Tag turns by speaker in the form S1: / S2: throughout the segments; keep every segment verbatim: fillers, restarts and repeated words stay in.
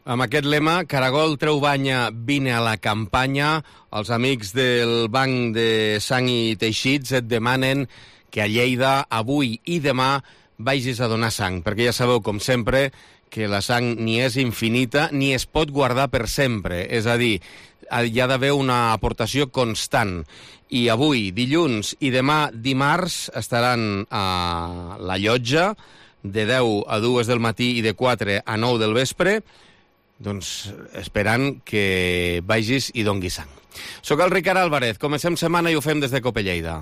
S1: Amb aquest lema, Caragol treu banya, vine a la campanya. Els amics del Banc de Sang i Teixits et demanen que a Lleida, avui i demà, vagis a donar sang, perquè ja sabeu, com sempre, que la sang ni és infinita ni es pot guardar per sempre. És a dir, hi ha d'haver una aportació constant. I avui, dilluns, i demà, dimarts, estaran a la llotja de deu a dues del matí i de quatre a nou del vespre, doncs esperant que vagis i donguis sang. Soc el Ricard Álvarez, comencem setmana i ho fem des de Cope Lleida.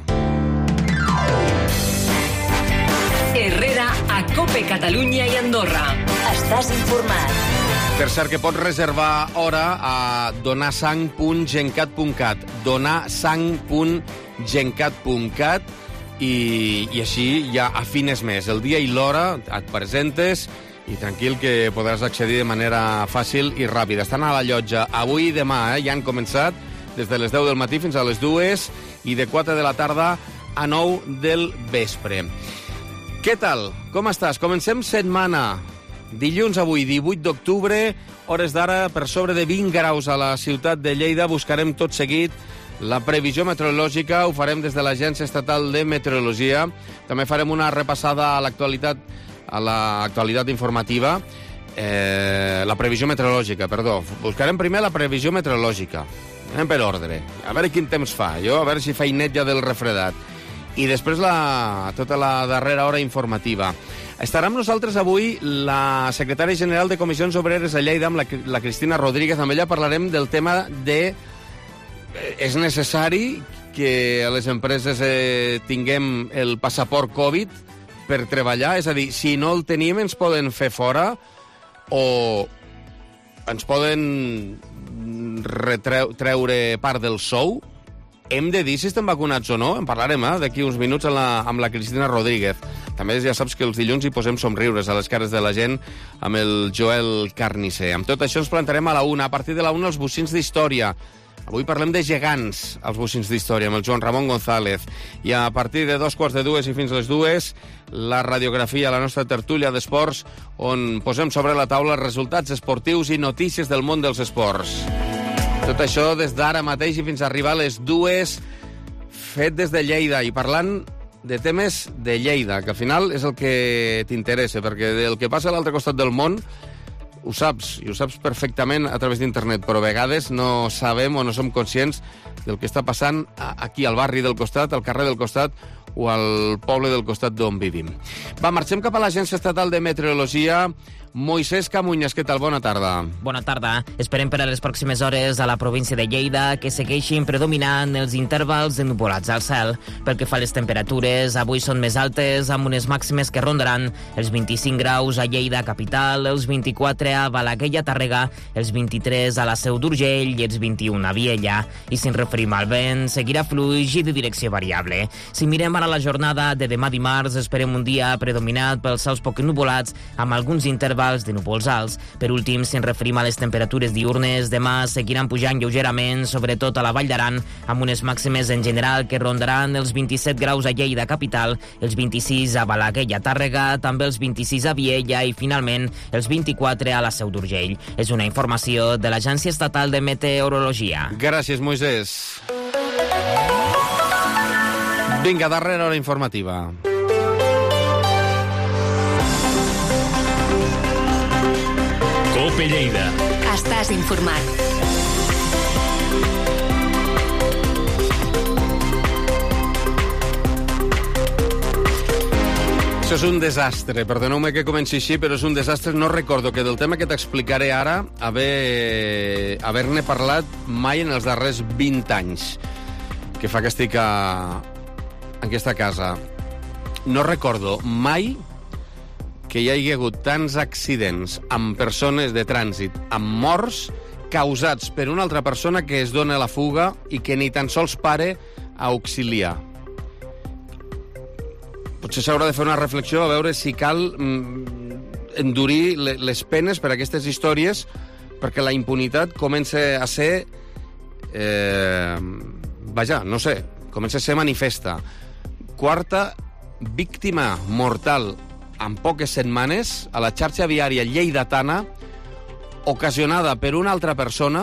S2: Herrera a Cope Catalunya i Andorra. Estàs informat.
S1: Per cert, que pots reservar hora a donarsang punt gencat punt cat, donarsang punt gencat punt cat, i, i així ja afines més el dia i l'hora, et presentes i tranquil que podràs accedir de manera fàcil i ràpida. Estan a la llotja avui i demà, eh? Ja han començat des de les deu del matí fins a les dues i de quatre de la tarda a nou del vespre. Què tal? Com estàs? Comencem setmana. Dilluns avui, divuit d'octubre, hores d'ara per sobre de vint graus a la ciutat de Lleida. Buscarem tot seguit la previsió meteorològica, ho farem des de l'Agència Estatal de Meteorologia. També farem una repassada a l'actualitat a l'actualitat informativa, eh, la previsió meteorològica, perdó. Buscarem primer la previsió meteorològica. Anem per ordre. A veure quin temps fa. Jo, a veure si feinet ja del refredat. I després la, tota la darrera hora informativa. Estarà amb nosaltres avui la secretària general de Comissions Obreres a Lleida, amb la, la Cristina Rodríguez. Amb ella parlarem del tema de... És necessari que a les empreses eh, tinguem el passaport Covid per treballar? És a dir, si no el tenim ens poden fer fora o ens poden retreure part del sou? Hem de dir si estem vacunats o no? En parlarem eh, d'aquí uns minuts amb la, amb la Cristina Rodríguez. També ja saps que els dilluns hi posem somriures a les cares de la gent amb el Joel Carnisser. Amb tot això ens plantarem a la una. A partir de la una els bocins d'història. Avui parlem de gegants, els bocins d'història, amb el Joan Ramon González. I a partir de dos quarts de dues i fins a les dues, la radiografia, la nostra tertúlia d'esports, on posem sobre la taula resultats esportius i notícies del món dels esports. Tot això des d'ara mateix i fins a arribar a les dues, fet des de Lleida, i parlant de temes de Lleida, que al final és el que t'interessa, perquè del que passa a l'altre costat del món ho saps, i ho saps perfectament a través d'internet, però a vegades no sabem o no som conscients del que està passant aquí al barri del costat, al carrer del costat o al poble del costat d'on vivim. Va, marxem cap a l'Agència Estatal de Meteorologia. Moisès Camunyes, què tal? Bona tarda.
S3: Bona tarda. Esperem per a les pròximes hores a la província de Lleida que segueixin predominant els intervals de nuvolats al cel. Pel que fa a les temperatures, avui són més altes, amb unes màximes que rondaran els vint-i-cinc graus a Lleida capital, els vint-i-quatre a Balaguer i a Tàrrega, els vint-i-tres a la Seu d'Urgell i els vint-i-un a Viella. I si ens referim al vent, seguirà fluix i de direcció variable. Si mirem ara la jornada de demà dimarts, esperem un dia predominat pels cels poc nuvolats, amb alguns intervals de núvols alts. Per últim, si ens referim a les temperatures diurnes, demà seguiran pujant lleugerament, sobretot a la Vall d'Aran, amb unes màximes en general que rondaran els vint-i-set graus a Lleida capital, els vint-i-sis a Balaguer i a Tàrrega, també els vint-i-sis a Viella i, finalment, els vint-i-quatre a la Seu d'Urgell. És una informació de l'Agència Estatal de Meteorologia.
S1: Gràcies, Moisès. Vinga, darrera hora informativa.
S2: Cope Lleida. Estàs informat.
S1: Això és un desastre, perdoneu-me que comenci així, però és un desastre. No recordo que del tema que t'explicaré ara haver, haver-ne parlat mai en els darrers vint anys que fa que estic a, en aquesta casa. No recordo mai que hi hagi hagut tants accidents amb persones de trànsit, amb morts causats per una altra persona que es dona la fuga i que ni tan sols pare a auxiliar. Potser s'haurà de fer una reflexió a veure si cal mm, endurir les penes per a aquestes històries perquè la impunitat comença a ser... Eh, vaja, no sé, comença a ser manifesta. Quarta víctima mortal en poques setmanes a la xarxa viària lleidatana, ocasionada per una altra persona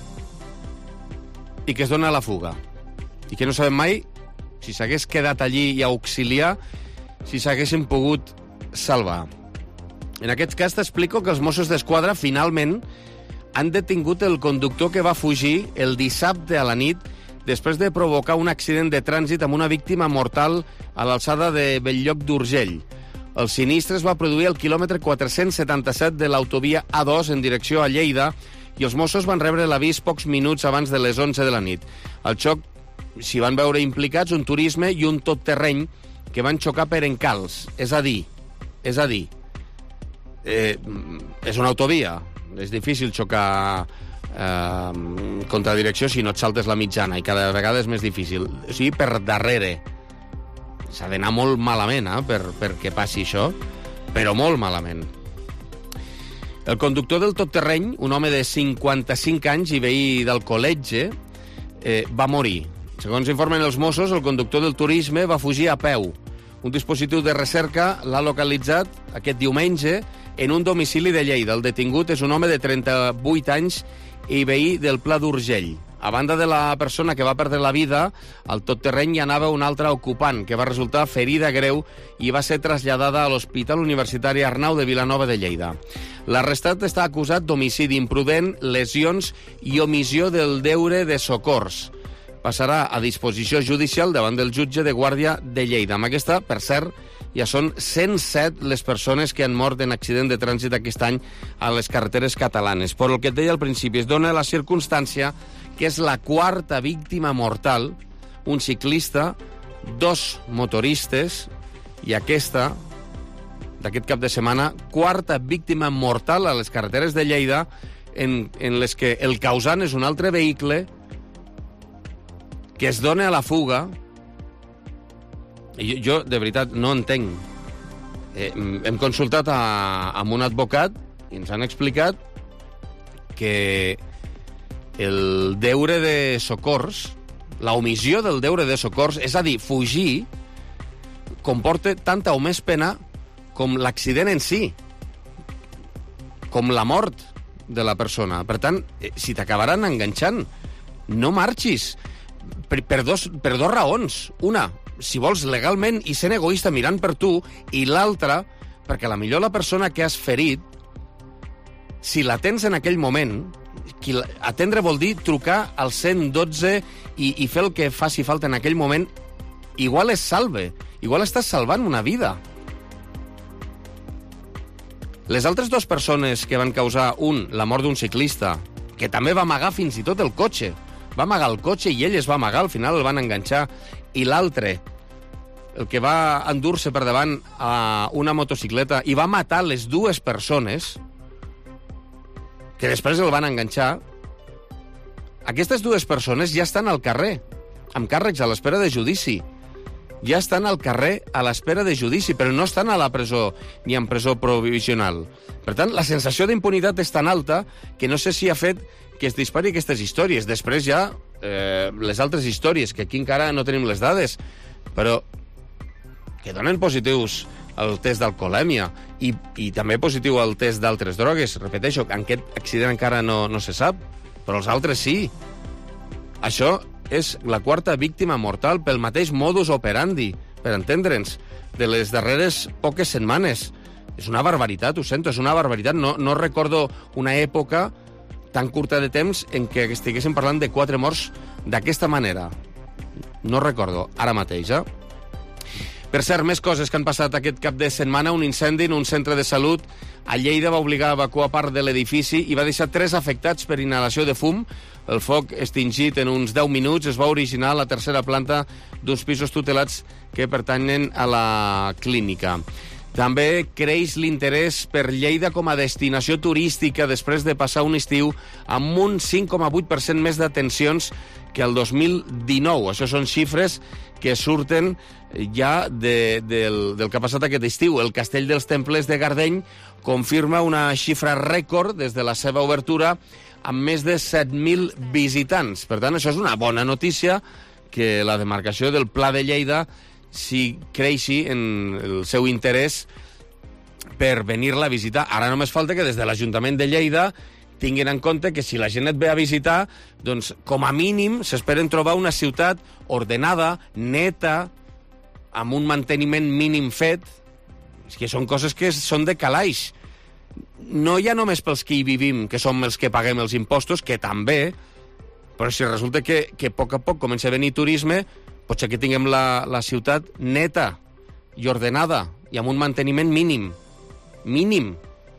S1: i que es dona a la fuga. I que no sabem mai si s'hagués quedat allí i a auxiliar, si s'haguessin pogut salvar. En aquest cas t'explico que els Mossos d'Esquadra finalment han detingut el conductor que va fugir el dissabte a la nit després de provocar un accident de trànsit amb una víctima mortal a l'alçada de Belllloc d'Urgell. El sinistre es va produir al quilòmetre quatre-cents setanta-set de l'autovia A dos en direcció a Lleida i els Mossos van rebre l'avís pocs minuts abans de les onze de la nit. Al xoc s'hi van veure implicats un turisme i un tot-terreny que van xocar per encals. És a dir, és a dir, eh, és una autovia. És difícil xocar eh, contra direcció si no et saltes la mitjana i cada vegada és més difícil. O sigui, per darrere. S'ha d'anar molt malament eh, per, perquè passi això, però molt malament. El conductor del tot-terreny, un home de cinquanta-cinc anys i veí del col·legi, eh, va morir. Segons informen els Mossos, el conductor del turisme va fugir a peu. Un dispositiu de recerca l'ha localitzat aquest diumenge en un domicili de Lleida. El detingut és un home de trenta-vuit anys i veí del Pla d'Urgell. A banda de la persona que va perdre la vida, al tot-terreny hi anava un altre ocupant que va resultar ferida greu i va ser traslladada a l'Hospital Universitari Arnau de Vilanova de Lleida. L'arrestat està acusat d'homicidi imprudent, lesions i omissió del deure de socors. Passarà a disposició judicial davant del jutge de Guàrdia de Lleida. Amb aquesta, per cert, ja són cent set les persones que han mort en accident de trànsit aquest any a les carreteres catalanes. Però el que et deia al principi, es dona la circumstància que és la quarta víctima mortal, un ciclista, dos motoristes, i aquesta, d'aquest cap de setmana, quarta víctima mortal a les carreteres de Lleida, en, en les que el causant és un altre vehicle que es dona a la fuga. Jo, jo de veritat, no entenc. Eh, hem consultat a, amb un advocat i ens han explicat que el deure de socors, la omissió del deure de socors, és a dir, fugir, comporta tanta o més pena com l'accident en si, com la mort de la persona. Per tant, si t'acabaran enganxant, no marxis. Per, per, dos, per dos raons. Una, si vols legalment i sent egoista mirant per tu, i l'altra, perquè la millor la persona que has ferit, si la tens en aquell moment, qui atendre vol dir trucar al cent dotze i, i fer el que faci falta en aquell moment, igual es salve, igual estàs salvant una vida. Les altres dues persones que van causar, un, la mort d'un ciclista, que també va amagar fins i tot el cotxe, va amagar el cotxe i ell es va amagar, al final el van enganxar, i l'altre, el que va endur-se per davant a una motocicleta i va matar les dues persones, que després el van enganxar, aquestes dues persones ja estan al carrer, amb càrrecs a l'espera de judici. Ja estan al carrer a l'espera de judici, però no estan a la presó ni en presó provisional. Per tant, la sensació d'impunitat és tan alta que no sé si ha fet que es dispari aquestes històries. Després ja eh, les altres històries, que aquí encara no tenim les dades, però que donen positius el test d'alcoholèmia i, i també positiu el test d'altres drogues. Repeteixo, en aquest accident encara no, no se sap, però els altres sí. Això és la quarta víctima mortal pel mateix modus operandi, per entendre'ns, de les darreres poques setmanes. És una barbaritat, ho sento, és una barbaritat. No, no recordo una època tan curta de temps en què estiguéssim parlant de quatre morts d'aquesta manera. No recordo, ara mateix, eh? Per cert, més coses que han passat aquest cap de setmana. Un incendi en un centre de salut a Lleida va obligar a evacuar part de l'edifici i va deixar tres afectats per inhalació de fum. El foc, extingit en uns deu minuts, es va originar a la tercera planta d'uns pisos tutelats que pertanyen a la clínica. També creix l'interès per Lleida com a destinació turística després de passar un estiu amb un cinc coma vuit per cent més d'atencions que el dos mil dinou. Això són xifres que surten ja de, del, del que ha passat aquest estiu. El Castell dels Templers de Gardeny confirma una xifra rècord des de la seva obertura amb més de set mil visitants. Per tant, això és una bona notícia, que la demarcació del Pla de Lleida si creixi en el seu interès per venir-la a visitar. Ara només falta que des de l'Ajuntament de Lleida tinguin en compte que si la gent et ve a visitar, doncs, com a mínim, s'esperen trobar una ciutat ordenada, neta, amb un manteniment mínim fet, que són coses que són de calaix. No ja només pels que hi vivim, que som els que paguem els impostos, que també, però si resulta que, que a poc a poc comença a venir turisme, potser que tinguem la, la ciutat neta i ordenada, i amb un manteniment mínim. Mínim.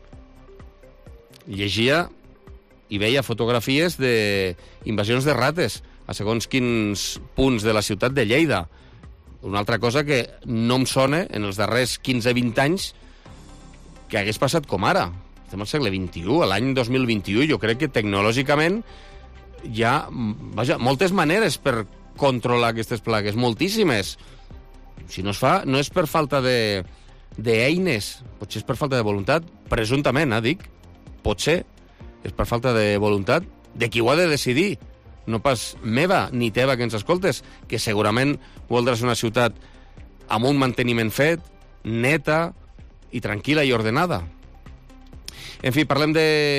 S1: Llegia i veia fotografies d'invasions de rates a segons quins punts de la ciutat de Lleida. Una altra cosa que no em sona en els darrers quinze vint anys que hagués passat com ara. Estem al segle vint-i-u, a l'any dos mil vint-i-u. Jo crec que tecnològicament hi ha vaja, moltes maneres per controlar aquestes plagues, moltíssimes. Si no es fa, no és per falta de d'eines, potser és per falta de voluntat, presumptament, eh, dic, potser és per falta de voluntat de qui ho ha de decidir, no pas meva ni teva que ens escoltes, que segurament voldràs una ciutat amb un manteniment fet, neta i tranquil·la i ordenada. En fi, parlem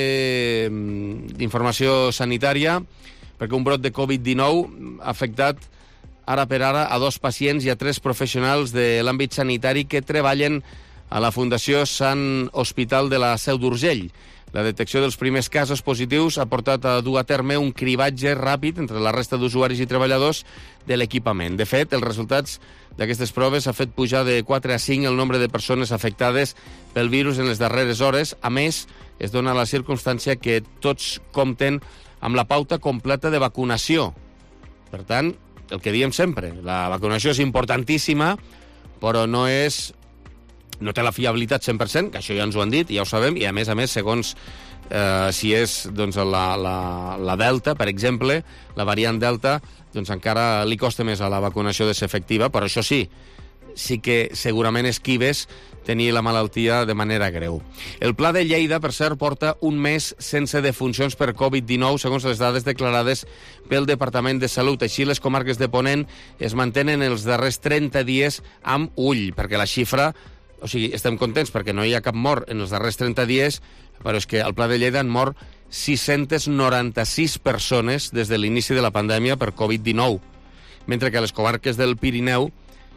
S1: d'informació sanitària, perquè un brot de covid dinou ha afectat ara per ara a dos pacients i a tres professionals de l'àmbit sanitari que treballen a la Fundació Sant Hospital de la Seu d'Urgell. La detecció dels primers casos positius ha portat a dur a terme un cribatge ràpid entre la resta d'usuaris i treballadors de l'equipament. De fet, els resultats d'aquestes proves ha fet pujar de quatre a cinc el nombre de persones afectades pel virus en les darreres hores. A més, es dona la circumstància que tots compten amb la pauta completa de vacunació. Per tant, el que diem sempre, la vacunació és importantíssima, però no és no té la fiabilitat cent per cent, que això ja ens ho han dit, ja ho sabem, i a més a més, segons eh, si és doncs, la, la, la Delta, per exemple, la variant Delta, doncs encara li costa més a la vacunació de ser efectiva, però això sí, sí que segurament esquives tenir la malaltia de manera greu. El Pla de Lleida, per cert, porta un mes sense defuncions per covid dinou, segons les dades declarades pel Departament de Salut. Així, les comarques de Ponent es mantenen els darrers trenta dies amb ull, perquè la xifra... O sigui, estem contents perquè no hi ha cap mort en els darrers trenta dies, però és que al Pla de Lleida han mort sis-centes noranta-sis persones des de l'inici de la pandèmia per covid dinou, mentre que a les comarques del Pirineu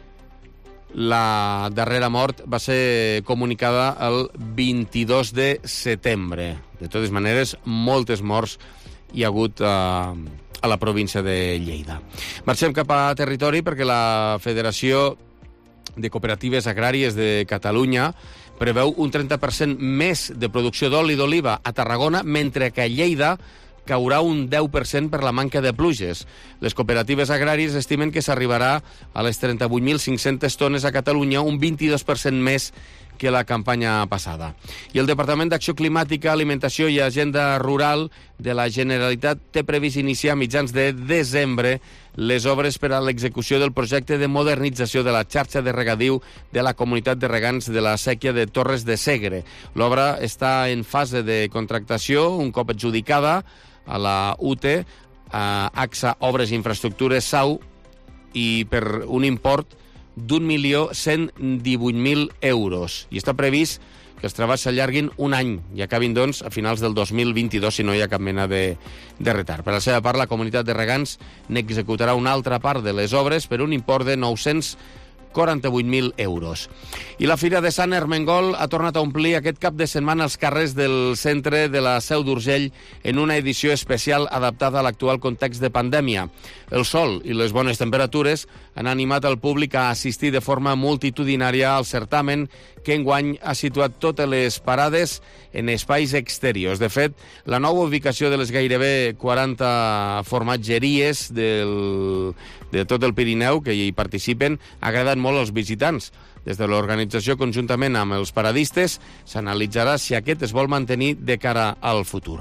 S1: la darrera mort va ser comunicada el vint-i-dos de setembre. De totes maneres, moltes morts hi ha hagut a, a la província de Lleida. Marxem cap a territori perquè la Federació de Cooperatives Agràries de Catalunya preveu un trenta per cent més de producció d'oli d'oliva a Tarragona, mentre que a Lleida caurà un deu per cent per la manca de pluges. Les cooperatives agràries estimen que s'arribarà a les trenta-vuit mil cinc-centes tones a Catalunya, un vint-i-dos per cent més que la campanya passada. I el Departament d'Acció Climàtica, Alimentació i Agenda Rural de la Generalitat té previst iniciar a mitjans de desembre les obres per a l'execució del projecte de modernització de la xarxa de regadiu de la comunitat de regants de la sèquia de Torres de Segre. L'obra està en fase de contractació, un cop adjudicada a la U T E, a AXA Obres i Infraestructures S A U, i per un import d'un milió cent divuit mil euros. I està previst que els treballs s'allarguin un any i acabin, doncs, a finals del dos mil vint-i-dos, si no hi ha cap mena de, de retard. Per la seva part, la comunitat de regants n'executarà una altra part de les obres per un import de nou-cents quaranta-vuit mil euros. I la Fira de Sant Ermengol ha tornat a omplir aquest cap de setmana els carrers del centre de la Seu d'Urgell en una edició especial adaptada a l'actual context de pandèmia. El sol i les bones temperatures han animat el públic a assistir de forma multitudinària al certamen que enguany ha situat totes les parades en espais exteriors. De fet, la nova ubicació de les gairebé quaranta formatgeries del, de tot el Pirineu que hi participen ha agradat molt als visitants. Des de l'organització, conjuntament amb els paradistes, s'analitzarà si aquest es vol mantenir de cara al futur.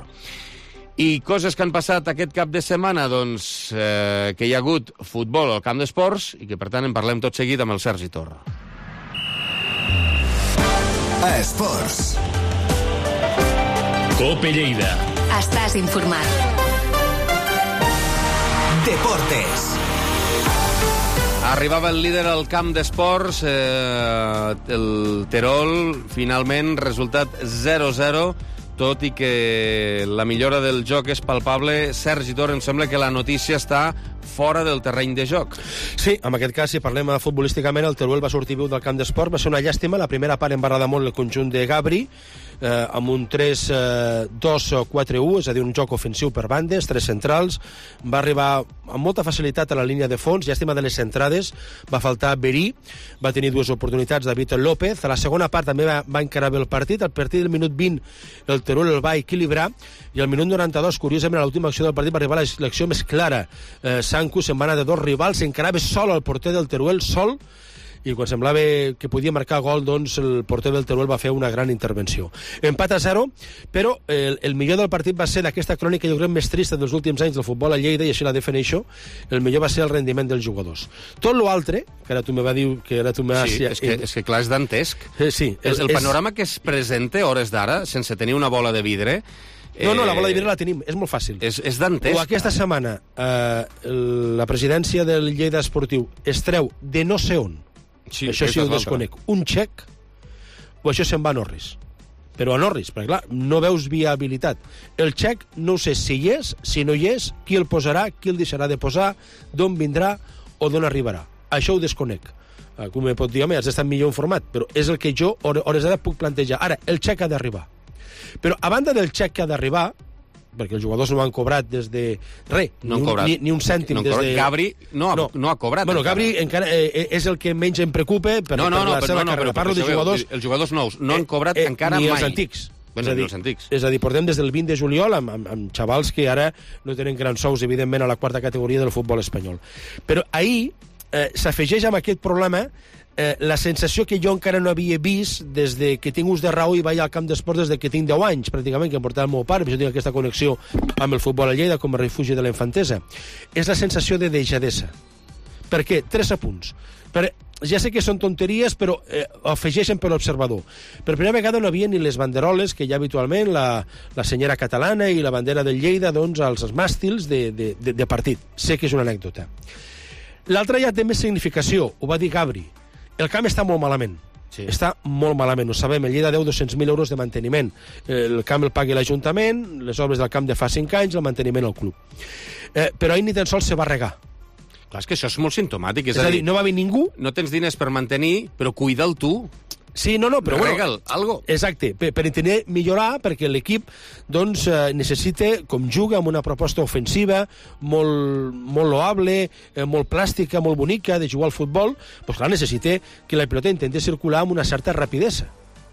S1: I coses que han passat aquest cap de setmana, doncs, eh, que hi ha hagut futbol al camp d'esports i que, per tant, en parlem tot seguit amb el Sergi Torra.
S4: Esports.
S2: Cope Lleida. Estàs informat.
S4: Deportes.
S1: Arribava el líder al camp d'esports, eh, el Terol, finalment, resultat zero a zero tot i que la millora del joc és palpable, Sergi Tor, em sembla que la notícia està fora del terreny de joc.
S5: Sí, en aquest cas, si parlem futbolísticament, el Teruel va sortir viu del camp d'esport, va ser una llàstima, la primera part embarrada molt el conjunt de Gabri, eh, amb un tres dos quatre u, és a dir, un joc ofensiu per bandes, tres centrals, va arribar amb molta facilitat a la línia de fons, llàstima de les centrades, va faltar Berí, va tenir dues oportunitats David López, a la segona part també va, va encarar bé el partit, al partit del minut vint el Teruel el va equilibrar, i al minut noranta-dos, curiosament, a l'última acció del partit va arribar l'acció més clara, eh, Sanku se'n va anar de dos rivals, s'encarava sol al porter del Teruel, sol, i quan semblava que podia marcar gol, doncs el porter del Teruel va fer una gran intervenció. Empat a zero, però el, el millor del partit va ser d'aquesta crònica, jo crec, més trista dels últims anys del futbol a Lleida, i així la defineixo, el millor va ser el rendiment dels jugadors. Tot l'altre, que ara tu me va dir que ara tu me vas...
S1: Sí, és que, és que clar, és dantesc.
S5: Eh, sí.
S1: És, el panorama és... que es presenta a hores d'ara, sense tenir una bola de vidre...
S5: No, no, la bola de vidre la tenim, és molt fàcil.
S1: És, és dantesc.
S5: O aquesta setmana eh, la presidència del Lleida Esportiu es treu de no sé on, sí, això sí ho desconec, un xec, o això se'n va a Norris. Però a Norris, perquè clar, no veus viabilitat. El xec no sé si hi és, si no hi és, qui el posarà, qui el deixarà de posar, d'on vindrà o d'on arribarà. Això ho desconec. Com me pot dir, home, has d'estar millor informat, però és el que jo, hores d'ara, puc plantejar. Ara, el xec ha d'arribar. Però a banda del xec que ha d'arribar, perquè els jugadors no han cobrat des de... Res,
S1: no
S5: ni, un, ni, ni un cèntim
S1: no
S5: des de...
S1: Gabri no ha, no. no ha cobrat.
S5: Bueno, Gabri encara, eh, és el que menys em preocupa per,
S1: no, no,
S5: per
S1: no,
S5: la seva
S1: no, no,
S5: carrera.
S1: Però,
S5: Parlo de jugadors...
S1: Els jugadors nous no han cobrat
S5: eh,
S1: encara
S5: ni
S1: mai.
S5: Ni els antics.
S1: Bueno,
S5: és a dir,
S1: els antics.
S5: És a dir, portem des del vint de juliol amb, amb, amb xavals que ara no tenen grans sous, evidentment, a la quarta categoria del futbol espanyol. Però ahir eh, s'afegeix amb aquest problema eh, la sensació que jo encara no havia vist des de que tinc ús de raó i vaig al camp d'esport des de que tinc deu anys, pràcticament, que em portava el meu pare, per això tinc aquesta connexió amb el futbol a Lleida com a refugi de la infantesa. És la sensació de deixadesa. Per què? Tres apunts. Per, ja sé que són tonteries, però eh, afegeixen per l'observador. Per primera vegada no havia ni les banderoles que hi ha habitualment, la, la senyera catalana i la bandera del Lleida, doncs, als màstils de, de, de, de partit. Sé que és una anècdota. L'altra ja té més significació, ho va dir Gabri. El camp està molt malament. Sí. Està molt malament, ho sabem. El Lleida deu dos-cents mil euros de manteniment. El camp el pagui l'Ajuntament, les obres del camp de fa cinc anys, el manteniment al club. Eh, però ahir ni tan sols se va regar.
S1: Clar, és que això és molt simptomàtic. És,
S5: és a dir, no va haver ningú...
S1: No tens diners per mantenir, però cuida'l tu.
S5: Sí, no, no, però
S1: Regal,
S5: bueno,
S1: algo.
S5: Exacte, per, per intentar millorar, perquè l'equip doncs, eh, necessita, com juga, amb una proposta ofensiva molt, molt loable, eh, molt plàstica, molt bonica, de jugar al futbol, doncs clar, necessita que la pilota intenti circular amb una certa rapidesa.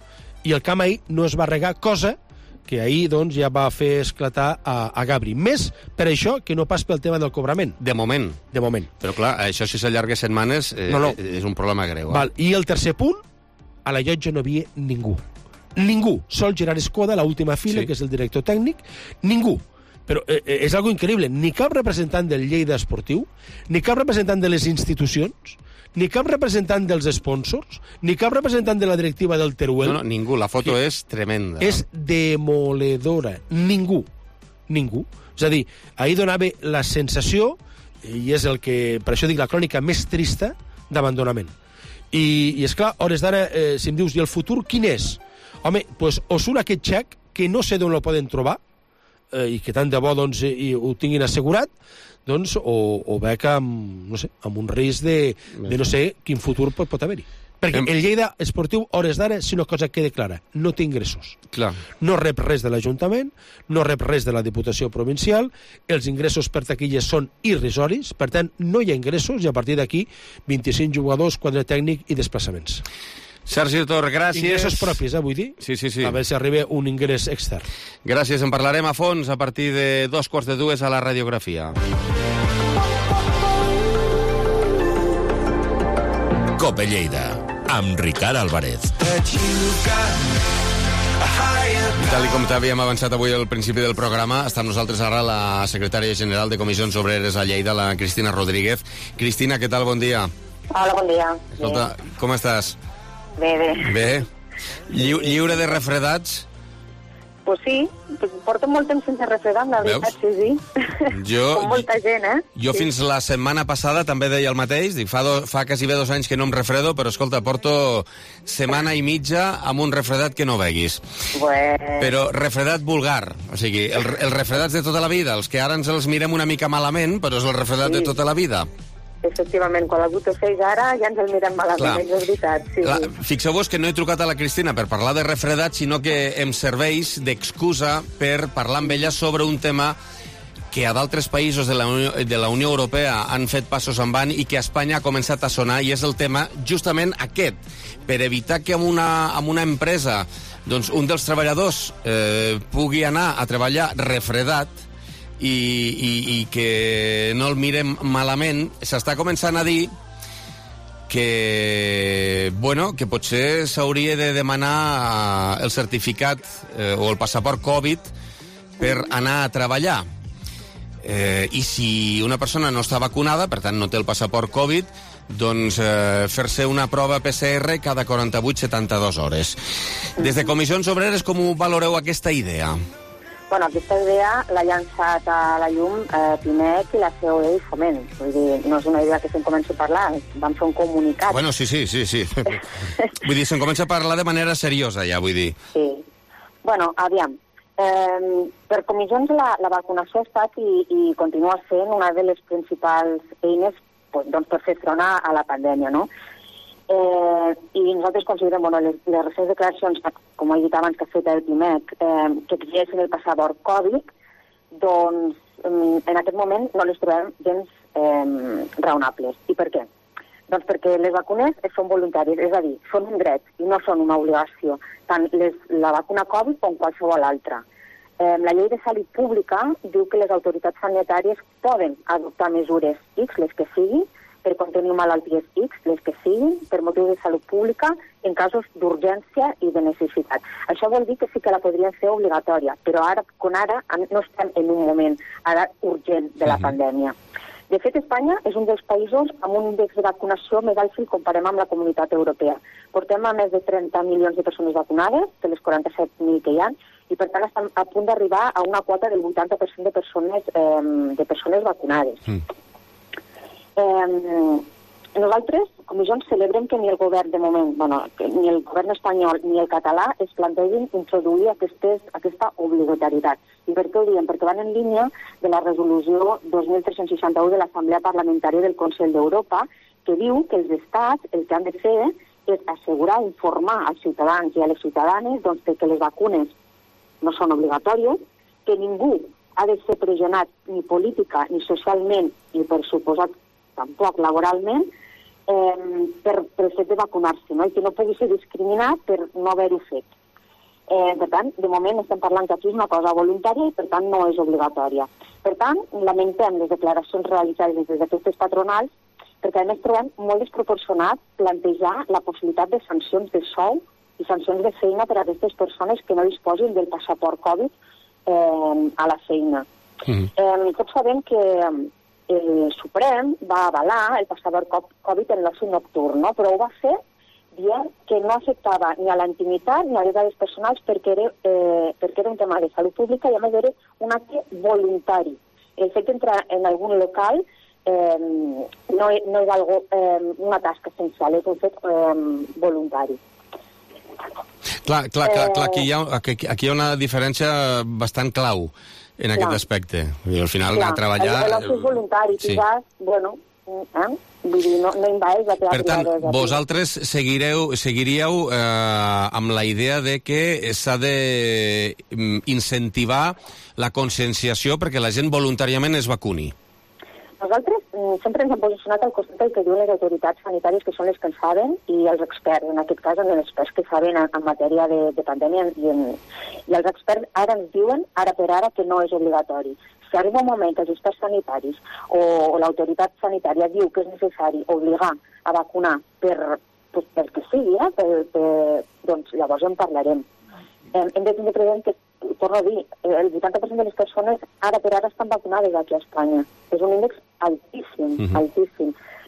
S5: I el camp ahir no es va regar, cosa que ahir doncs, ja va fer esclatar a, a Gabri. Més per això que no pas pel tema del cobrament.
S1: De moment.
S5: De moment.
S1: Però clar, això si s'allarga setmanes eh, no, no. és un problema greu. Eh?
S5: Val. I el tercer punt, a la llotja no havia ningú. Ningú. Sol Gerard Escoda, a l'última fila, sí. que és el director tècnic. Ningú. Però eh, és algo increïble. Ni cap representant del Lleida Esportiu, ni cap representant de les institucions, ni cap representant dels sponsors, ni cap representant de la directiva del Teruel.
S1: No, no, ningú. La foto que és tremenda.
S5: És demoledora. Ningú. Ningú. És a dir, ahir donava la sensació, i és el que, per això dic la crònica més trista, d'abandonament. I, i és clar, hores d'ara, eh, si em dius, i el futur quin és? Home, doncs o surt aquest xec, que no sé d'on el poden trobar, eh, i que tant de bo doncs, i, ho tinguin assegurat, doncs, o, o veig amb, no sé, amb un risc de, de no sé quin futur pot, pot haver-hi. Perquè el Lleida Esportiu, hores d'ara, si una cosa queda clara, no té ingressos.
S1: Clar.
S5: No rep res de l'Ajuntament, no rep res de la Diputació Provincial, els ingressos per taquilles són irrisoris, per tant, no hi ha ingressos, i a partir d'aquí, vint-i-cinc jugadors, quadre tècnic i desplaçaments.
S1: Sergi Tor, gràcies.
S5: Ingressos propis, eh, vull dir?
S1: Sí, sí, sí.
S5: A veure si arriba un ingrés extern.
S1: Gràcies, en parlarem a fons a partir de dos quarts de dues a la radiografia.
S4: Cope Lleida, amb Ricard Álvarez.
S1: Tal com t'havíem avançat avui al principi del programa, està amb nosaltres ara la secretària general de Comissions Obreres a Lleida, la Cristina Rodríguez. Cristina, què tal? Bon dia.
S6: Hola, bon dia.
S1: Escolta, bé. Com estàs?
S6: Bé, bé.
S1: Bé. Lliu, lliure de refredats?
S6: Pues sí, porto molt temps sense refredar, la veritat, sí, sí.
S1: Jo,
S6: Com molta gent, eh?
S1: Jo sí. Fins la setmana passada també deia el mateix, dic, fa, do, fa quasi bé dos anys que no em refredo, però escolta, porto setmana i mitja amb un refredat que no veguis.
S6: Bueno.
S1: Però refredat vulgar, o sigui, el, els refredats de tota la vida, els que ara ens els mirem una mica malament, però és el refredat sí. de tota la vida.
S6: Efectivament, quan algú tosseix ara ja ens el mirem malament, és veritat. Sí.
S1: Fixeu-vos que no he trucat a la Cristina per parlar de refredat, sinó que em serveix d'excusa per parlar amb ella sobre un tema que a d'altres països de la, Unió, de la Unió Europea han fet passos en van i que a Espanya ha començat a sonar, i és el tema justament aquest, per evitar que en una, en una empresa doncs, un dels treballadors eh, pugui anar a treballar refredat, I, i, i que no el mirem malament, s'està començant a dir que, bueno, que potser s'hauria de demanar el certificat eh, o el passaport Covid per anar a treballar. Eh, I si una persona no està vacunada, per tant no té el passaport Covid, doncs eh, fer-se una prova P C R cada quaranta-vuit a setanta-dues hores. Des de Comissions Obreres, com valoreu aquesta idea?
S6: Bueno, aquesta idea l'ha llançat a la llum eh, Pimec i la C O E i Foment. Vull dir, no és una idea que se'n comenci a parlar, vam fer un comunicat.
S1: Bueno, sí, sí, sí, sí. Vull dir, se'n comença a parlar de manera seriosa, ja, vull dir.
S6: Sí. Bueno, aviam. Eh, per comissions la, la vacunació ha estat i, i continua sent una de les principals eines pues, doncs, per fer front a, a la pandèmia, no? Eh, I nosaltres considerem, bueno, les, les recents declaracions, com he dit abans, que ha fet el Pimec, eh, que exigeixen el passaport Covid, doncs en aquest moment no les trobem gens eh, raonables. I per què? Doncs perquè les vacunes són voluntàries, és a dir, són un dret i no són una obligació, tant les, la vacuna Covid com qualsevol altra. Eh, la llei de salut pública diu que les autoritats sanitàries poden adoptar mesures X, les que siguin, per contenir malalties X, les que siguin, per motius de salut pública, en casos d'urgència i de necessitat. Això vol dir que sí que la podrien fer obligatòria, però ara, com ara, no estem en un moment ara urgent de la uh-huh. pandèmia. De fet, Espanya és un dels països amb un índex de vacunació més alt si el comparem amb la comunitat europea. Portem a més de trenta milions de persones vacunades, de les quaranta-set mil que hi ha, i per tant estem a punt d'arribar a una quota del vuitanta per cent de persones, eh, de persones vacunades. Mm. Eh, nosaltres, comissions, celebrem que ni el govern de moment, bueno, ni el govern espanyol ni el català es plantegin introduir aquestes, aquesta obligatorietat. I per què ho diem? Perquè van en línia de la resolució dos mil tres-cents seixanta-u de l'Assemblea Parlamentària del Consell d'Europa, que diu que els estats el que han de fer és assegurar, informar als ciutadans i a les ciutadanes doncs, que les vacunes no són obligatòries, que ningú ha de ser pressionat ni política ni socialment i per suposat tampoc laboralment, eh, per, per el fet de vacunar-se, no? I que no pugui ser discriminat per no haver-ho fet. Eh, per tant, de moment estem parlant que aquí és una cosa voluntària i per tant no és obligatòria. Per tant, lamentem les declaracions realitzades des d'aquestes patronals perquè a més trobem molt desproporcionat plantejar la possibilitat de sancions de sou i sancions de feina per a aquestes persones que no disposin del passaport Covid eh, a la feina. Mm. Eh, tots sabem que el Suprem va avalar el passaport Covid en l'oci nocturn, no? Però ho va fer dient que no afectava ni a la intimitat ni a les dades personals perquè era, eh, perquè era un tema de salut pública i a més era un acte voluntari. El fet d'entrar en algun local eh, no, no és algo, eh, una tasca essencial, és un fet eh, voluntari.
S1: Clar, clar, clar, clar aquí, hi ha, aquí, aquí hi ha una diferència bastant clau en aquest clar. aspecte. I al final clar. a treballar...
S6: L'oci és voluntari, sí. quizás, bueno, eh? Vull dir, no, no invadeix la teva
S1: per tant, vosaltres seguireu, seguiríeu eh, amb la idea de que s'ha de incentivar la conscienciació perquè la gent voluntàriament es vacuni.
S6: Nosaltres sempre ens hem posicionat al costat del que diuen les autoritats sanitàries, que són les que en saben, i els experts, en aquest cas, els experts que saben en, en matèria de, de pandèmia, i, en, i els experts ara ens diuen, ara per ara, que no és obligatori. Si arriba un moment que els experts sanitaris o, o l'autoritat sanitària diu que és necessari obligar a vacunar per, per, per que sigui, eh, per, per, doncs llavors en parlarem. Hem, hem de tenir present que, torno a dir, el vuitanta per cent de les persones ara per ara estan vacunades aquí a Espanya. És un índex altíssim, uh-huh. altíssim.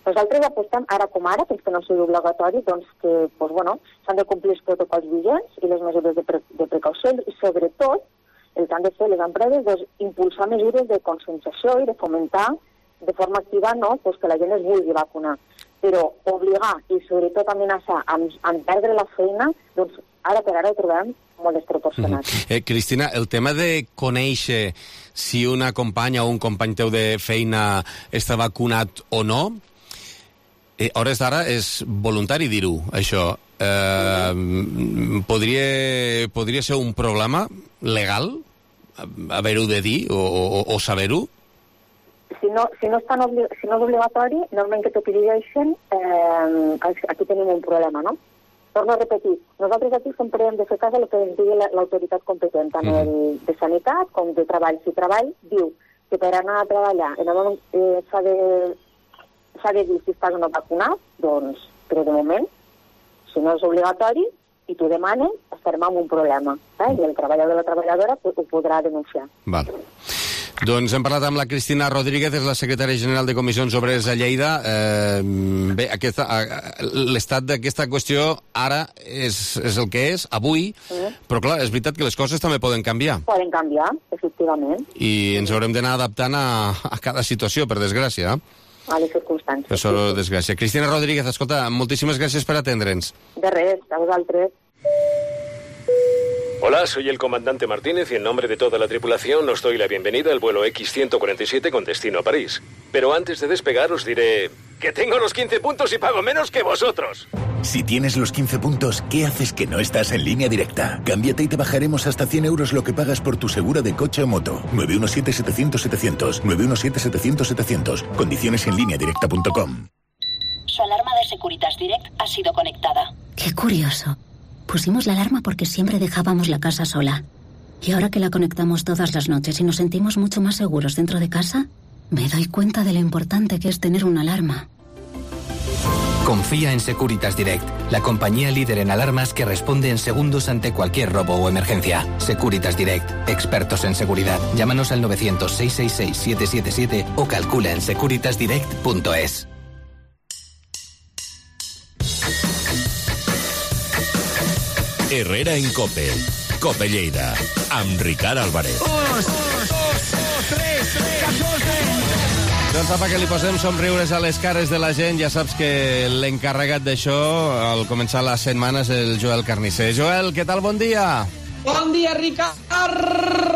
S6: Nosaltres apostem ara com ara, fins que no sigui obligatori, doncs que doncs, bueno, s'han de complir els protocols vigents i les mesures de, pre de precaució i sobretot el que han de fer les empreses és impulsar mesures de conscienciació i de fomentar de forma activa, no?, pues que la gent es vulgui vacunar. Però obligar i sobretot amenaçar amb, amb perdre la feina, doncs ara per ara ho trobem molt desproporcionat.
S1: Mm-hmm. eh, Cristina, el tema de conèixer si una companya o un company teu de feina està vacunat o no, eh, a hores d'ara és voluntari dir-ho, això. Eh, podria, podria ser un problema legal haver-ho de dir o, o, o saber-ho?
S6: Si no, si, no estan obli si no és obligatori, normalment que t'ho exigeixen, eh, aquí tenim un problema, no? Torno a repetir, nosaltres aquí sempre hem de fer cas a el que ens digui l'autoritat competent, tant mm. el de sanitat com de treball. Si treball diu que per anar a treballar eh, s'ha de, de dir si estàs o no vacunat, doncs, però de moment, si no és obligatori i t'ho demanen, estarem amb un problema. Eh? I el treballador o la treballadora ho podrà denunciar.
S1: Val. Doncs hem parlat amb la Cristina Rodríguez, és la secretària general de Comissions Obreres a Lleida. Eh, bé, l'estat d'aquesta qüestió ara és, és el que és, avui, mm. però clar, és veritat que les coses també poden canviar.
S6: Poden canviar, efectivament.
S1: I ens haurem d'anar adaptant a, a cada situació, per desgràcia.
S6: A les circumstàncies.
S1: Per sort, desgràcia. Cristina Rodríguez, escolta, moltíssimes gràcies per atendre'ns.
S6: De res, a vosaltres.
S7: Hola, soy el comandante Martínez y en nombre de toda la tripulación os doy la bienvenida al vuelo equis ciento cuarenta y siete con destino a París. Pero antes de despegar os diré que tengo los quince puntos y pago menos que vosotros.
S8: Si tienes los quince puntos, ¿qué haces que no estás en Línea Directa? Cámbiate y te bajaremos hasta cien euros lo que pagas por tu segura de coche o moto. nueve uno siete setecientos setecientos. nueve uno siete setecientos setecientos. Condiciones en línea directa punto com.
S9: Su alarma de Securitas Direct ha sido conectada.
S10: Qué curioso. Pusimos la alarma porque siempre dejábamos la casa sola. Y ahora que la conectamos todas las noches y nos sentimos mucho más seguros dentro de casa, me doy cuenta de lo importante que es tener una alarma.
S11: Confía en Securitas Direct, la compañía líder en alarmas que responde en segundos ante cualquier robo o emergencia. Securitas Direct, expertos en seguridad. Llámanos al novecientos, seiscientos sesenta y seis, siete siete siete o calcula en securitas direct punto es.
S4: Herrera en Cope. Cope Lleida. Amb Ricard Álvarez.
S1: Dos, dos, dos, tres, catorze. Doncs apa, que li posem somriures a les cares de la gent. Ja saps que l'encarregat d'això, al començar la setmana, és el Joel Carnisser. Joel, què tal? Bon dia.
S12: Bon dia, Ricard.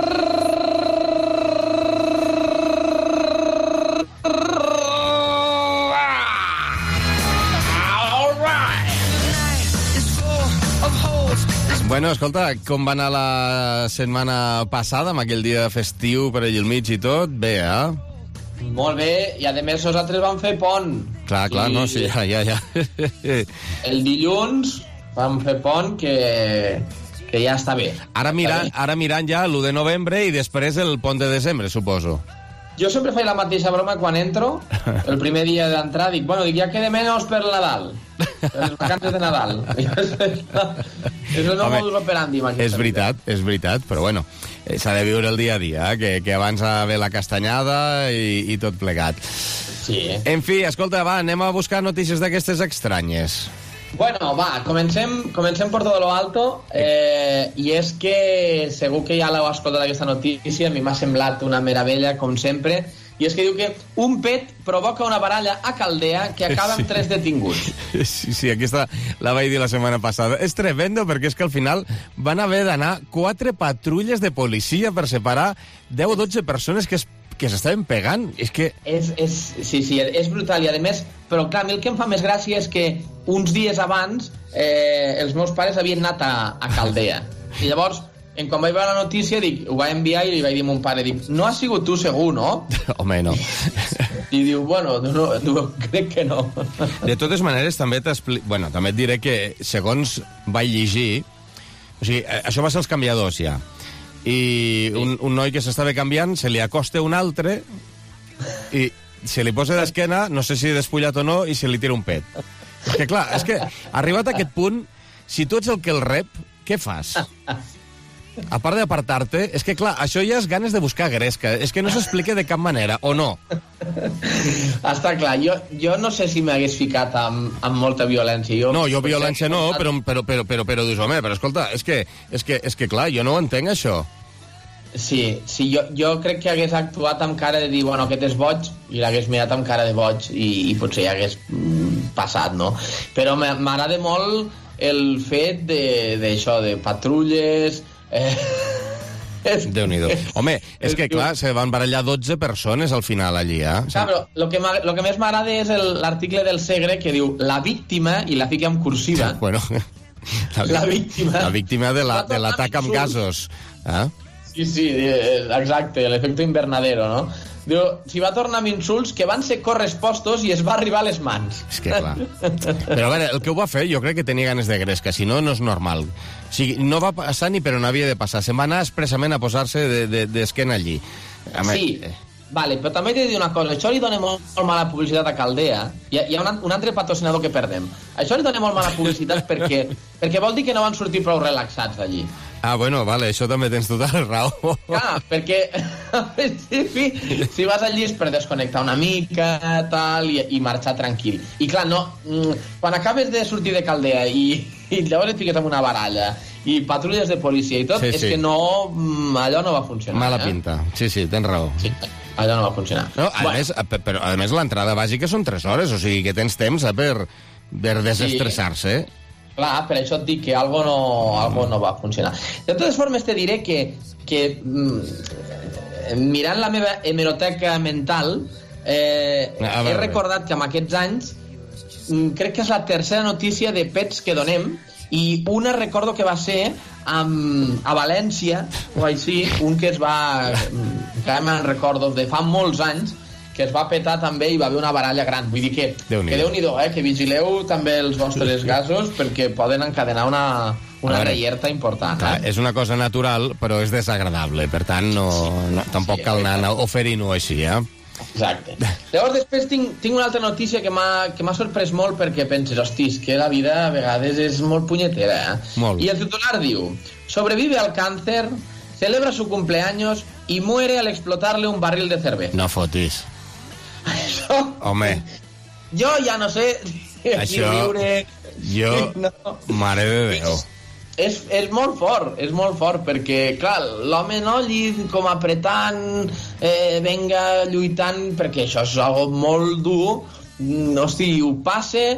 S1: Bueno, escolta, com va anar la setmana passada, amb aquell dia festiu per allà al mig i tot? Bé, eh?
S12: Molt bé, i a més nosaltres vam fer pont.
S1: Clar, clar, I... no, sí, ja, ja, ja.
S12: El dilluns vam fer pont que, que ja està bé.
S1: Ara mirant, ara mirant ja l'u de novembre i després el pont de desembre, suposo.
S12: Jo sempre faig la mateixa broma quan entro, el primer dia d'entrar, dic, bueno, dic, ja queda menys per Nadal, per les vacances de Nadal. És el meu modus operandi, imagina't.
S1: És veritat, és veritat, però bueno, s'ha de viure el dia a dia, eh? que, que abans ha de la castanyada i, i tot plegat.
S12: Sí.
S1: En fi, escolta, va, anem a buscar notícies d'aquestes estranyes.
S12: Bueno, va, comencem, comencem por todo lo alto, eh, i és que segur que ja l'heu escoltat aquesta notícia, a mi m'ha semblat una meravella, com sempre, i és que diu que un pet provoca una baralla a Caldea que acaba amb sí. tres detinguts.
S1: Sí, sí, aquesta la vaig dir la setmana passada. És tremendo perquè és que al final van haver d'anar quatre patrulles de policia per separar deu o dotze persones que es que s'estaven pegant, és que...
S12: És, és, sí, sí, és brutal, i a més, però clar, a mi el que em fa més gràcia és que uns dies abans eh, els meus pares havien anat a, a Caldea, i llavors, en quan vaig veure la notícia, dic, ho vaig enviar i li vaig dir a mon pare, dic, no has sigut tu segur, no?
S1: Home, no.
S12: I diu, bueno, no, no, crec que no.
S1: De totes maneres, també t'explico... Bueno, també et diré que, segons vaig llegir, o sigui, això va ser els canviadors, ja, i un, un noi que s'estava canviant se li acosta un altre i se li posa d'esquena, no sé si despullat o no, i se li tira un pet. És que clar, és que arribat a aquest punt, si tu ets el que el rep, què fas? a part d'apartar-te, és que, clar, això ja és ganes de buscar gresca. És que no s'explica de cap manera, o no?
S12: Està clar, jo, jo no sé si m'hagués ficat amb, amb molta violència. Jo,
S1: no, jo violència no, però, però, però, però, però dius, home, però escolta, és que, és que, és que clar, jo no ho entenc, això.
S12: Sí, sí jo, jo crec que hagués actuat amb cara de dir, bueno, aquest és boig, i l'hagués mirat amb cara de boig, i, i potser ja hagués mm, passat, no? Però m'agrada molt el fet d'això, de, de patrulles... Eh...
S1: Déu-n'hi-do. Home, és que, clar, se van barallar dotze persones al final allí, eh?
S12: Clar, però el que, lo que més m'agrada és l'article del Segre que diu la víctima, i la fica en cursiva.
S1: Bueno, la,
S12: la víctima.
S1: La víctima de l'atac la, amb gasos. Eh?
S12: Sí, sí, exacte, l'efecte invernadero, no? Diu, s'hi va tornar amb insults que van ser correspostos i es va arribar a les mans.
S1: És que clar. Però a veure, el que ho va fer jo crec que tenia ganes de gresca, si no, no és normal. O sigui, no va passar ni per on havia de passar. Se'n va anar expressament a posar-se d'esquena de, de, allí. A
S12: sí, vale, però també t'he de dir una cosa. Això li dona molt, molt mala publicitat a Caldea. Hi ha, hi ha un, un altre patrocinador que perdem. Això li dona molt mala publicitat perquè, perquè vol dir que no van sortir prou relaxats d'allí.
S1: Ah, bueno, vale, això també tens tota la raó.
S12: Clar, perquè al principi, si vas allí és per desconnectar una mica, tal, i, i marxar tranquil. I clar, no, quan acabes de sortir de Caldea i, i llavors et fiques amb una baralla i patrulles de policia i tot, sí, és sí. que no, allò no va funcionar.
S1: Mala
S12: eh?
S1: pinta, sí, sí, tens raó.
S12: Sí, allò no va funcionar.
S1: No, a, bueno. més, però, a més, l'entrada bàsica són tres hores, o sigui que tens temps eh, per, per desestressar-se. Sí.
S12: Clar, per això et dic que algo no, algo no va funcionar. De totes formes, te diré que, que mm, mirant la meva hemeroteca mental, eh, he recordat que en aquests anys mm, crec que és la tercera notícia de pets que donem, i una recordo que va ser amb, a València, o així, un que es va... que me'n recordo, de fa molts anys, que es va petar també i va haver una baralla gran. Vull dir que Déu-n'hi-do, que Déu-n'hi-do eh? Que vigileu també els vostres gasos perquè poden encadenar una, una reierta important.
S1: Clar,
S12: eh?
S1: És una cosa natural, però és desagradable. Per tant, no, no, tampoc sí, cal anar oferint-ho així, eh?
S12: Exacte. Llavors, després tinc, tinc una altra notícia que m'ha sorprès molt perquè penses, hostis, que la vida a vegades és molt punyetera, eh?
S1: Molt.
S12: I el titular diu: sobrevive al cáncer, celebra su cumpleaños y muere al explotarle un barril de cerveza.
S1: No fotis.
S12: Això...
S1: Home.
S12: Jo ja no sé si riure...
S1: Jo... No. Mare de Déu.
S12: És, és molt fort, és molt fort, perquè, clar, l'home, no, allí com apretant, eh, venga, lluitant, perquè això és algo molt dur, hosti, ho passe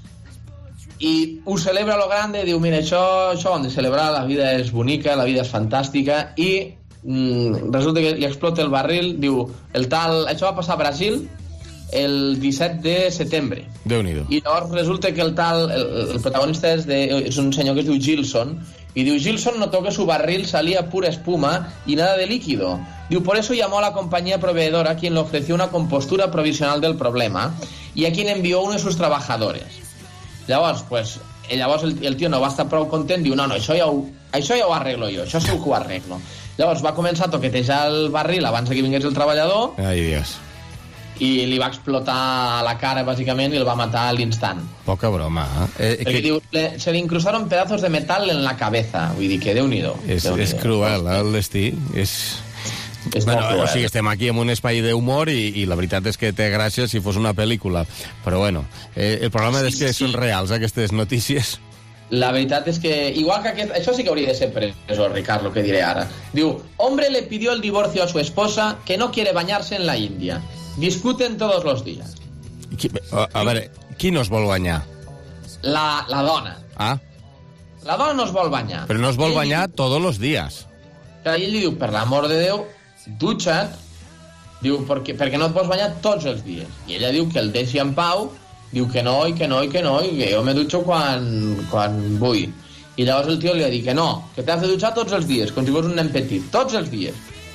S12: i ho celebra a lo grande, diu, mira, això, això ho hem de celebrar, la vida és bonica, la vida és fantàstica, i mm, resulta que li explota el barril, diu, el tal... Això va passar a Brasil el disset de setembre.
S1: Déu-n'hi-do.
S12: I llavors resulta que el tal, el, el protagonista és, de, és un senyor que es diu Gilson, y diu, Gilson notó que su barril salía pura espuma y nada de líquido. Diu, por eso llamó a la compañía proveedora, quien le ofreció una compostura provisional del problema y a quien envió uno de sus trabajadores. Llavors, pues, llavors el, el tio no va estar prou content, diu, no, no, això ja ho, això ja ho arreglo jo, això sí que ho arreglo. Llavors va començar a toquetejar el barril abans que vingués el treballador.
S1: Ai, Dios.
S12: I li va explotar a la cara, bàsicament, i el va matar a l'instant.
S1: Poca broma, eh? eh
S12: Perquè que... diu, le, se li incruzaron pedazos de metal en la cabeza. Vull dir que Déu-n'hi-do.
S1: És,
S12: Déu
S1: és cruel, eh, el destí. És...
S12: És
S1: bueno,
S12: molt cruel.
S1: O sigui, estem aquí en un espai d'humor i, i la veritat és que té gràcia si fos una pel·lícula. Però bueno, eh, el problema sí, és que sí. són reals, aquestes notícies.
S12: La veritat és que, igual que aquest... Això sí que hauria de ser preso, Ricard, lo que diré ara. Diu, hombre le pidió el divorcio a su esposa que no quiere bañarse en la India. Discuten todos los días.
S1: Qui, a, a veure, qui no es vol banyar?
S12: La, la dona.
S1: Ah.
S12: La dona no es vol banyar.
S1: Però no es vol
S12: ell
S1: banyar
S12: diu,
S1: todos los días.
S12: Que ell li diu, per l'amor de Déu, dutxa't. Diu, perquè, perquè no et pots banyar tots els dies. I ella diu que el deixi en pau. Diu que no, i que no, i que no, i que jo me dutxo quan, quan vull. I llavors el tio li va dir que no, que t'has de dutxar tots els dies, com si fos un nen petit, tots els dies.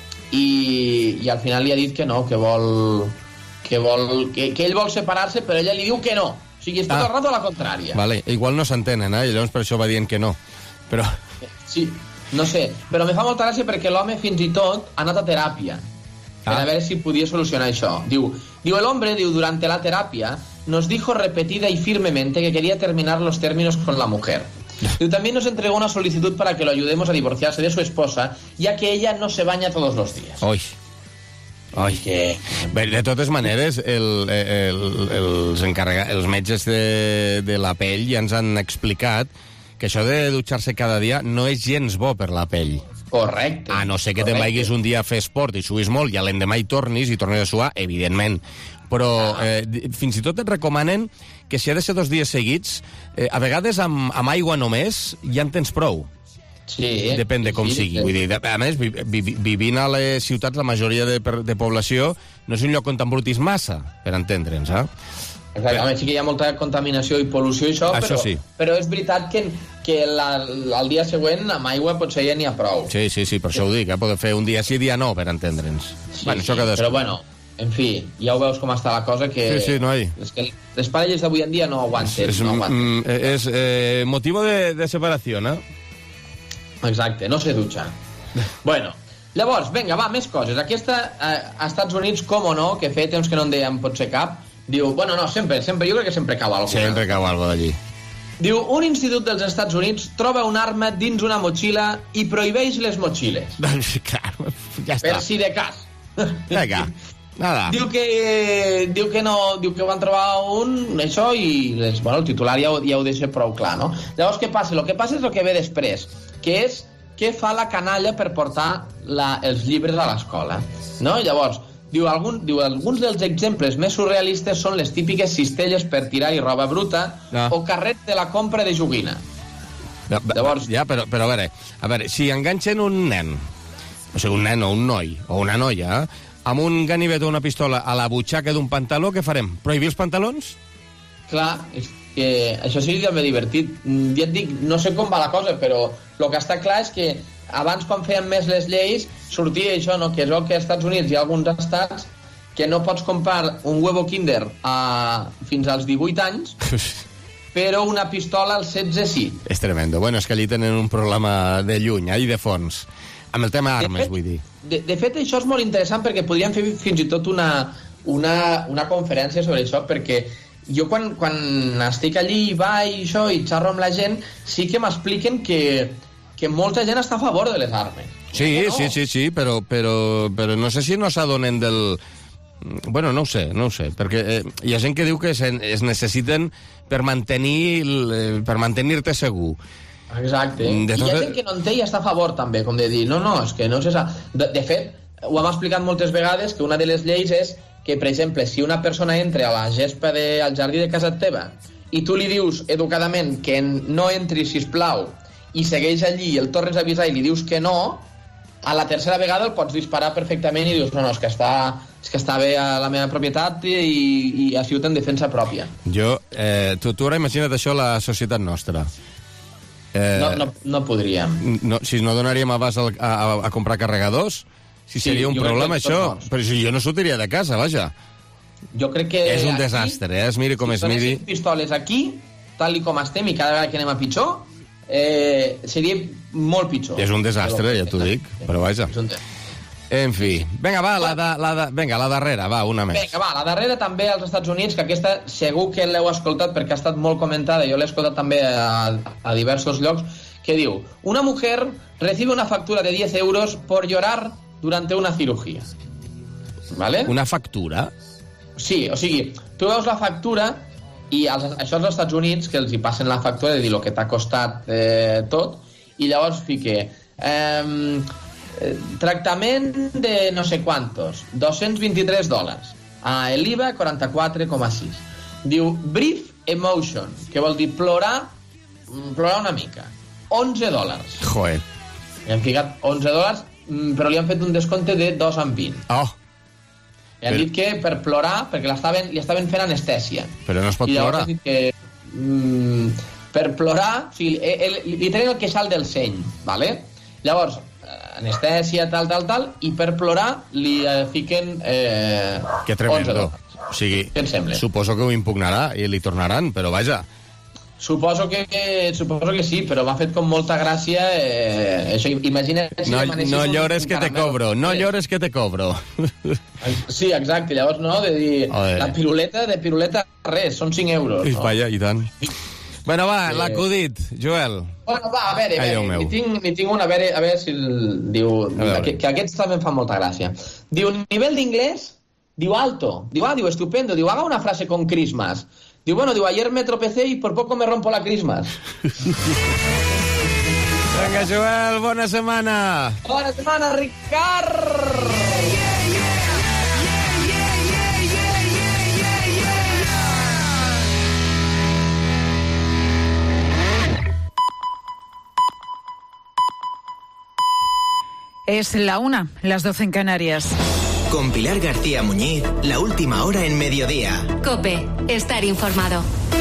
S12: I, i al final li ha dit que no, que vol que, vol, que, que ell vol separar-se, però ella li diu que no. O sigui, està ah. tot el rato a la contrària.
S1: Vale, igual no s'entenen, eh? I llavors per això va dient que no. Però...
S12: Sí, no sé, però me fa molta gràcia perquè l'home fins i tot ha anat a teràpia per ah. a veure si podia solucionar això. Diu, diu el hombre, diu, durante la terapia nos dijo repetida y firmemente que quería terminar los términos con la mujer. Diu, también nos entregó una solicitud para que lo ayudemos a divorciarse de su esposa, ya que ella no se baña todos los días.
S1: Oi. Oi.
S12: Que...
S1: Bé, de totes maneres, el, el, els, encarrega, els metges de, de la pell ja ens han explicat que això de dutxar-se cada dia no és gens bo per la pell.
S12: Correcte.
S1: A no ser que te'n vagis un dia a fer esport i suïs molt i a l'endemà hi tornis i tornis a suar, evidentment. Però eh, fins i tot et recomanen que si ha de ser dos dies seguits, eh, a vegades amb, amb aigua només ja en tens prou.
S12: Sí.
S1: Depèn de com
S12: sí,
S1: sigui.
S12: Sí.
S1: Vull dir, a més, vi, vi, vivint a les ciutats, la majoria de, de població no és un lloc on t'embrutis massa, per entendre'ns, eh?
S12: Exacte, home, sí que hi ha molta contaminació i pol·lució i això,
S1: això
S12: però,
S1: sí.
S12: però és veritat que, que la, el dia següent amb aigua potser ja n'hi ha prou.
S1: Sí, sí, sí, per això ho dic, eh? Poder fer un dia sí, dia no, per entendre'ns.
S12: Sí,
S1: bueno,
S12: sí,
S1: això
S12: però bueno, en fi, ja ho veus com està la cosa, que,
S1: sí, sí, no hi.
S12: és que les parelles d'avui en dia no aguanten.
S1: És,
S12: no aguanten.
S1: mm, és eh, motivo de, de separació, no?
S12: Exacte, no se dutxa. Bueno, llavors, vinga, va, més coses. Aquesta, eh, a Estats Units, com o no, que feia temps que no en dèiem potser cap, diu, bueno, no, sempre, sempre, jo crec que sempre cau alguna.
S1: Sempre cau alguna d'allí.
S12: Diu, un institut dels Estats Units troba una arma dins una motxilla i prohibeix les motxilles.
S1: Doncs, clar, ja està.
S12: Per si de cas.
S1: Vinga, nada.
S12: Diu que, diu que no, diu que van trobar un, això, i les, bueno, el titular ja ho, ja ho deixa prou clar, no? Llavors, què passa? El que passa és el que ve després, que és què fa la canalla per portar la, els llibres a l'escola, no? Llavors, diu, algun, diu, alguns dels exemples més surrealistes són les típiques cistelles per tirar-hi roba bruta
S1: no.
S12: o carret de la compra de joguina.
S1: Ja,
S12: Llavors...
S1: ja però, però a veure, a veure, si enganxen un nen, o sigui, un nen o un noi, o una noia, amb un ganivet o una pistola a la butxaca d'un pantaló, què farem? Prohibir els pantalons?
S12: Clar, és que això sí que m'he divertit. Ja et dic, no sé com va la cosa, però el que està clar és que abans, quan feien més les lleis, sortia això, no? Que es veu que als Estats Units hi ha alguns estats que no pots comprar un huevo Kinder a, fins als divuit anys, però una pistola als setze sí.
S1: És tremendo. Bueno, és que allí tenen un problema de lluny, eh, i de fons. Amb el tema armes,
S12: fet,
S1: vull dir.
S12: De, de fet, això és molt interessant perquè podríem fer fins i tot una, una, una conferència sobre això, perquè jo quan, quan estic allí i vaig i això i xerro amb la gent, sí que m'expliquen que, que molta gent està a favor de les armes.
S1: Sí, no? sí, sí, sí, però, però, però no sé si no s'adonen del... Bueno, no ho sé, no ho sé, perquè eh, hi ha gent que diu que es, es necessiten per mantenir per mantenir-te segur.
S12: Exacte.
S1: De
S12: tot... I hi ha gent que no en té i està a favor també, com de dir, no, no, és que no sé... De, de fet, ho hem explicat moltes vegades, que una de les lleis és que, per exemple, si una persona entra a la gespa de, al jardí de casa teva i tu li dius educadament que no entri, sisplau, i segueix allí i el tornes a avisar i li dius que no, a la tercera vegada el pots disparar perfectament i dius, no, no, és que està, és que està bé a la meva propietat i, i ha sigut en defensa pròpia.
S1: Jo, eh, tu, tu ara imagina't això a la societat nostra.
S12: Eh, no, no, no podríem.
S1: No, si no donaríem abast a, a, a comprar carregadors, si sí, seria un problema això. Però si jo no sortiria de casa, vaja.
S12: Jo crec que...
S1: És un desastre, eh? Es miri com
S12: si
S1: es miri.
S12: Si pistoles aquí, tal i com estem, i cada vegada que anem a pitjor, eh, seria molt pitjor.
S1: És un desastre, ja t'ho dic, però vaja.
S12: És un
S1: En fi, vinga, va, la, de, la, de, vinga, la darrera, va, una més.
S12: Vinga, va, la darrera també als Estats Units, que aquesta segur que l'heu escoltat perquè ha estat molt comentada, jo l'he escoltat també a, a diversos llocs, que diu, una mujer recibe una factura de diez euros por llorar durante una cirugía. ¿Vale?
S1: Una factura?
S12: Sí, o sigui, tu veus la factura i als, això als Estats Units, que els hi passen la factura de dir el que t'ha costat eh, tot, i llavors fique... Eh, tractament de no sé quantos, dos-cents vint-i-tres dòlars. Ah, el I V A, quaranta-quatre coma sis. Diu, brief emotion, que vol dir plorar, plorar una mica. onze dòlars.
S1: Joder.
S12: Li han ficat onze dòlars, però li han fet un descompte de dos amb vint.
S1: Oh.
S12: Li han però... dit que per plorar, perquè l'estaven, li estaven fent anestèsia.
S1: Però no es pot
S12: I
S1: plorar.
S12: I que mm, per plorar, o sigui, el, el, li trenen el queixal del seny, ¿vale? Llavors, anestèsia, tal, tal, tal, i per plorar li eh, fiquen eh,
S1: que tremendo. O sigui, suposo que ho impugnarà i li tornaran, però vaja.
S12: Suposo que, suposo que sí, però m'ha fet com molta gràcia eh, això, imagina't si
S1: no,
S12: demanessis
S1: no
S12: un,
S1: llores
S12: un
S1: que te cobro, no llores que te cobro.
S12: Sí, exacte, llavors no, de dir, la piruleta, de piruleta res, són cinc euros.
S1: No? Vaja, i tant. Bueno, va,
S12: Eh,
S1: l'acudit, Joel.
S12: Bueno, va, a veure, a
S1: Ai,
S12: veure,
S1: Déu meu.
S12: n'hi tinc, n'hi tinc una, a veure, a veure si el, diu,
S1: veure.
S12: que, que aquests també em fan molta gràcia. Diu, nivell d'inglés, diu alto. Diu, ah, diu, estupendo. Diu, haga una frase con Christmas. Diu, bueno, diu, ayer me tropecé y por poco me rompo la Christmas.
S1: Vinga, Joel, bona setmana.
S12: Bona setmana, Ricard!
S13: Es la una, las doce en Canarias.
S14: Con Pilar García Muñiz, la última hora en mediodía.
S2: COPE, estar informado.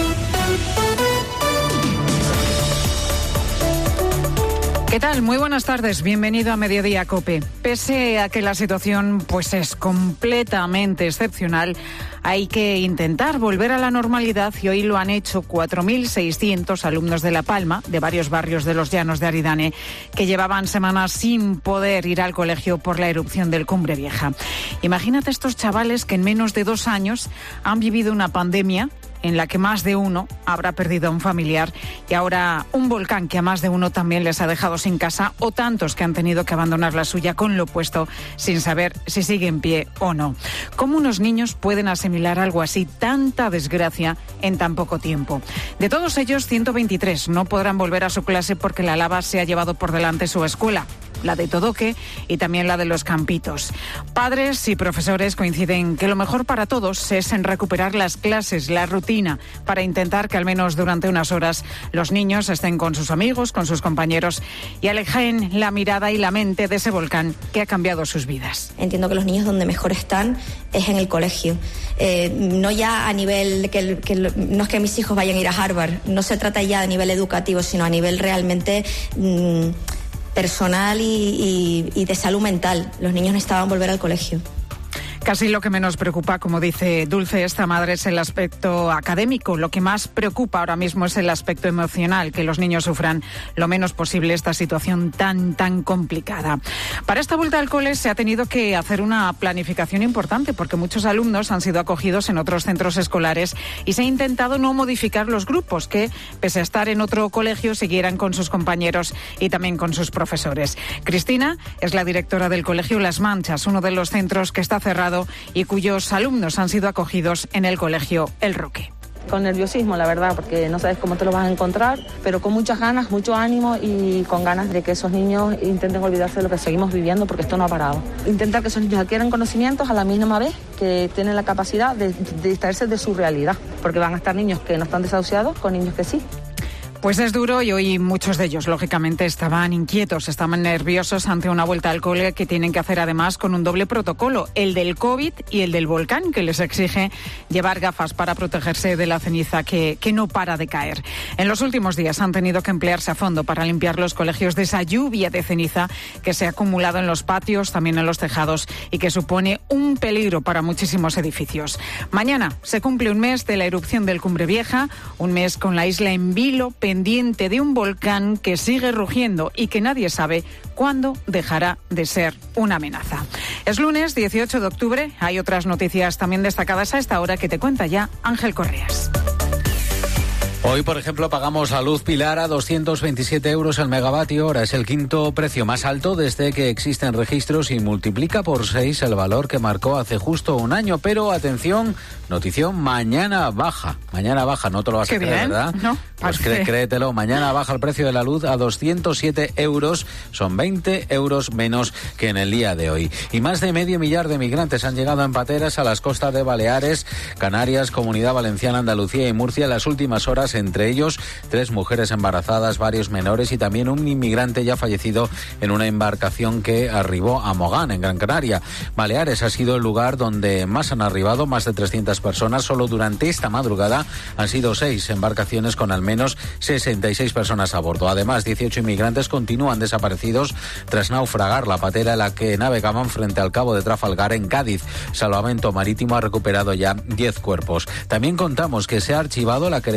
S13: ¿Qué tal? Muy buenas tardes. Bienvenido a Mediodía COPE. Pese a que la situación pues es completamente excepcional, hay que intentar volver a la normalidad y hoy lo han hecho cuatro mil seiscientos alumnos de La Palma, de varios barrios de los Llanos de Aridane, que llevaban semanas sin poder ir al colegio por la erupción del Cumbre Vieja. Imagínate estos chavales que en menos de dos años han vivido una pandemia en la que más de uno habrá perdido a un familiar y ahora un volcán que a más de uno también les ha dejado sin casa, o tantos que han tenido que abandonar la suya con lo opuesto sin saber si sigue en pie o no. ¿Cómo unos niños pueden asimilar algo así, tanta desgracia, en tan poco tiempo? De todos ellos, ciento veintitrés no podrán volver a su clase porque la lava se ha llevado por delante su escuela, la de Todoque y también la de Los Campitos. Padres y profesores coinciden que lo mejor para todos es en recuperar las clases, la rutina, para intentar que al menos durante unas horas los niños estén con sus amigos, con sus compañeros y alejen la mirada y la mente de ese volcán que ha cambiado sus vidas.
S15: Entiendo que los niños donde mejor están es en el colegio. Eh, no ya a nivel, que, que no es que mis hijos vayan a ir a Harvard, no se trata ya a nivel educativo, sino a nivel realmente Mmm, personal y, y, y de salud mental. Los niños necesitaban volver al colegio.
S13: Casi lo que menos preocupa, como dice Dulce, esta madre, es el aspecto académico. Lo que más preocupa ahora mismo es el aspecto emocional, que los niños sufran lo menos posible esta situación tan, tan complicada. Para esta vuelta al cole se ha tenido que hacer una planificación importante porque muchos alumnos han sido acogidos en otros centros escolares y se ha intentado no modificar los grupos que, pese a estar en otro colegio, siguieran con sus compañeros y también con sus profesores. Cristina es la directora del Colegio Las Manchas, uno de los centros que está cerrado y cuyos alumnos han sido acogidos en el colegio El Roque.
S16: Con nerviosismo, la verdad, porque no sabes cómo te lo vas a encontrar, pero con muchas ganas, mucho ánimo y con ganas de que esos niños intenten olvidarse de lo que seguimos viviendo, porque esto no ha parado. Intentar que esos niños adquieran conocimientos a la misma vez que tienen la capacidad de, de distraerse de su realidad, porque van a estar niños que no están desahuciados con niños que sí.
S13: Pues es duro y hoy muchos de ellos, lógicamente, estaban inquietos, estaban nerviosos ante una vuelta al cole que tienen que hacer además con un doble protocolo, el del COVID y el del volcán, que les exige llevar gafas para protegerse de la ceniza que, que no para de caer. En los últimos días han tenido que emplearse a fondo para limpiar los colegios de esa lluvia de ceniza que se ha acumulado en los patios, también en los tejados, y que supone un peligro para muchísimos edificios. Mañana se cumple un mes de la erupción del Cumbre Vieja, un mes con la isla en vilo, pendiente de un volcán que sigue rugiendo y que nadie sabe cuándo dejará de ser una amenaza. Es lunes dieciocho de octubre, hay otras noticias también destacadas a esta hora que te cuenta ya Ángel Correas.
S17: Hoy, por ejemplo, pagamos la luz Pilar a doscientos veintisiete euros el megavatio hora. Es el quinto precio más alto desde que existen registros y multiplica por seis el valor que marcó hace justo un año. Pero, atención, notición, mañana baja. Mañana baja, no te lo vas
S13: Qué
S17: a creer,
S13: bien,
S17: ¿verdad?
S13: ¿no?
S17: Pues cré, créetelo, mañana baja el precio de la luz a doscientos siete euros. Son veinte euros menos que en el día de hoy. Y más de medio millar de migrantes han llegado en pateras a las costas de Baleares, Canarias, Comunidad Valenciana, Andalucía y Murcia en las últimas horas. Entre ellos, tres mujeres embarazadas, varios menores y también un inmigrante ya fallecido en una embarcación que arribó a Mogán, en Gran Canaria. Baleares ha sido el lugar donde más han arribado, más de trescientas personas. Solo durante esta madrugada han sido seis embarcaciones con al menos sesenta y seis personas a bordo. Además, dieciocho inmigrantes continúan desaparecidos tras naufragar la patera en la que navegaban frente al cabo de Trafalgar en Cádiz. Salvamento Marítimo ha recuperado ya diez cuerpos. También contamos que se ha archivado la querella por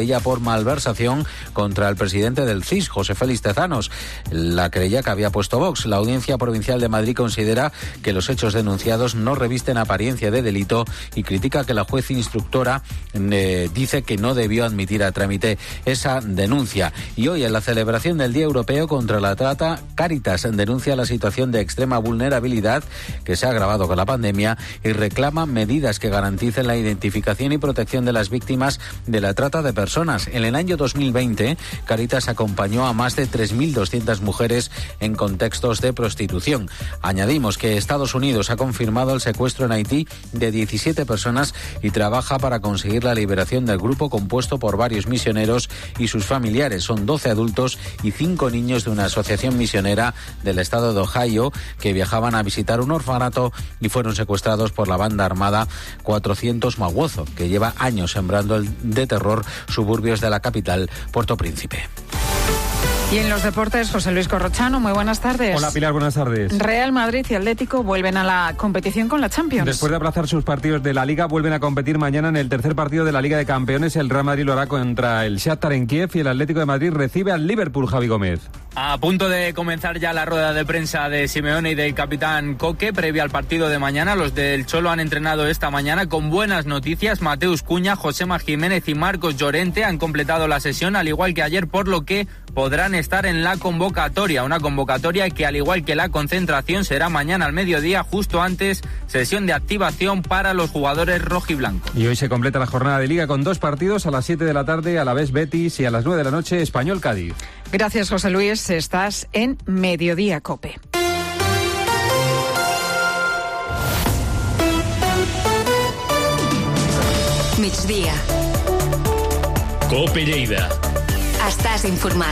S17: malversación contra el presidente del C I S, José Félix Tezanos, la querella que había puesto Vox. La Audiencia Provincial de Madrid considera que los hechos denunciados no revisten apariencia de delito y critica que la juez instructora eh, dice que no debió admitir a trámite esa denuncia. Y hoy, en la celebración del Día Europeo contra la Trata, Cáritas denuncia la situación de extrema vulnerabilidad que se ha agravado con la pandemia y reclama medidas que garanticen la identificación y protección de las víctimas de la trata de personas. En el año dos mil veinte, Cáritas acompañó a más de tres mil doscientas mujeres en contextos de prostitución. Añadimos que Estados Unidos ha confirmado el secuestro en Haití de diecisiete personas y trabaja para conseguir la liberación del grupo compuesto por varios misioneros y sus familiares. Son doce adultos y cinco niños de una asociación misionera del estado de Ohio que viajaban a visitar un orfanato y fueron secuestrados por la banda armada cuatrocientos Maguozo, que lleva años sembrando el de terror suburbios de la capital, Puerto Príncipe.
S13: Y en los deportes, José Luis Corrochano, muy buenas tardes.
S18: Hola Pilar, buenas tardes.
S13: Real Madrid y Atlético vuelven a la competición con la Champions.
S18: Después de aplazar sus partidos de la Liga, vuelven a competir mañana en el tercer partido de la Liga de Campeones. El Real Madrid lo hará contra el Shakhtar en Kiev y el Atlético de Madrid recibe al Liverpool, Javi Gómez.
S19: A punto de comenzar ya la rueda de prensa de Simeone y del capitán Coque, previa al partido de mañana. Los del Cholo han entrenado esta mañana con buenas noticias. Mateus Cuña, Josema Jiménez y Marcos Llorente han completado la sesión, al igual que ayer, por lo que podrán estar en la convocatoria. Una convocatoria que, al igual que la concentración, será mañana al mediodía, justo antes, sesión de activación para los jugadores rojiblancos.
S18: Y hoy se completa la jornada de Liga con dos partidos, a las siete de la tarde, a la vez Betis, y a las nueve de la noche, Español Cádiz.
S13: Gracias, José Luis. Estás en Mediodía Cope.
S2: Migdia.
S4: Cope Lleida.
S2: Estàs informat.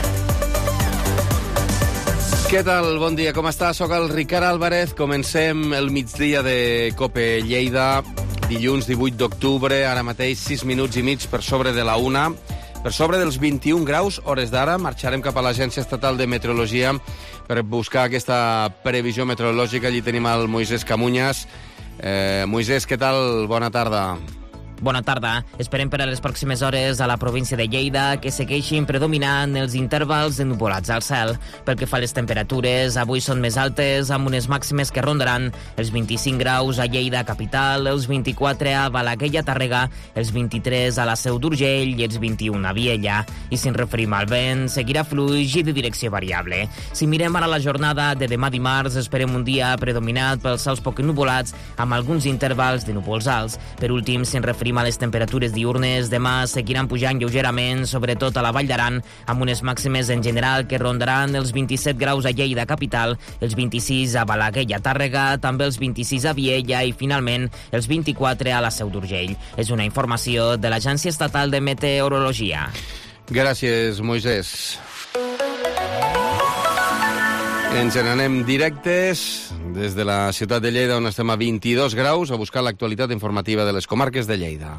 S1: Què tal? Bon dia, com està? Soc el Ricard Álvarez. Comencem el migdia de Cope Lleida, dilluns divuit d'octubre, ara mateix sis minuts i mig per sobre de la una. Per sobre dels vint-i-un graus, hores d'ara, marxarem cap a l'Agència Estatal de Meteorologia per buscar aquesta previsió meteorològica. Allí tenim el Moisés Camuñas. Eh, Moisés, què tal? Bona tarda.
S3: Bona tarda. Esperem per a les pròximes hores a la província de Lleida que segueixin predominant els intervals de nuvolats al cel. Pel que fa a les temperatures, avui són més altes, amb unes màximes que rondaran els vint-i-cinc graus a Lleida capital, els vint-i-quatre a Balaguer i a Tàrrega, els vint-i-tres a la Seu d'Urgell i els vint-i-un a Viella. I si ens referim al vent, seguirà fluix i de direcció variable. Si mirem ara la jornada de demà dimarts, esperem un dia predominat pels cels poc nuvolats, amb alguns intervals de núvols alts. Per últim, si ens referim a les temperatures diurnes, demà seguiran pujant lleugerament, sobretot a la Vall d'Aran, amb unes màximes en general que rondaran els vint-i-set graus a Lleida capital, els vint-i-sis a Balaguer i a Tàrrega, també els vint-i-sis a Viella i, finalment, els vint-i-quatre a la Seu d'Urgell. És una informació de l'Agència Estatal de Meteorologia.
S1: Gràcies, Moisés. Ens n'anem directes des de la ciutat de Lleida, on estem a vint-i-dos graus, a buscar l'actualitat informativa de les comarques de Lleida.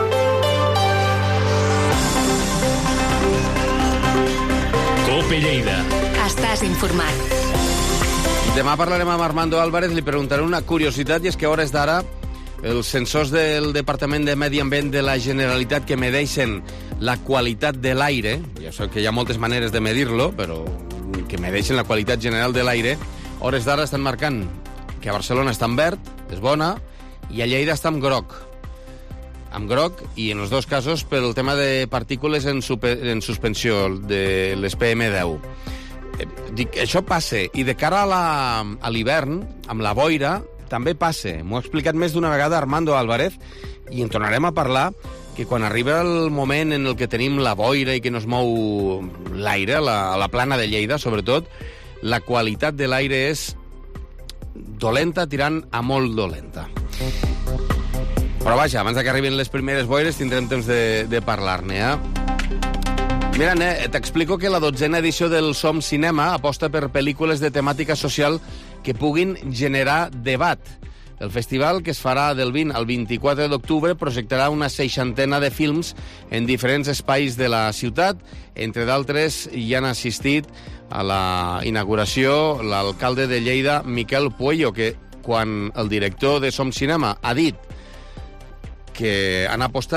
S4: Cope Lleida.
S2: Estàs informat.
S1: Demà parlarem amb Armando Álvarez, li preguntaré una curiositat, i és que a hores d'ara els sensors del Departament de Medi Ambient de la Generalitat que medeixen la qualitat de l'aire, ja sé que hi ha moltes maneres de medir-lo, però que medeixen la qualitat general de l'aire, hores d'ara estan marcant que a Barcelona està en verd, és bona, i a Lleida està en groc. En groc, i en els dos casos pel tema de partícules en, super, en suspensió de les P M deu. Eh, dic, això passa, i de cara a, la, a l'hivern, amb la boira, també passa. M'ho ha explicat més d'una vegada Armando Álvarez, i en tornarem a parlar, que quan arriba el moment en el que tenim la boira i que no es mou l'aire, a la, a la plana de Lleida, sobretot, la qualitat de l'aire és dolenta, tirant a molt dolenta. Però vaja, abans que arribin les primeres boires tindrem temps de, de parlar-ne, eh? Mira, eh, t'explico que la dotzena edició del Som Cinema aposta per pel·lícules de temàtica social que puguin generar debat. El festival, que es farà del vint al vint-i-quatre d'octubre, projectarà una seixantena de films en diferents espais de la ciutat. Entre d'altres, hi han assistit a la inauguració l'alcalde de Lleida, Miquel Puello, que quan el director de Som Cinema ha dit que han apostat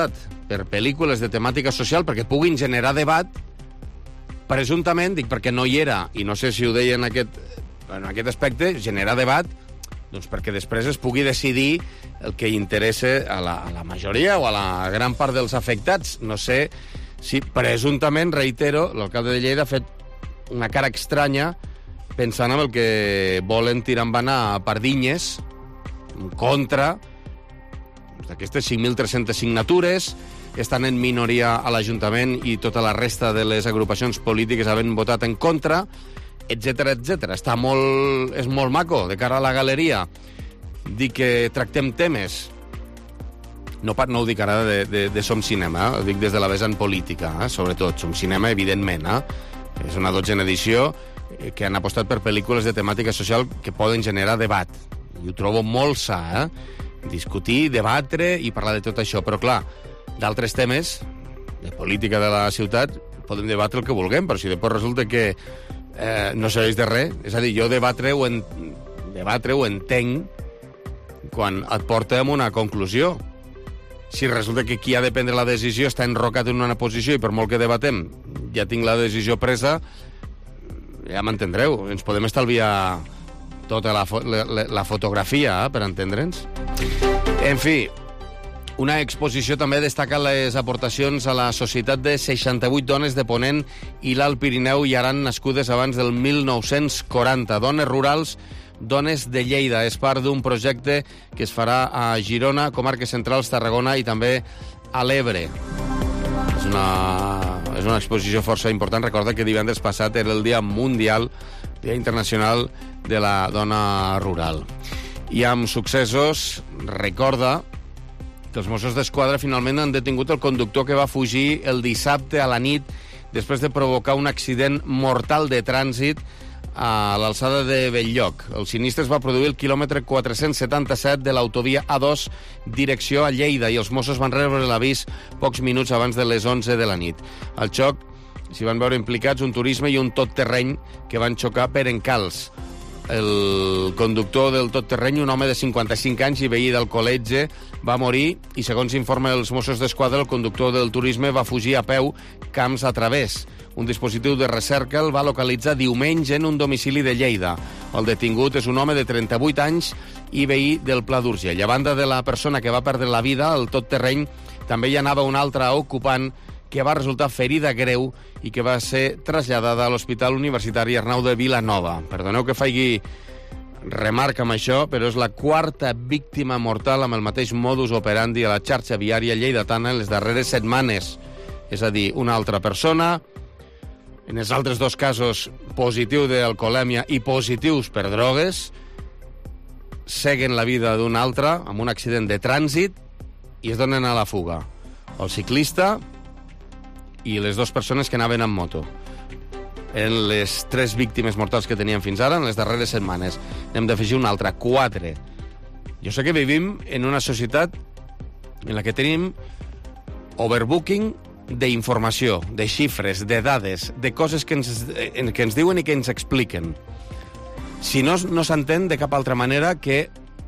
S1: per pel·lícules de temàtica social perquè puguin generar debat, presumptament, dic perquè no hi era, i no sé si ho deia en aquest, en aquest aspecte, generar debat, doncs perquè després es pugui decidir el que interessa a la, a la majoria o a la gran part dels afectats. No sé si presumptament, reitero, l'alcalde de Lleida ha fet una cara estranya pensant en el que volen tirar en vana a Pardinyes, en contra d'aquestes cinc mil tres-centes signatures, estan en minoria a l'Ajuntament i tota la resta de les agrupacions polítiques havent votat en contra, etcètera, etcètera. Està molt, és molt maco, de cara a la galeria, dir que tractem temes. No, no ho dic ara de, de, de Som Cinema, eh? Ho dic des de la vessant política, eh? Sobretot. Som Cinema, evidentment. Eh? És una dotzena edició que han apostat per pel·lícules de temàtica social que poden generar debat. I ho trobo molt sa, eh? Discutir, debatre i parlar de tot això. Però, clar, d'altres temes, de política de la ciutat, podem debatre el que vulguem, però si després resulta que eh, no serveix de res, és a dir, jo debatre ho, en, debatre ho entenc quan et porta a una conclusió. Si resulta que qui ha de prendre la decisió està enrocat en una posició i per molt que debatem ja tinc la decisió presa, ja m'entendreu, ens podem estalviar tota la, fo la, la fotografia, eh, per entendre'ns. En fi, una exposició també destaca les aportacions a la societat de seixanta-vuit dones de Ponent i l'Alt Pirineu i Aran nascudes abans del mil nou-cents quaranta. Dones rurals, dones de Lleida. És part d'un projecte que es farà a Girona, Comarques Centrals, Tarragona i també a l'Ebre. És una, és una exposició força important. Recorda que divendres passat era el Dia Mundial, Dia Internacional de la Dona Rural. I amb successos, recorda que els Mossos d'Esquadra finalment han detingut el conductor que va fugir el dissabte a la nit després de provocar un accident mortal de trànsit a l'alçada de Belllloc. El sinistre es va produir el quilòmetre quatre-cents setanta-set de l'autovia A dos, direcció a Lleida, i els Mossos van rebre l'avís pocs minuts abans de les onze de la nit. Al xoc s'hi van veure implicats un turisme i un tot-terreny que van xocar per encalç. El conductor del tot-terreny, un home de cinquanta-cinc anys i veí del col·legi, va morir i, segons informa els Mossos d'Esquadra, el conductor del turisme va fugir a peu camps a través. Un dispositiu de recerca el va localitzar diumenge en un domicili de Lleida. El detingut és un home de trenta-vuit anys i veí del Pla d'Urgell. A banda de la persona que va perdre la vida, al tot-terreny també hi anava un altre ocupant que va resultar ferida greu i que va ser traslladada a l'Hospital Universitari Arnau de Vilanova. Perdoneu que faci remarca amb això, però és la quarta víctima mortal amb el mateix modus operandi a la xarxa viària lleidatana en les darreres setmanes. És a dir, una altra persona, en els altres dos casos positiu d'alcoholèmia i positius per drogues, seguen la vida d'un altre amb un accident de trànsit i es donen a la fuga. El ciclista i les dues persones que anaven amb moto. Eren les tres víctimes mortals que teníem fins ara en les darreres setmanes. N'hem d'afegir una altra, quatre. Jo sé que vivim en una societat en la que tenim overbooking d'informació, de xifres, de dades, de coses que ens, que ens diuen i que ens expliquen. Si no, no s'entén de cap altra manera que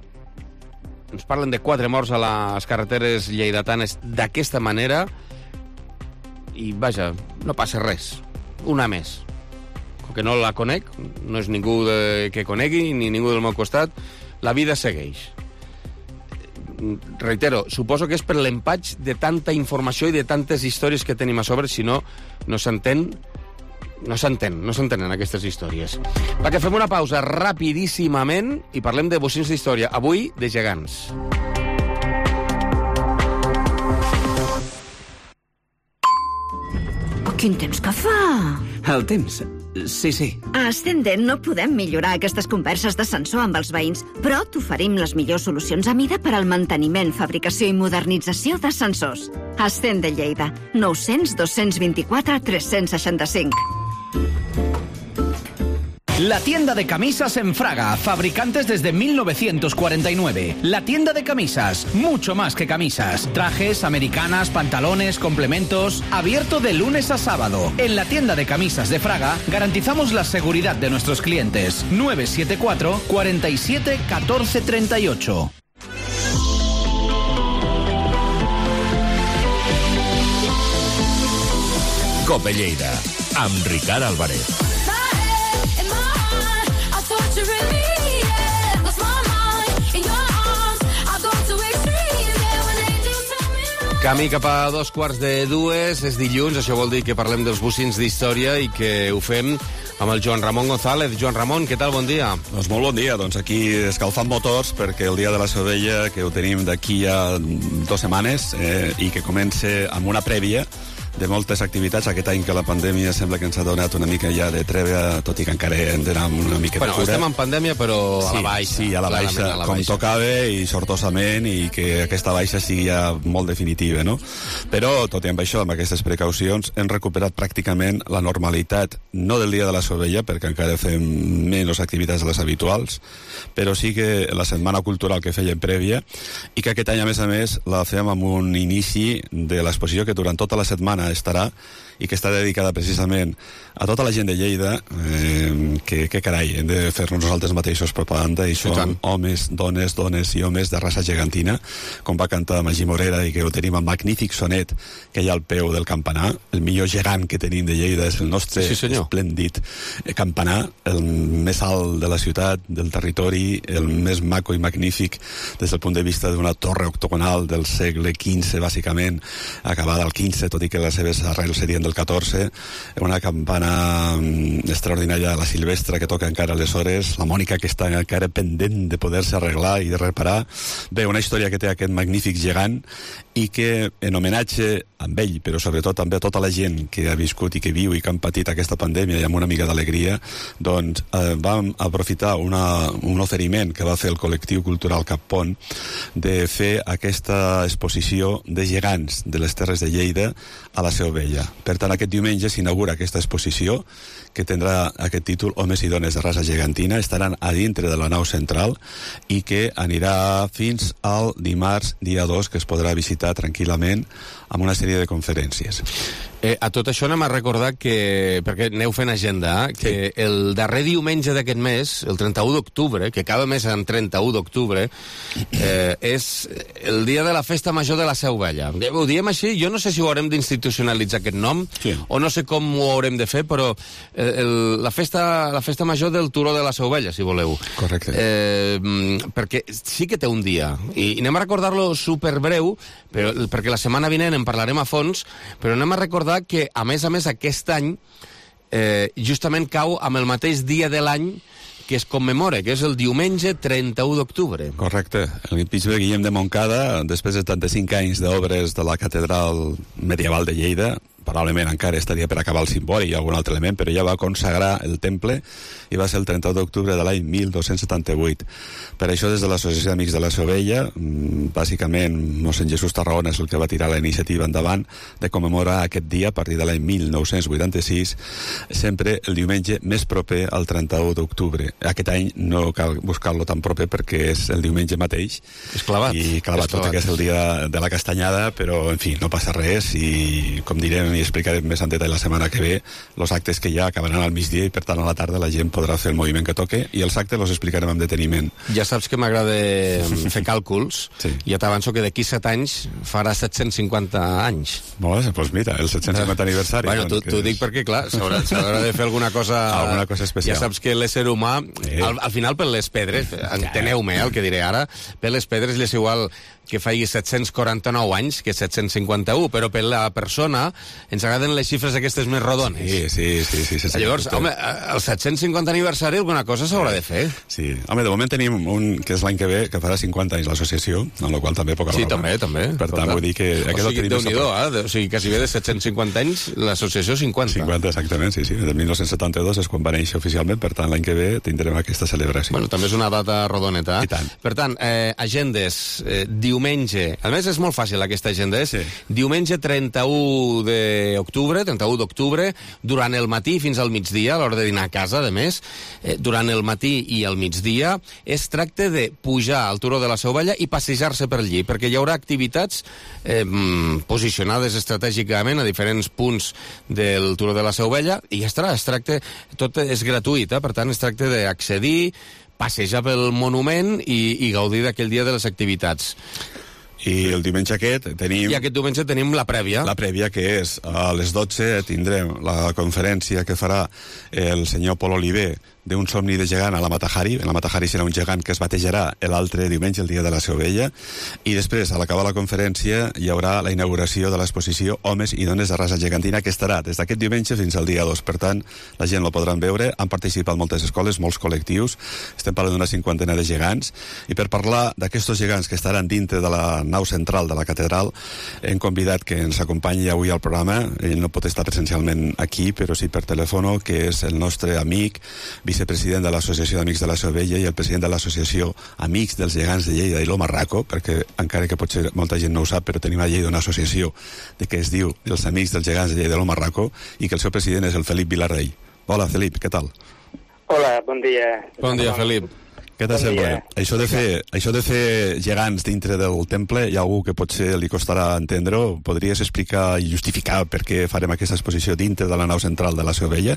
S1: ens parlen de quatre morts a les carreteres lleidatanes d'aquesta manera i, vaja, no passa res. Una més. Com que no la conec, no és ningú de, que conegui, ni ningú del meu costat, la vida segueix. Reitero, suposo que és per l'empatx de tanta informació i de tantes històries que tenim a sobre, si no, no s'entén, no s'entén, no s'entenen aquestes històries. Va, que fem una pausa rapidíssimament i parlem de bocins d'història. Avui, de gegants.
S20: Quin temps que fa?
S21: El temps? Sí, sí.
S20: A Ascendent no podem millorar aquestes converses d'ascensor amb els veïns, però t'oferim les millors solucions a mida per al manteniment, fabricació i modernització d'ascensors. Ascendent Lleida, nou cents, dos-cents vint-i-quatre, tres-cents seixanta-cinc.
S22: La tienda de camisas en Fraga, fabricantes desde mil novecientos cuarenta y nueve. La tienda de camisas, mucho más que camisas. Trajes, americanas, pantalones, complementos. Abierto de lunes a sábado. En la tienda de camisas de Fraga garantizamos la seguridad de nuestros clientes. nueve siete cuatro, cuatro siete, uno cuatro tres ocho.
S4: COPE Lleida, amb Ricard Álvarez.
S1: Camí cap a dos quarts de dues, és dilluns, això vol dir que parlem dels bocins d'història i que ho fem amb el Joan Ramon González. Joan Ramon, què tal? Bon dia.
S5: Doncs molt bon dia, doncs aquí escalfant motors perquè el dia de la Seu Vella, que ho tenim d'aquí a dues setmanes eh, i que comença amb una prèvia de moltes activitats. Aquest any que la pandèmia sembla que ens ha donat una mica ja de treva, tot i que encara hem d'anar amb una mica
S1: bueno,
S5: de cura.
S1: Estem en pandèmia, però sí, a la baixa.
S5: Sí, a la baixa, a la com baixa. Tocava i sortosament, i que aquesta baixa sigui ja molt definitiva, no? Però, tot i amb això, amb aquestes precaucions, hem recuperat pràcticament la normalitat, no del dia de la Seu Vella, perquè encara fem menys activitats de les habituals, però sí que la setmana cultural que fèiem prèvia, i que aquest any, a més a més, la fem amb un inici de l'exposició que durant tota la setmana estarà i que està dedicada precisament a tota la gent de Lleida, eh, que, que carai, hem de fer-nos nosaltres mateixos propaganda, i som homes, dones, dones i homes de raça gegantina, com va cantar Magí Morera, i que ho tenim amb magnífic sonet que hi ha al peu del campanar. El millor gegant que tenim de Lleida és el nostre sí, esplèndid campanar, el més alt de la ciutat, del territori, el més maco i magnífic des del punt de vista d'una torre octogonal del segle quinze, bàsicament, acabada al quinze, tot i que les seves arrels serien del catorze, una campana extraordinària, la Silvestre, que toca encara a les hores, la Mònica, que està encara pendent de poder-se arreglar i de reparar. Bé, una història que té aquest magnífic gegant, i que, en homenatge amb ell, però sobretot també a tota la gent que ha viscut i que viu i que han patit aquesta pandèmia, i amb una mica d'alegria, doncs eh, vam aprofitar una, un oferiment que va fer el col·lectiu cultural Cap Pont de fer aquesta exposició de gegants de les Terres de Lleida a la Seu Vella. Per tant, aquest diumenge s'inaugura aquesta exposició, que tindrà aquest títol Homes i dones de raça gegantina. Estaran a dintre de la nau central i que anirà fins al dimarts, dia dos, que es podrà visitar tranquil·lament amb una sèrie de conferències.
S1: Eh, a tot això anem a recordar que, perquè aneu fent agenda, que sí. El darrer diumenge d'aquest mes, el trenta-u d'octubre, que cada mes en trenta-u d'octubre, eh, és el dia de la Festa Major de la Seu Vella. Ho diem així, jo no sé si ho haurem d'institucionalitzar aquest nom, sí. O no sé com ho haurem de fer, però el, la, festa, la Festa Major del Turó de la Seu Vella, si voleu.
S5: Correcte.
S1: Eh, perquè sí que té un dia, i, i anem a recordar-lo superbreu, però, perquè la setmana vinent en parlarem a fons, però anem a recordar que, a més a més, aquest any eh, justament cau amb el mateix dia de l'any que es commemora, que és el diumenge trenta-u d'octubre.
S5: Correcte. El bisbe Guillem de Montcada, després de setanta-cinc anys d'obres de la catedral medieval de Lleida, probablement encara estaria per acabar el cimbori i algun altre element, però ja va consagrar el temple i va ser el trenta-u d'octubre de l'any mil dos-cents setanta-vuit. Per això, des de l'Associació d'Amics de la Seu Vella, bàsicament mossèn Jesús Tarragona és el que va tirar la iniciativa endavant de commemorar aquest dia a partir de l'any mil nou-cents vuitanta-sis, sempre el diumenge més proper al trenta-u d'octubre. Aquest any no cal buscar-lo tan proper perquè és el diumenge mateix.
S1: És clavat.
S5: I clavat, tot que és el dia de la castanyada, però, en fi, no passa res, i, com direm, i explicarem més en detall la setmana que ve, els actes que ja acabaran al migdia, i per tant a la tarda la gent podrà fer el moviment que toque, i els actes els explicarem amb deteniment.
S1: Ja saps que m'agrada fer càlculs, sí. I ja t'avanço que d'aquí set anys farà set-cents cinquanta anys.
S5: Molt bé, doncs mira, el set-cents cinquanta aniversari.
S1: Bueno, t'ho és... dic perquè, clar, s'haurà de fer alguna cosa...
S5: alguna cosa especial.
S1: Ja saps que l'ésser humà, sí. al, al final per les pedres, enteneu-me el que diré ara, per les pedres li és igual que faci set-cents quaranta-nou anys que set-cents cinquanta-u, però per la persona ens agraden les xifres aquestes més rodones.
S5: Sí, sí, sí. sí, sí
S1: Llavors, sí, home, el set-cents cinquanta aniversari alguna cosa s'haurà de fer.
S5: Sí, home, de moment tenim un que és l'any que ve, que farà cinquanta anys l'associació, amb la qual també poca
S1: Sí,
S5: broma.
S1: també, també.
S5: Per tant, vull dir que...
S1: O sigui, Déu-n'hi-do, eh? O sigui, quasi bé de set-cents cinquanta anys, l'associació cinquanta.
S5: cinquanta, exactament, sí, sí. De mil nou-cents setanta-dos és quan va néixer oficialment, per tant, l'any que ve tindrem aquesta celebració.
S1: Bueno, també és una data rodoneta.
S5: I tant.
S1: Per tant, eh, agendes, eh, diumenge... A més, és molt fàcil aquesta agenda, eh? Sí. Diumenge trenta-u d'octubre, trenta-u d'octubre, durant el matí fins al migdia, a l'hora de dinar a casa, a més, eh, durant el matí i el migdia, es tracta de pujar al Turó de la Seu Vella i passejar-se per allí, perquè hi haurà activitats eh, posicionades estratègicament a diferents punts del Turó de la Seu Vella, i ja estarà, es tracta, tot és gratuït, eh? Per tant, es tracta d'accedir, passejar pel monument i, i gaudir d'aquell dia de les activitats.
S5: I el diumenge aquest tenim...
S1: I aquest diumenge tenim la prèvia.
S5: La prèvia, que és a les dotze tindrem la conferència que farà el senyor Pol Oliver d'un somni de gegant a la Mata-Hari. La Mata-Hari serà un gegant que es batejarà l'altre diumenge, el dia de la seva vella, i després, a l'acabar la conferència, hi haurà la inauguració de l'exposició Homes i dones de raça gegantina, que estarà des d'aquest diumenge fins al dia dos. Per tant, la gent lo podran veure. Han participat moltes escoles, molts col·lectius. Estem parlant d'una cinquantena de gegants. I per parlar d'aquests gegants que estaran dintre de la nau central de la catedral, hem convidat que ens acompanyi avui al programa. Ell no pot estar presencialment aquí, però sí per telèfon, que és el nostre amic, vicepresident de l'Associació d'Amics de la Seva Vella i el president de l'Associació Amics dels Gegants de Lleida i lo Marraco, perquè encara que potser molta gent no ho sap, però tenim a Lleida una associació de que es diu els Amics dels Gegants de Lleida i lo Marraco, i que el seu president és el Felip Vilarrey. Hola, Felip, què tal?
S6: Hola, bon dia.
S1: Bon dia, Felip.
S5: Què t'assembla? Això de fer, això de fer gegants dintre del temple, hi ha algú que potser li costarà entendre-ho? Podries explicar i justificar per què farem aquesta exposició dintre de la nau central de la Seva Vella?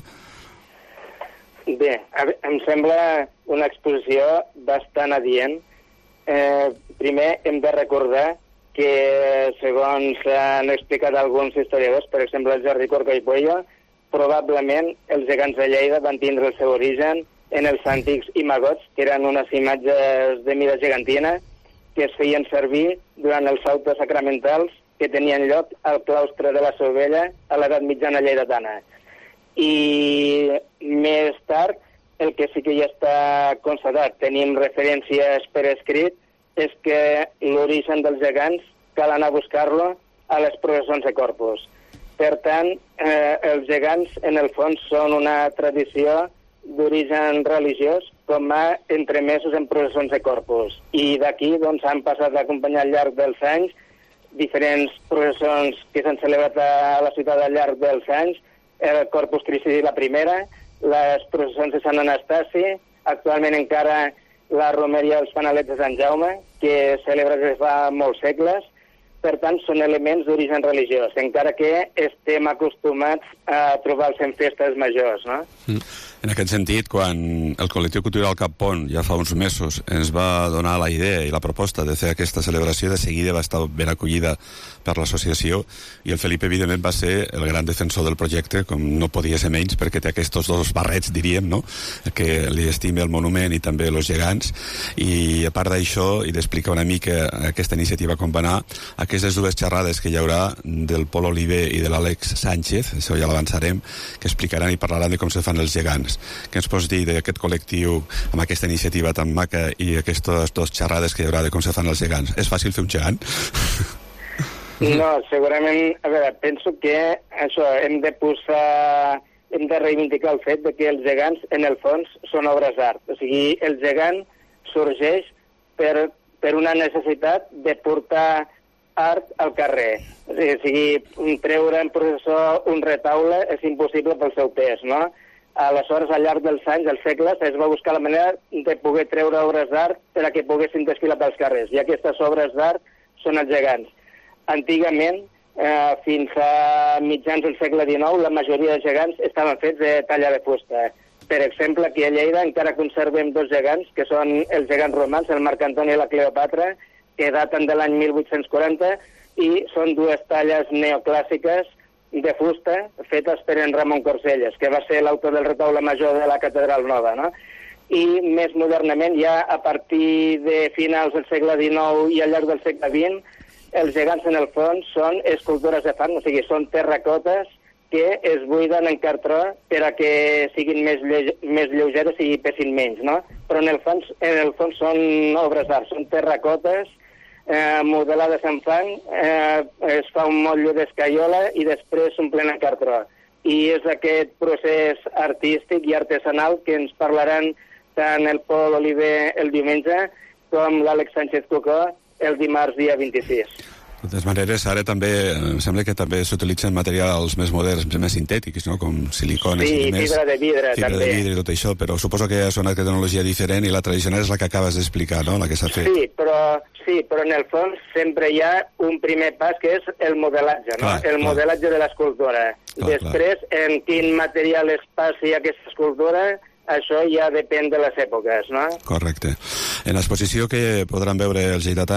S6: Bé, em sembla una exposició bastant adient. Eh, primer hem de recordar que, segons han explicat alguns historiadors, per exemple el Jordi Corca i Puello, probablement els gegants de Lleida van tindre el seu origen en els antics imagots, que eren unes imatges de mida gegantina que es feien servir durant els autos sacramentals que tenien lloc al claustre de la Seva Vella a l'edat mitjana lleidatana. I més tard, el que sí que ja està constatat, tenim referències per escrit, és que l'origen dels gegants cal anar a buscar-lo a les processons de Corpus. Per tant, eh, els gegants, en el fons, són una tradició d'origen religiós com a entremesos en processons de Corpus. I d'aquí doncs, han passat a acompanyar al llarg dels anys diferents processons que s'han celebrat a la ciutat al llarg dels anys, el Corpus Christi la primera, les processons de Sant Anastasi, actualment encara la romeria dels Fanalets de Sant Jaume, que celebra des de fa molts segles. Per tant, són elements d'origen religiós, encara que estem acostumats a trobar-los en festes majors, no?
S5: Mm. En aquest sentit, quan el col·lectiu cultural Cap Pont ja fa uns mesos ens va donar la idea i la proposta de fer aquesta celebració, de seguida va estar ben acollida per l'associació, i el Felip, evidentment, va ser el gran defensor del projecte, com no podia ser menys, perquè té aquests dos barrets, diríem, no?, que li estime el monument i també els gegants. I a part d'això, i d'explicar una mica aquesta iniciativa com va anar, aquestes dues xerrades que hi haurà del Pol Oliver i de l'Àlex Sánchez, això ja l'avançarem, que explicaran i parlaran de com se fan els gegants. Què ens pots dir d'aquest col·lectiu amb aquesta iniciativa tan maca i aquestes dues xerrades que hi haurà de com se fan els gegants? És fàcil fer un gegant?
S6: No, segurament, a veure, penso que això, hem de posar, hem de reivindicar el fet de que els gegants, en el fons, són obres d'art. O sigui, el gegant sorgeix per, per una necessitat de portar art al carrer. O sigui, treure en processó un retaule és impossible pel seu pes, no? Aleshores, al llarg dels anys, dels segles, es va buscar la manera de poder treure obres d'art per a que poguessin desfilar pels carrers. I aquestes obres d'art són els gegants. Antigament, eh, fins a mitjans del segle dinou, la majoria de gegants estaven fets de talla de fusta. Per exemple, aquí a Lleida encara conservem dos gegants, que són els gegants romans, el Marc Antoni i la Cleopatra, que daten de l'any mil vuit-cents quaranta, i són dues talles neoclàssiques de fusta fetes per en Ramon Corselles, que va ser l'autor del retaule major de la Catedral Nova, no? I més modernament, ja a partir de finals del segle dinou i al llarg del segle vint, els gegants en el fons són escultures de fang, o sigui, són terracotes que es buiden en cartró per a que siguin més, lle més lleugeres i pesin menys, no? Però en el fons, en el fons són obres d'art, són terracotes eh, modelades en fang, eh, es fa un motllo d'escaiola i després s'omplen en cartró. I és aquest procés artístic i artesanal que ens parlaran tant el Pol Oliver el diumenge com l'Àlex Sánchez Cucó el dimarts dia vint-i-sis.
S5: De totes maneres, ara també, em sembla que també s'utilitzen materials més moderns, més sintètics, no?, com silicones
S6: sí,
S5: i més.
S6: fibra de vidre,
S5: fibra
S6: també.
S5: de vidre i tot això, però suposo que és una tecnologia diferent i la tradicional és la que acabes d'explicar, no?, la que s'ha fet.
S6: Sí, però, sí, però en el fons sempre hi ha un primer pas que és el modelatge, no?
S5: Clar,
S6: el
S5: clar.
S6: modelatge de l'escultura. Després, clar. en quin material es passi aquesta escultura, això ja depèn de les èpoques, no?
S5: Correcte. En l'exposició que podran veure els lleidatans,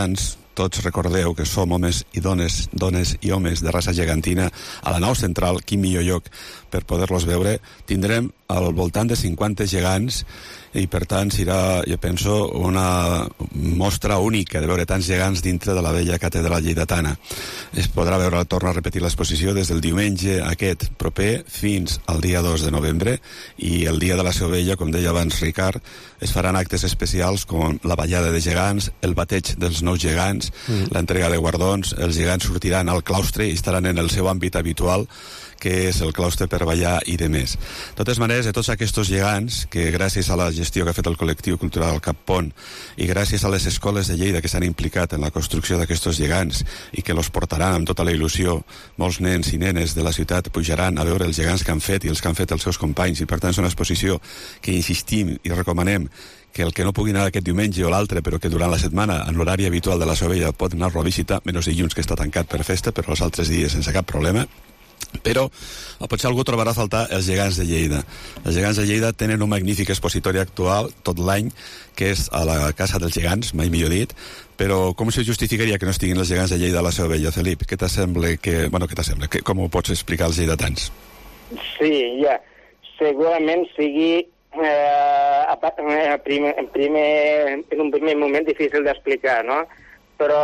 S5: tots recordeu que som homes i dones, dones i homes de raça gegantina a la nau central, quin millor lloc per poder-los veure, tindrem al voltant de cinquanta gegants i per tant serà, jo penso, una mostra única de veure tants gegants dintre de la vella catedral lleidatana. Es podrà veure, torna a repetir l'exposició des del diumenge aquest proper fins al dia dos de novembre, i el dia de la Seu Vella, com deia abans Ricard, es faran actes especials com la ballada de gegants, el bateig dels nous gegants, mm. l'entrega de guardons. Els gegants sortiran al claustre i estaran en el seu àmbit habitual, que és el claustre per ballar i de més. De totes maneres, de tots aquests gegants, que gràcies a la gestió que ha fet el col·lectiu cultural Cap Pont i gràcies a les escoles de Lleida que s'han implicat en la construcció d'aquests gegants i que los portaran amb tota la il·lusió, molts nens i nenes de la ciutat pujaran a veure els gegants que han fet i els que han fet els seus companys, i per tant és una exposició que insistim i recomanem que el que no pugui anar aquest diumenge o l'altre, però que durant la setmana, en l'horari habitual de la Seu Vella, pot anar-lo a visitar, menys dilluns, que està tancat per festa, però els altres dies sense cap problema. Però potser algú trobarà a faltar els gegants de Lleida. Els gegants de Lleida tenen un magnífic expositori actual tot l'any, que és a la Casa dels Gegants, mai millor dit, però com se justificaria que no estiguin els gegants de Lleida a la Seu Vella, Felip? Què t'assembla? Que, bueno, què t'assembla? Que, com ho pots explicar als lleidatans?
S6: Sí, ja. Segurament sigui eh, a, a primer, en, primer, en un primer moment difícil d'explicar, no? Però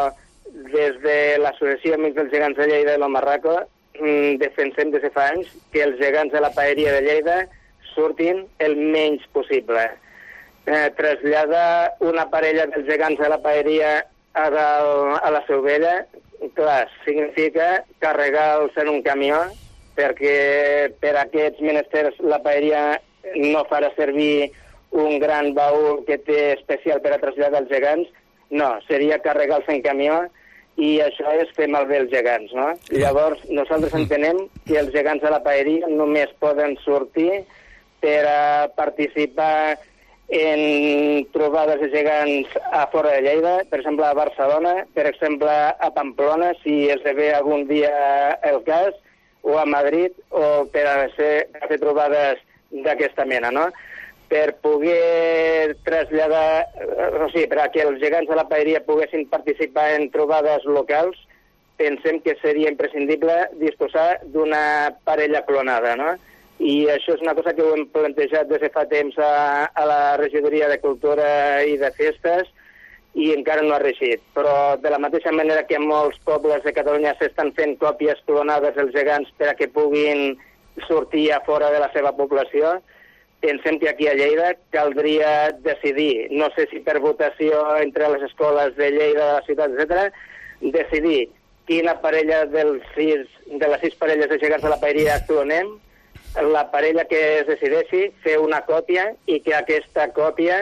S6: des de l'Associació Amics dels Gegants de Lleida i la Marraco defensem des de fa anys que els gegants de la paeria de Lleida surtin el menys possible. Eh, traslladar una parella dels gegants de la paeria a, del, a la Seu Vella, clar, significa carregar-los en un camió, perquè per aquests menesters la paeria no farà servir un gran baúl que té especial per a traslladar els gegants, no, seria carregar-los en camió, i això és fer malbé els gegants, no? Llavors, nosaltres entenem que els gegants de la paeria només poden sortir per a participar en trobades de gegants a fora de Lleida, per exemple a Barcelona, per exemple a Pamplona, si esdevé algun dia el cas, o a Madrid, o per a, ser, a fer trobades d'aquesta mena, no? Per poder traslladar, o sigui, per a que els gegants de la paeria poguessin participar en trobades locals, pensem que seria imprescindible disposar d'una parella clonada, no? I això és una cosa que ho hem plantejat des de fa temps a, a la Regidoria de Cultura i de Festes i encara no ha reeixit. Però de la mateixa manera que en molts pobles de Catalunya s'estan fent còpies clonades dels gegants per a que puguin sortir a fora de la seva població, pensem que aquí a Lleida caldria decidir, no sé si per votació entre les escoles de Lleida, de la ciutat, etcètera, decidir quina parella dels sis, de les sis parelles de gegants de la paeria clonem, la parella que es decideixi fer una còpia i que aquesta còpia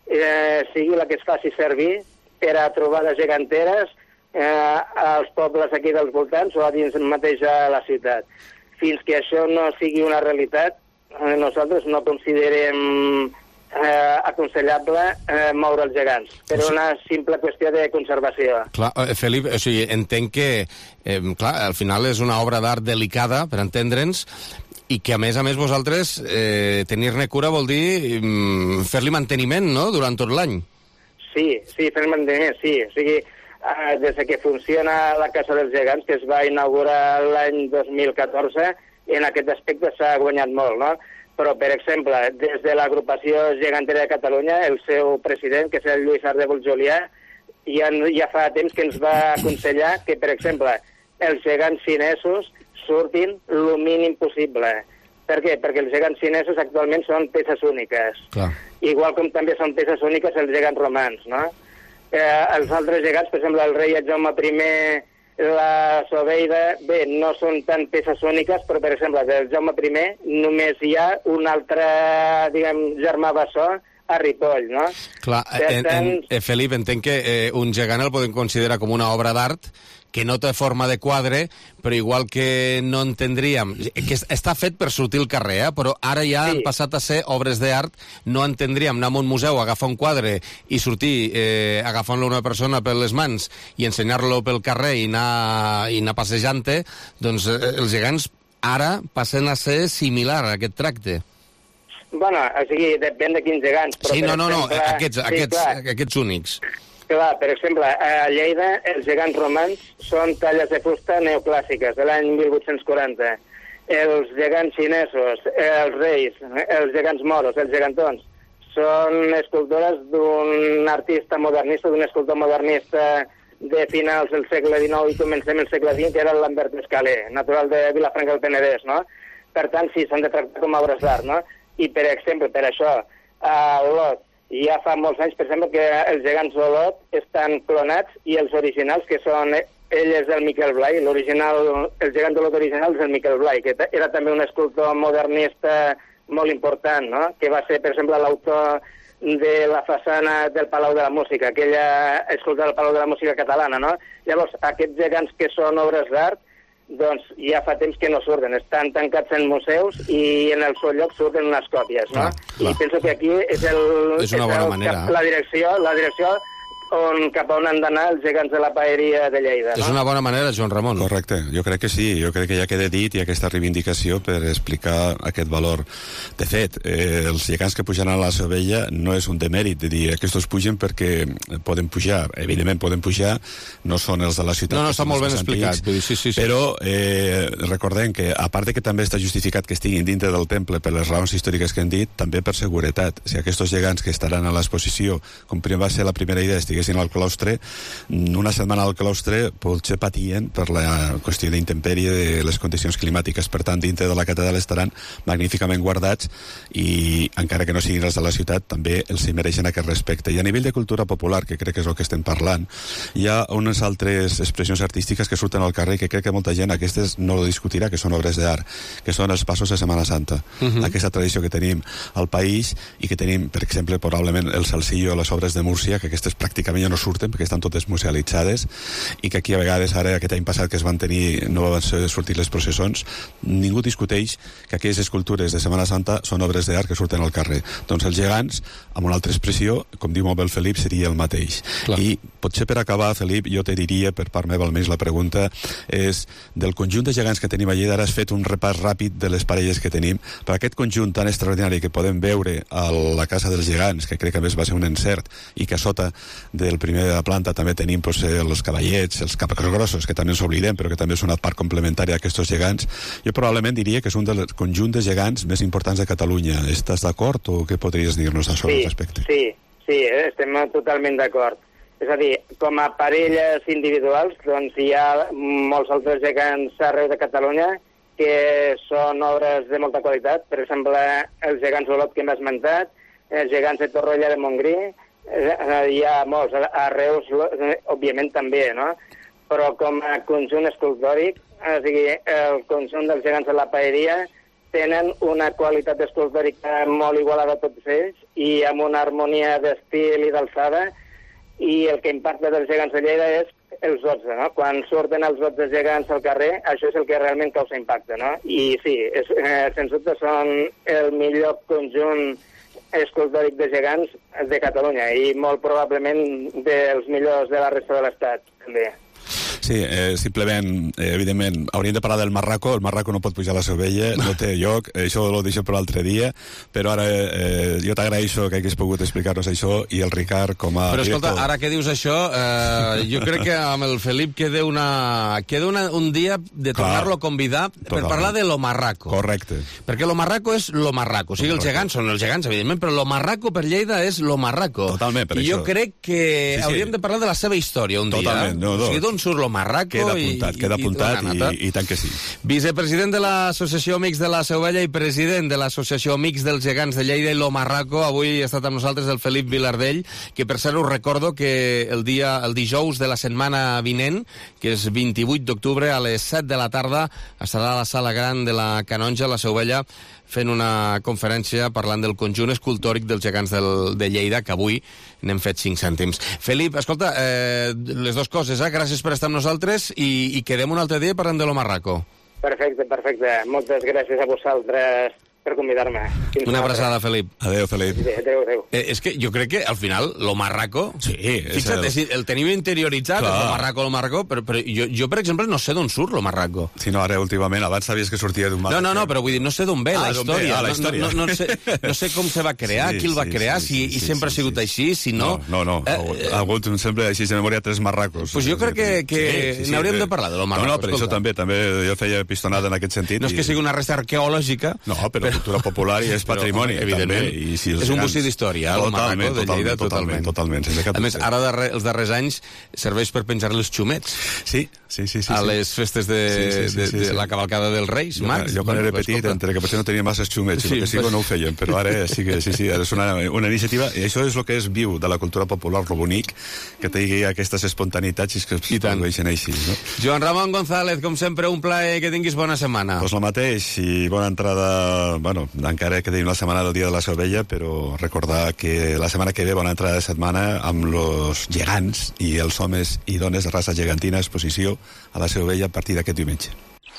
S6: eh, sigui la que es faci servir per a trobades geganteres eh, als pobles aquí dels voltants o a dins mateix a la ciutat. Fins que això no sigui una realitat, nosaltres no considerem eh, aconsellable eh, moure els gegants, per una simple qüestió de conservació.
S1: Clar, eh, Felip, o sigui, entenc que eh, clar, al final és una obra d'art delicada, per entendre'ns, i que a més a més vosaltres eh, tenir-ne cura vol dir mm, fer-li manteniment, no?, durant tot l'any.
S6: Sí, sí, fer-li manteniment, sí. O sigui, eh, des que funciona la Casa dels Gegants, que es va inaugurar l'any dos mil catorze, en aquest aspecte s'ha guanyat molt, no? Però, per exemple, des de l'agrupació gegantera de Catalunya, el seu president, que és el Lluís Ardèvol Julià, ja, ja fa temps que ens va aconsellar que, per exemple, els gegants xinesos surtin el mínim possible. Per què? Perquè els gegants xinesos actualment són peces úniques. Clar. Igual com també són peces úniques els gegants romans, no? Eh, els altres gegants, per exemple, el rei Jaume primer, la Sobeida, bé, no són tan peces úniques, però, per exemple, del Jaume primer només hi ha un altre, diguem, germà bessó a Ripoll, no?
S1: Clar, en, en, eh, Felip, entenc que eh, un gegant el podem considerar com una obra d'art que no té forma de quadre, però igual que no entendríem... que està fet per sortir al carrer, eh? Però ara ja sí. Han passat a ser obres d'art, no entendríem anar a un museu, agafar un quadre i sortir eh, agafant-lo una persona per les mans i ensenyar-lo pel carrer i anar, i anar passejant-te, doncs eh, els gegants ara passen a ser similar a aquest tracte.
S6: Bueno, o sigui, depèn de quins gegants. Però
S1: sí, no, no,
S6: exemple,
S1: no, aquests,
S6: sí,
S1: aquests, aquests únics.
S6: Clar, per exemple, a Lleida els gegants romans són talles de fusta neoclàssiques de l'any mil vuit-cents quaranta. Els gegants xinesos, els reis, els gegants moros, els gegantons, són escultures d'un artista modernista, d'un escultor modernista de finals del segle dinou i comencem el segle vint, que era Lambert Escalé, natural de Vilafranca del Penedès, no? Per tant, sí, s'han de tractar com a obres d'art, no? I, per exemple, per això, a Olot, ja fa molts anys, per exemple, que els gegants d'Olot estan clonats i els originals, que són... Ell és el Miquel Blai, l'original, el gegant d'Olot original és el Miquel Blai, que era també un escultor modernista molt important, no? Que va ser, per exemple, l'autor de la façana del Palau de la Música, aquella escultura del Palau de la Música catalana, no? Llavors, aquests gegants que són obres d'art, doncs ja fa temps que no surten, estan tancats en museus i en el seu lloc surten unes còpies, no? Clar, clar. I penso que aquí és, el,
S1: és una bona
S6: és el,
S1: manera.
S6: la direcció, la direcció on, cap on han d'anar els gegants de la paeria de Lleida, no?
S1: És una bona manera, Joan Ramon.
S5: Correcte, jo crec que sí, jo crec que ja queda dit i aquesta reivindicació per explicar aquest valor. De fet, eh, els gegants que pujaran a la Seu Vella no és un demèrit, de dir, aquests pugen perquè poden pujar, evidentment poden pujar, no són els de la ciutat.
S1: No, no, està molt ben explicat. Vull dir, sí, sí, sí.
S5: Però eh, recordem que, a part de que també està justificat que estiguin dintre del temple per les raons històriques que hem dit, també per seguretat. Si aquests gegants que estaran a l'exposició, com va ser la primera idea, estiguessin al claustre, una setmana al claustre potser patien per la qüestió d'intempèrie de les condicions climàtiques. Per tant, dintre de la catedral estaran magníficament guardats i, encara que no siguin els de la ciutat, també els hi mereixen aquest respecte. I a nivell de cultura popular, que crec que és el que estem parlant, hi ha unes altres expressions artístiques que surten al carrer que crec que molta gent aquestes no lo discutirà, que són obres d'art, que són els passos de Setmana Santa. Uh-huh. Aquesta tradició que tenim al país i que tenim, per exemple, probablement el Salsillo, les obres de Múrcia, que aquestes pràcticament ja no surten perquè estan totes musealitzades i que aquí a vegades, ara aquest any passat que es van tenir, no van sortir les processons, ningú discuteix que aquelles escultures de Setmana Santa són obres d'art que surten al carrer. Doncs els gegants, amb una altra expressió, com diu molt bé el Felip, seria el mateix. Clar. I potser per acabar, Felip, jo te diria, per part meva almenys la pregunta és, del conjunt de gegants que tenim a Lleida, ara has fet un repàs ràpid de les parelles que tenim, per aquest conjunt tan extraordinari que podem veure a la Casa dels Gegants, que crec que a més va ser un encert, i que a sota del primer de la planta també tenim pues, els cavallets, els capgrossos, que també ens oblidem, però que també és una part complementària d'aquests gegants. Jo probablement diria que és un dels conjunts de gegants més importants de Catalunya. Estàs d'acord o què podries dir-nos sobre
S6: sí,
S5: el respecte?
S6: Sí, sí, estem totalment d'acord. És a dir, com a parelles individuals, doncs hi ha molts altres gegants arreu de Catalunya que són obres de molta qualitat. Per exemple, els gegants Olot que hem esmentat, els gegants de Torroella de Montgrí, hi ha molts, a Reus òbviament també, no? Però com a conjunt escultòric, o sigui, el conjunt dels gegants de la paeria tenen una qualitat escultòrica molt igualada a tots ells i amb una harmonia d'estil i d'alçada, i el que impacta dels gegants de Lleida és els dotze, no? Quan surten els dotze gegants al carrer, això és el que realment causa impacte, no? I sí, és, eh, sens dubte són el millor conjunt escultòric de gegants de Catalunya i molt probablement dels millors de la resta de l'Estat, també.
S5: Sí, eh, simplement, eh, evidentment, hauríem de parlar del Marraco. El Marraco no pot pujar a la Seu Vella, no té lloc, això ho deixo per l'altre dia, però ara eh, jo t'agraeixo que hagués pogut explicar-nos això, i el Ricard com a...
S1: Però escolta,
S5: director...
S1: ara que dius això, eh, jo crec que amb el Felip queda, una, queda una, un dia de tornar-lo a convidar per totalment parlar de lo Marraco.
S5: Correcte.
S1: Perquè lo Marraco és lo Marraco. O sigui, els gegants són els gegants, evidentment, però lo Marraco per Lleida és lo Marraco.
S5: Totalment, per
S1: I
S5: això.
S1: jo crec que sí, sí. hauríem de parlar de la seva història un
S5: totalment,
S1: dia.
S5: No, no.
S1: O sigui, d'on surt lo Marraco
S5: queda apuntat,
S1: i,
S5: queda
S1: i,
S5: apuntat i,
S1: i,
S5: i, i tant que sí.
S1: Vicepresident de l'Associació Amics de la Seu Vella i president de l'Associació Amics dels Gegants de Lleida i lo Marraco, avui ha estat amb nosaltres el Felip Vilardell, que per cert us recordo que el dia el dijous de la setmana vinent, que és vint-i-vuit d'octubre, a les set de la tarda, estarà a la sala gran de la Canonja, a la Seu Vella, fent una conferència parlant del conjunt escultòric dels gegants del, de Lleida, que avui n'hem fet cinc cèntims. Felip, escolta, eh, les dues coses, eh? Gràcies per estar amb nosaltres i, i quedem un altre dia parlant de lo Marraco.
S6: Perfecte, perfecte. Moltes gràcies a vosaltres per convidar-me.
S1: Una abraçada, Felip.
S5: Adéu, Felip.
S6: Adéu, adéu.
S1: Eh, és que jo crec que al final lo marraco...
S5: Sí,
S1: fixa't, el... el tenim interioritzat,
S5: Clar.
S1: lo marraco, lo marraco, però, però jo, jo, per exemple, no sé d'on surt lo marraco.
S5: Sí, no, ara últimament, abans sabies que sortia d'un marraco.
S1: No, no, no, però vull dir, no sé d'on ve
S5: ah,
S1: la història.
S5: Ah, la història.
S1: No, no, no, sé, no sé com se va crear, sí, qui el va
S5: sí,
S1: crear,
S5: sí,
S1: si
S5: sí,
S1: i
S5: sí,
S1: sempre
S5: sí,
S1: ha sigut
S5: sí.
S1: així, si no...
S5: No, no, no.
S1: Eh,
S5: ha hagut sempre així de memòria tres marracos.
S1: Pues jo crec que, que
S5: sí, sí, sí,
S1: n'hauríem
S5: sí.
S1: de parlar de lo marraco.
S5: No, no, però això també, també jo feia pistonada en aquest sentit.
S1: No és que sigui una resta arqueològica...
S5: No, però, però cultura popular i és patrimoni,
S1: però, evidentment.
S5: també. I si
S1: és un bocí d'història, el marraco de Lleida, totalment.
S5: Totalment, sense cap
S1: A més, ara darrer, els darrers anys serveix per penjar els xumets.
S5: Sí, sí, sí. sí
S1: a
S5: sí.
S1: les festes de, sí, sí, sí,
S5: de,
S1: sí,
S5: de
S1: sí. la cavalcada dels Reis,
S5: jo,
S1: Max.
S5: Jo quan
S1: bueno,
S5: era petit, entre que potser no tenia massa xumets, sí, i el que sí, pues... no ho fèiem, però ara sí que sí, sí, és una, una iniciativa, i això és el que és viu de la cultura popular, lo bonic, que tingui aquestes espontaneïtats i que es produeixen així, no?
S1: Joan Ramon González, com sempre, un plaer, que tinguis bona setmana.
S5: Pues lo mateix, i bona entrada, bueno, encara que tenim la setmana del Dia de la Cervella, però recordar que la setmana que ve, bona entrada de setmana amb los gegants i els homes i dones de raça gegantina a exposició a la Cervella a partir d'aquest diumenge.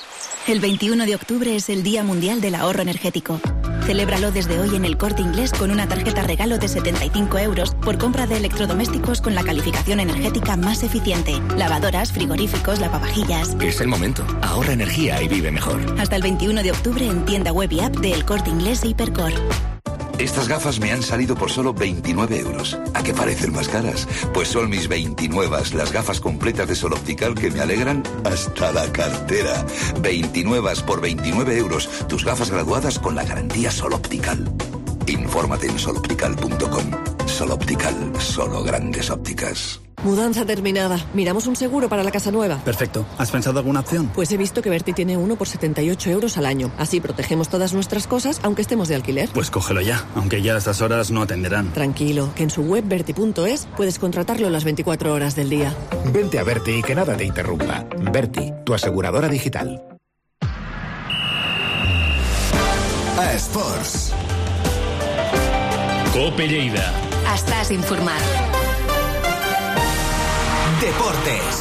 S7: El veintiuno de octubre es el Día Mundial del Ahorro Energético. Celébralo desde hoy en El Corte Inglés con una tarjeta regalo de setenta y cinco euros por compra de electrodomésticos con la calificación energética más eficiente. Lavadoras, frigoríficos, lavavajillas.
S8: Es el momento. Ahorra energía y vive mejor.
S7: Hasta el veintiuno de octubre en tienda web y app de El Corte Inglés e Hipercor.
S23: Estas gafas me han salido por solo veintinueve euros. ¿A qué parecen más caras? Pues son mis veintinuevas, las gafas completas de Sol Optical que me alegran hasta la cartera. veintinuevas por veintinueve euros. Tus gafas graduadas con la garantía Sol Optical. Infórmate en sol optical punto com. Sol Optical, solo grandes ópticas.
S24: Mudanza terminada. ¿Miramos un seguro para la casa nueva?
S25: Perfecto. ¿Has pensado alguna opción?
S24: Pues he visto que Berti tiene uno por setenta y ocho euros al año. Así protegemos todas nuestras cosas, aunque estemos de alquiler.
S25: Pues cógelo ya, aunque ya a estas horas no atenderán.
S24: Tranquilo, que en su web berti punto es puedes contratarlo las veinticuatro horas del día.
S26: Vente a Berti y que nada te interrumpa. Berti, tu aseguradora digital.
S2: A Esports.
S4: Cope Lleida.
S2: Estàs informat.
S14: Deportes.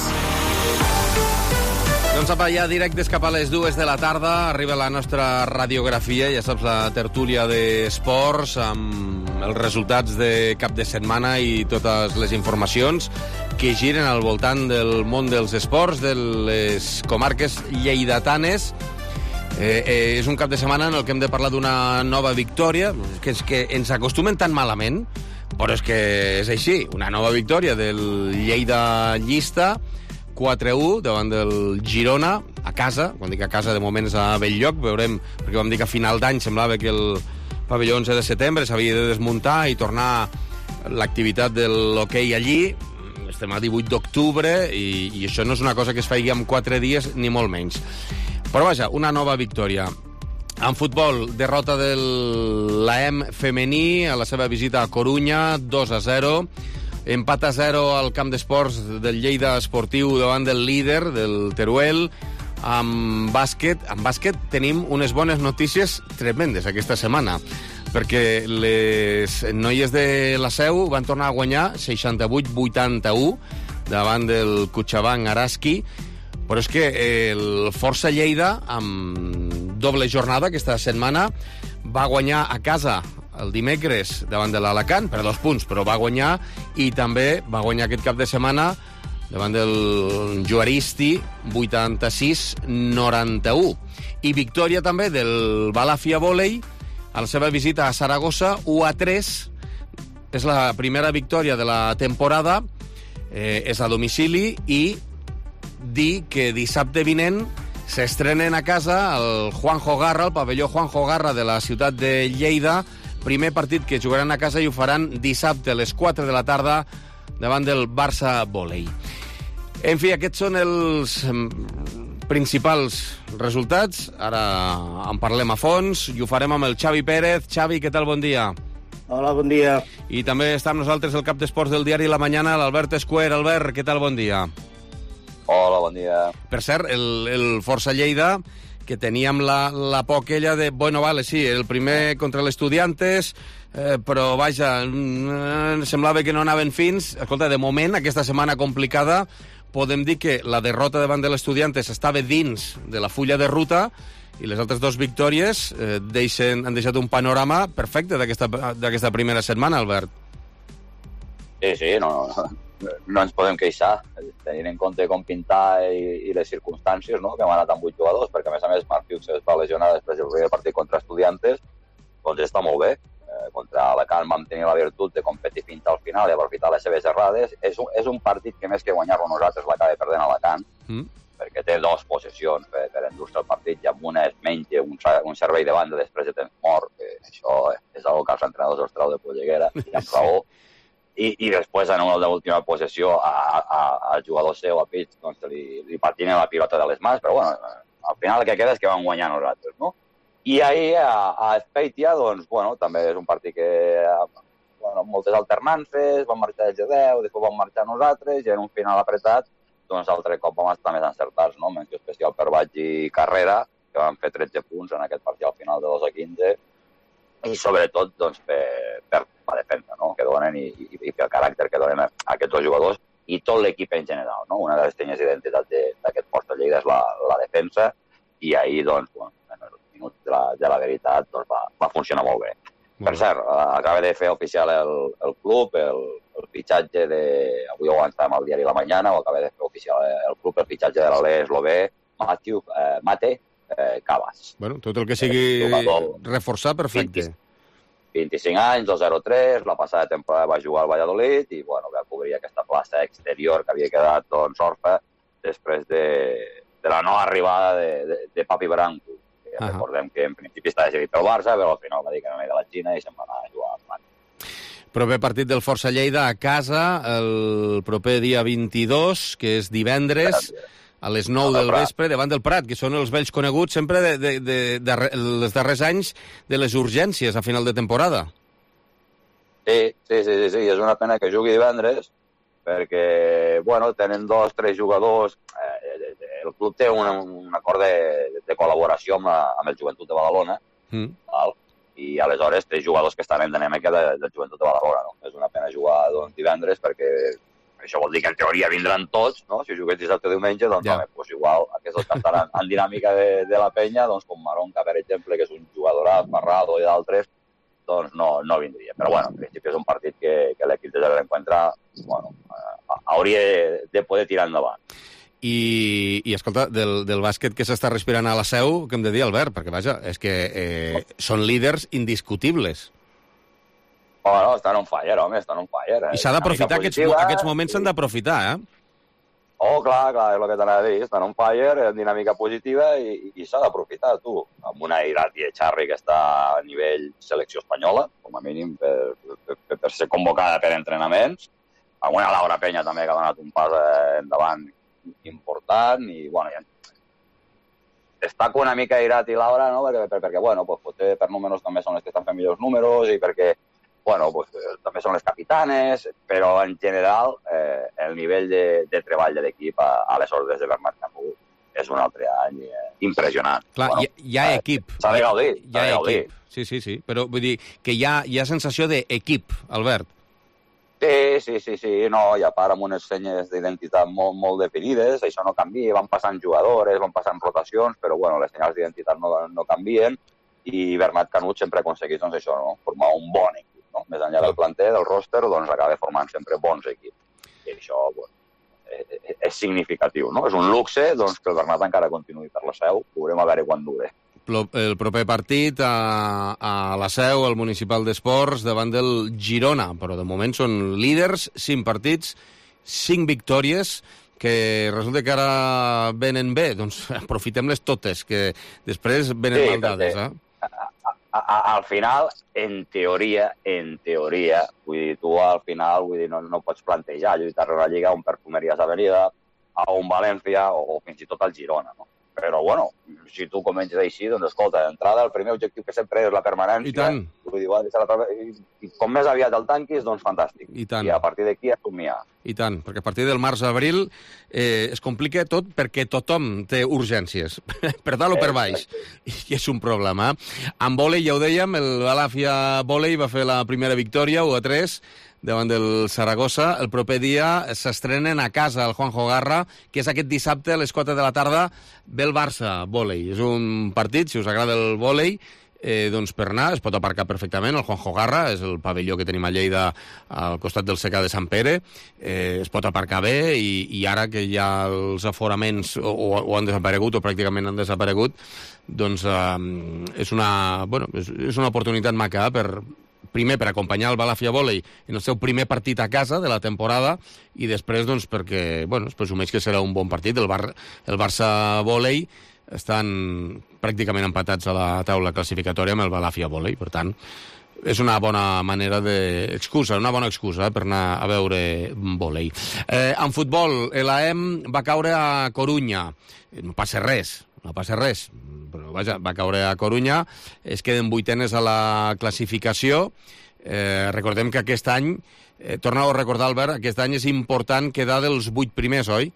S1: Doncs apa, ja directes cap a les dues de la tarda arriba la nostra radiografia, ja saps, la tertúlia d'esports amb els resultats de cap de setmana i totes les informacions que giren al voltant del món dels esports, de les comarques lleidatanes. Eh, eh, és un cap de setmana en el que hem de parlar d'una nova victòria, que és que ens acostumen tan malament, però és que és així, una nova victòria del Lleida Llista, quatre a u davant del Girona, a casa. Quan dic a casa, de moment és a Belllloc, veurem, perquè vam dir que a final d'any semblava que el pavelló onze de setembre s'havia de desmuntar i tornar l'activitat de l'hoquei allí. Estem a divuit d'octubre i, i això no és una cosa que es faci en quatre dies, ni molt menys. Però vaja, una nova victòria. En futbol, derrota de l'A E M femení a la seva visita a Corunya, dos a zero. Empat a zero al camp d'esports del Lleida Esportiu davant del líder, del Teruel. Amb bàsquet, amb bàsquet tenim unes bones notícies tremendes aquesta setmana, perquè les noies de la Seu van tornar a guanyar seixanta-vuit vuitanta-u davant del Cochabamba Araski. Però és que el Força Lleida, amb doble jornada aquesta setmana, va guanyar a casa el dimecres davant de l'Alacant, per dos punts, però va guanyar, i també va guanyar aquest cap de setmana davant del Juaristi, vuitanta-sis noranta-u. I victòria també del Balàfia Volei a la seva visita a Saragossa, u a tres. És la primera victòria de la temporada, eh, és a domicili, i dir que dissabte vinent s'estrenen a casa el Juanjo Garra, el pavelló Juanjo Garra de la ciutat de Lleida, primer partit que jugaran a casa i ho faran dissabte a les quatre de la tarda davant del Barça Volei. En fi, aquests són els principals resultats. Ara en parlem a fons i ho farem amb el Xavi Pérez. Xavi, què tal? Bon dia.
S27: Hola, bon dia.
S1: I també està amb nosaltres el cap d'esports del diari La Mañana, l'Albert Escuer. Albert, què tal? Bon dia.
S28: Hola, bon dia.
S1: Per cert, el, el Força Lleida, que teníem la, la por aquella de, bueno, vale, sí, el primer contra l'Estudiantes, eh, però, vaja, mm, semblava que no anaven fins. Escolta, de moment, aquesta setmana complicada, podem dir que la derrota davant de l'Estudiantes estava dins de la fulla de ruta i les altres dues victòries eh, deixen, han deixat un panorama perfecte d'aquesta primera setmana, Albert.
S28: Sí, sí, no, no, no ens podem queixar, tenint en compte com pintar i, i les circumstàncies, no?, que hem anat amb vuit jugadors, perquè a més a més Marc Hughes es va lesionar després del primer partit contra Estudiantes, doncs està molt bé. Eh, contra Alacant vam tenir la virtut de competir fins al final i aprofitar les seves errades. És un, és un partit que més que guanyar-lo nosaltres l'acaba perdent Alacant, mm. perquè té dos possessions per, per endur-se el partit i amb una es menja un, un servei de banda després de temps mort, que això és una que els entrenadors els trau de polleguera, i amb raó. I, i després, en una última possessió, al jugador seu, a Pitch, doncs li, li patinen la pilota de les mans, però bueno, al final el que queda és que van guanyar nosaltres, no? I ahir, a, a Speitia, doncs, bueno, també és un partit que, bueno, moltes alternances, van marxar ells de deu, després van marxar nosaltres, i en un final apretat, doncs, altre cop vam estar més encertats, no? Menció especial per Batx i Carrera, que van fer tretze punts en aquest partit al final de dos a quinze, i sobretot, doncs, per, per la defensa, no?, que donen, i, i, i pel caràcter que donen a aquests dos jugadors, i tot l'equip en general, no? Una de les senyes d'identitat d'aquest Força Lleida és la, la defensa, i ahir, doncs, bueno, de la, de la veritat, doncs va, va funcionar molt bé. Mm. Per cert, acaba de fer oficial el, el club, el, el fitxatge de... Avui ho avançàvem al diari La Mañana, ho acaba de fer oficial el club, el fitxatge de l'Alè eslové, Matthew, eh, Mate eh, Cabas.
S1: Bueno, tot el que sigui reforçar, perfecte.
S28: vint-i-cinc anys, dos zero tres, la passada temporada va jugar al Valladolid i, bueno, va cobrir aquesta plaça exterior que havia quedat, doncs, orfa després de, de la no arribada de, de, de Papi Branco. Uh -huh. Recordem que en principi està decidit pel Barça, però al final va dir que no era de la Xina i se'n va anar a jugar al Mani.
S1: Proper partit del Força Lleida a casa el proper dia vint-i-dos, que és divendres, a les nou del vespre, davant del Prat, que són els vells coneguts sempre de, de, de, de, de els darrers anys de les urgències a final de temporada.
S28: Sí, sí, sí, sí, sí. És una pena que jugui divendres, perquè, bueno, tenen dos, tres jugadors... Eh, el club té un, un acord de, de col·laboració amb, la, amb el Joventut de Badalona, mm. val? I aleshores té jugadors que estan en dinàmica de, del Joventut de Badalona. No? És una pena jugar doncs, divendres perquè això vol dir que en teoria vindran tots, no? Si jugués dissabte o diumenge, doncs, ja. home, pues igual aquests que estan en, en dinàmica de, de la penya, doncs com Maronca, per exemple, que és un jugador Parrado i d'altres, doncs no, no vindria. Però bueno, en principi és un partit que, que l'equip de l'encuentra, bueno, eh, hauria de poder tirar endavant.
S1: I, i escolta, del, del bàsquet que s'està respirant a la Seu, què hem de dir, Albert? Perquè, vaja, és que eh, són líders indiscutibles.
S28: Oh, no, estan on fire, home, estan on fire. Eh?
S1: I s'ha d'aprofitar, aquests, aquests moments s'han d'aprofitar, eh?
S28: Oh, clar, clar, és el que t'anava a dir, estan on fire, en dinàmica positiva, i, i s'ha d'aprofitar, tu. Amb una Irati Echarri que està a nivell selecció espanyola, com a mínim per, per, per ser convocada per entrenaments, amb una Laura Penya també que ha donat un pas endavant important, i bueno, ja destaco una mica Irati i Laura, no? perquè, per, perquè bueno, pues, potser per números també són les que estan fent millors números, i perquè bueno, pues, també són les capitanes, però en general eh, el nivell de, de treball de l'equip a, a les ordres de Bernat Campú és un altre any eh, impressionant.
S1: Clar, bueno, hi, hi ha equip.
S28: S'ha de gaudir.
S1: Hi ha equip. Sí, sí, sí, però vull dir que hi ha, hi ha sensació d'equip, Albert.
S28: Sí, sí, sí, sí, no, i a part amb unes senyes d'identitat molt, molt definides, això no canvia, van passant jugadores, van passant rotacions, però bueno, les senyals d'identitat no, no canvien, i Bernat Canut sempre ha aconseguit, doncs això, no? Formar un bon equip, no? Més enllà del planter, del roster, doncs acaba formant sempre bons equips. I això, bueno, és, és significatiu, no? És un luxe, doncs, que el Bernat encara continuï per la Seu, veurem a veure quan dure.
S1: El proper partit a, a la Seu, al Municipal d'Esports, davant del Girona, però de moment són líders, cinc partits, cinc victòries, que resulta que ara venen bé, doncs aprofitem-les totes, que després venen sí, maldades, eh?
S28: A, a, a, al final, en teoria, en teoria, vull dir, tu al final, vull dir, no, no pots plantejar lluitar a la Lliga un Perfumeries Avenida, a un València o, o fins i tot al Girona, no? Però, bueno, si tu comences així, doncs, escolta, d'entrada, el primer objectiu que sempre és la permanència.
S1: I tant.
S28: Vull dir, la... I com més aviat el tanquis, doncs, fantàstic.
S1: I tant.
S28: I a partir d'aquí a somiar.
S1: I tant, perquè a partir del març-abril eh, es complica tot perquè tothom té urgències, per dalt o per baix. I és un problema. Amb vòlei, ja ho dèiem, el Balàfia Vòlei va fer la primera victòria, u a tres, davant del Saragossa. El proper dia s'estrenen a casa el Juanjo Garra, que és aquest dissabte a les quatre de la tarda, ve el Barça vòlei. És un partit, si us agrada el vòlei, Eh, doncs per anar, es pot aparcar perfectament el Juanjo Garra, és el pavelló que tenim a Lleida al costat del C C A de Sant Pere, eh, es pot aparcar bé i, i ara que ja els aforaments o, o han desaparegut o pràcticament han desaparegut, doncs eh, és, una, bueno, és, és una oportunitat maca per, primer per acompanyar el Balàfia Vòlei en el seu primer partit a casa de la temporada i després doncs perquè, bueno, es presumeix que serà un bon partit. El, Bar, el Barça Vòlei estan pràcticament empatats a la taula classificatòria amb el Balàfia Vòlei, per tant, és una bona manera d'excusa, una bona excusa eh, per anar a veure vòlei. Eh, en futbol, l'A E M va caure a Corunya. No passa res, no passa res, però vaja, va caure a Corunya, es queden vuitenes a la classificació. Eh, recordem que aquest any, eh, torna-ho a recordar, Albert, aquest any és important quedar dels vuit primers, oi?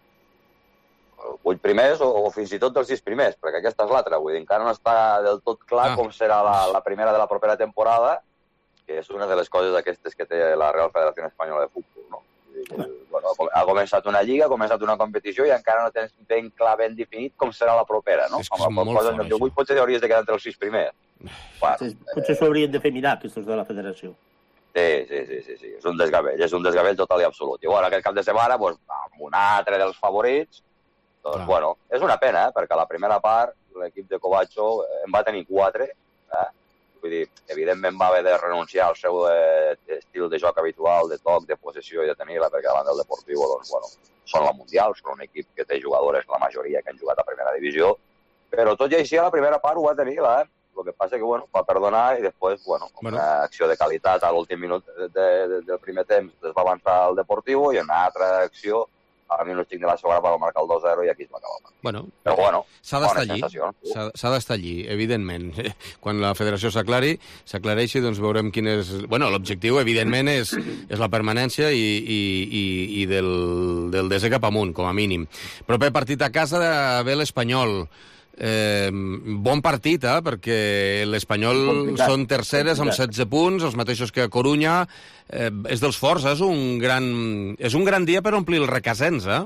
S28: vuit primers o, o fins i tot dels sis primers, perquè aquesta és l'altra, vull dir, encara no està del tot clar ah. com serà la, la primera de la propera temporada, que és una de les coses aquestes que té la Real Federació Espanyola de Futbol, no? I, bueno, ha començat una lliga, ha començat una competició i encara no tens ben clar, ben definit com serà la propera, no?
S1: És que és molt fort, això.
S28: vuit potser hauries de quedar entre els sis primers.
S9: Bueno, potser s'ho haurien de fer mirar, aquests de la federació.
S28: Sí, sí, sí, sí, sí, és un desgavell, és un desgavell total i absolut. I bueno, aquest cap de setmana, doncs, amb un altre dels favorits, doncs, Clar. bueno, és una pena, eh, perquè a la primera part l'equip de Covacho en va tenir quatre. Eh? Vull dir, evidentment va haver de renunciar al seu eh, estil de joc habitual, de toc, de possessió i de tenir-la, perquè davant del Deportivo, doncs, bueno, són la Mundial, són un equip que té jugadores, la majoria que han jugat a primera divisió, però tot i així a la primera part ho va tenir-la, eh? El que passa que, bueno, va perdonar i després, bueno, bueno. una acció de qualitat a l'últim minut de, de, del primer temps es va avançar al Deportivo i en una altra acció a minut cinc de la segona va marcar el dos zero i aquí es va acabar.
S1: Bueno,
S28: però bueno,
S1: s'ha d'estar allí, s'ha d'estar allí, evidentment. Quan la federació s'aclari, s'aclareixi, doncs veurem quin és... Bueno, l'objectiu, evidentment, és, és la permanència i, i, i, i del, del desè cap amunt, com a mínim. Proper partit a casa de ve l'Espanyol. Eh, bon partit, eh? Perquè l'Espanyol són terceres amb setze punts, els mateixos que a Corunya. Eh, és dels forts, és un gran és un gran dia per omplir el Requesens, eh?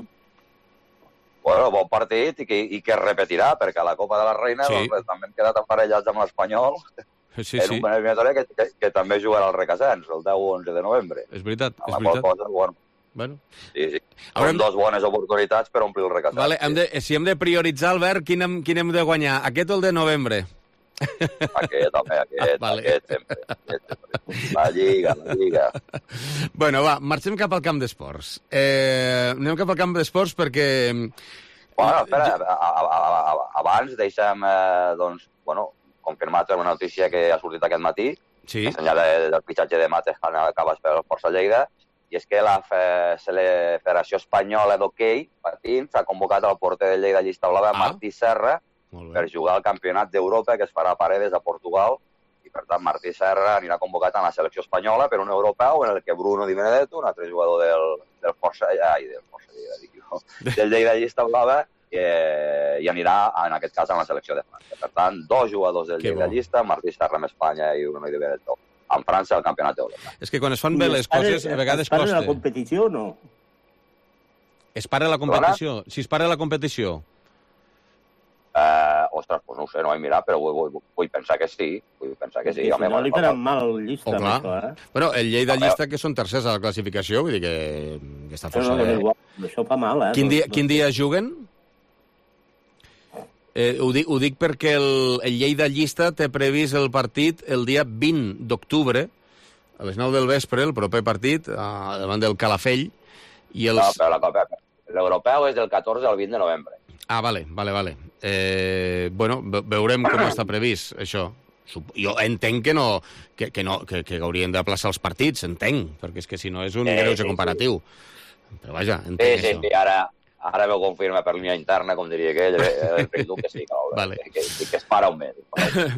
S28: Bueno, bon partit i que, i que es repetirà, perquè a la Copa de la Reina sí. doncs, també hem quedat emparellats amb l'Espanyol sí, en un eliminatori que, que, que també jugarà al Requesens, el deu o onze de novembre.
S1: És veritat, és veritat.
S28: Cosa, bueno,
S1: Bueno.
S28: Sí, sí. Haurem... Són dos bones oportunitats per omplir el Requesens.
S1: Vale, hem de, si hem de prioritzar, Albert, quin hem, quin hem de guanyar? Aquest o el de novembre?
S28: Aquest, home, aquest, ah, vale. aquest, sempre, aquest sempre. La Lliga, la Lliga.
S1: Bueno, va, marxem cap al camp d'esports. Eh, anem cap al camp d'esports perquè...
S28: Bueno, espera, a, a, a, a, abans deixem, eh, doncs, bueno, confirmat una notícia que ha sortit aquest matí,
S1: sí.
S28: més enllà de, del pitxatge de Mates Cabas per el Força Lleida, i és que la Federació Espanyola d'Hoquei Patins ha convocat el porter de Lleida Llista Blava, ah. Martí Serra, per jugar al Campionat d'Europa que es farà a Paredes, a Portugal, i per tant Martí Serra anirà convocat en la selecció espanyola per un europeu en el que Bruno Di Benedetto, un altre jugador del, del Força, ai, del Força Lleida, dic jo, del Lleida Llista Blava, eh, i anirà en aquest cas en la selecció de França. Per tant, dos jugadors del Lleida Llista, Martí Serra amb Espanya i Bruno Di Benedetto en França al Campionat d'Europa.
S1: És que quan es fan bé les coses, a vegades costa.
S9: Es para la competició o no?
S1: Es para la competició? Si es para la competició?
S28: Uh, ostres, doncs no ho sé, no ho he mirat, però vull, vull, vull pensar que sí. Vull pensar que sí.
S9: Si no li faran mal el Llista.
S1: Oh, això, eh? Bueno, el Lleida Llista, que són tercers a la classificació, vull dir que, que està força bé.
S9: No, això fa mal, eh?
S1: Quin dia, quin dia juguen? Eh, ho, dic, ho dic perquè el, el Lleida Llista té previst el partit el dia vint d'octubre, a les nou del vespre, el proper partit, a, davant del Calafell. I els...
S28: No, però l'europeu és del catorze al vint de novembre.
S1: Ah, vale, vale, vale. Eh, bueno, veurem com està previst, això. Jo entenc que no, que, que, no, que, que haurien d'aplaçar els partits, entenc, perquè és que si no és un eh, greuge sí, comparatiu. Sí. Però vaja, entenc
S28: sí,
S1: això.
S28: Sí, sí, ara... Ara m'ho confirma per línia interna, com diria aquell, el Ric Duc, que sí, que,
S1: vale.
S28: que, que, que es para un mes.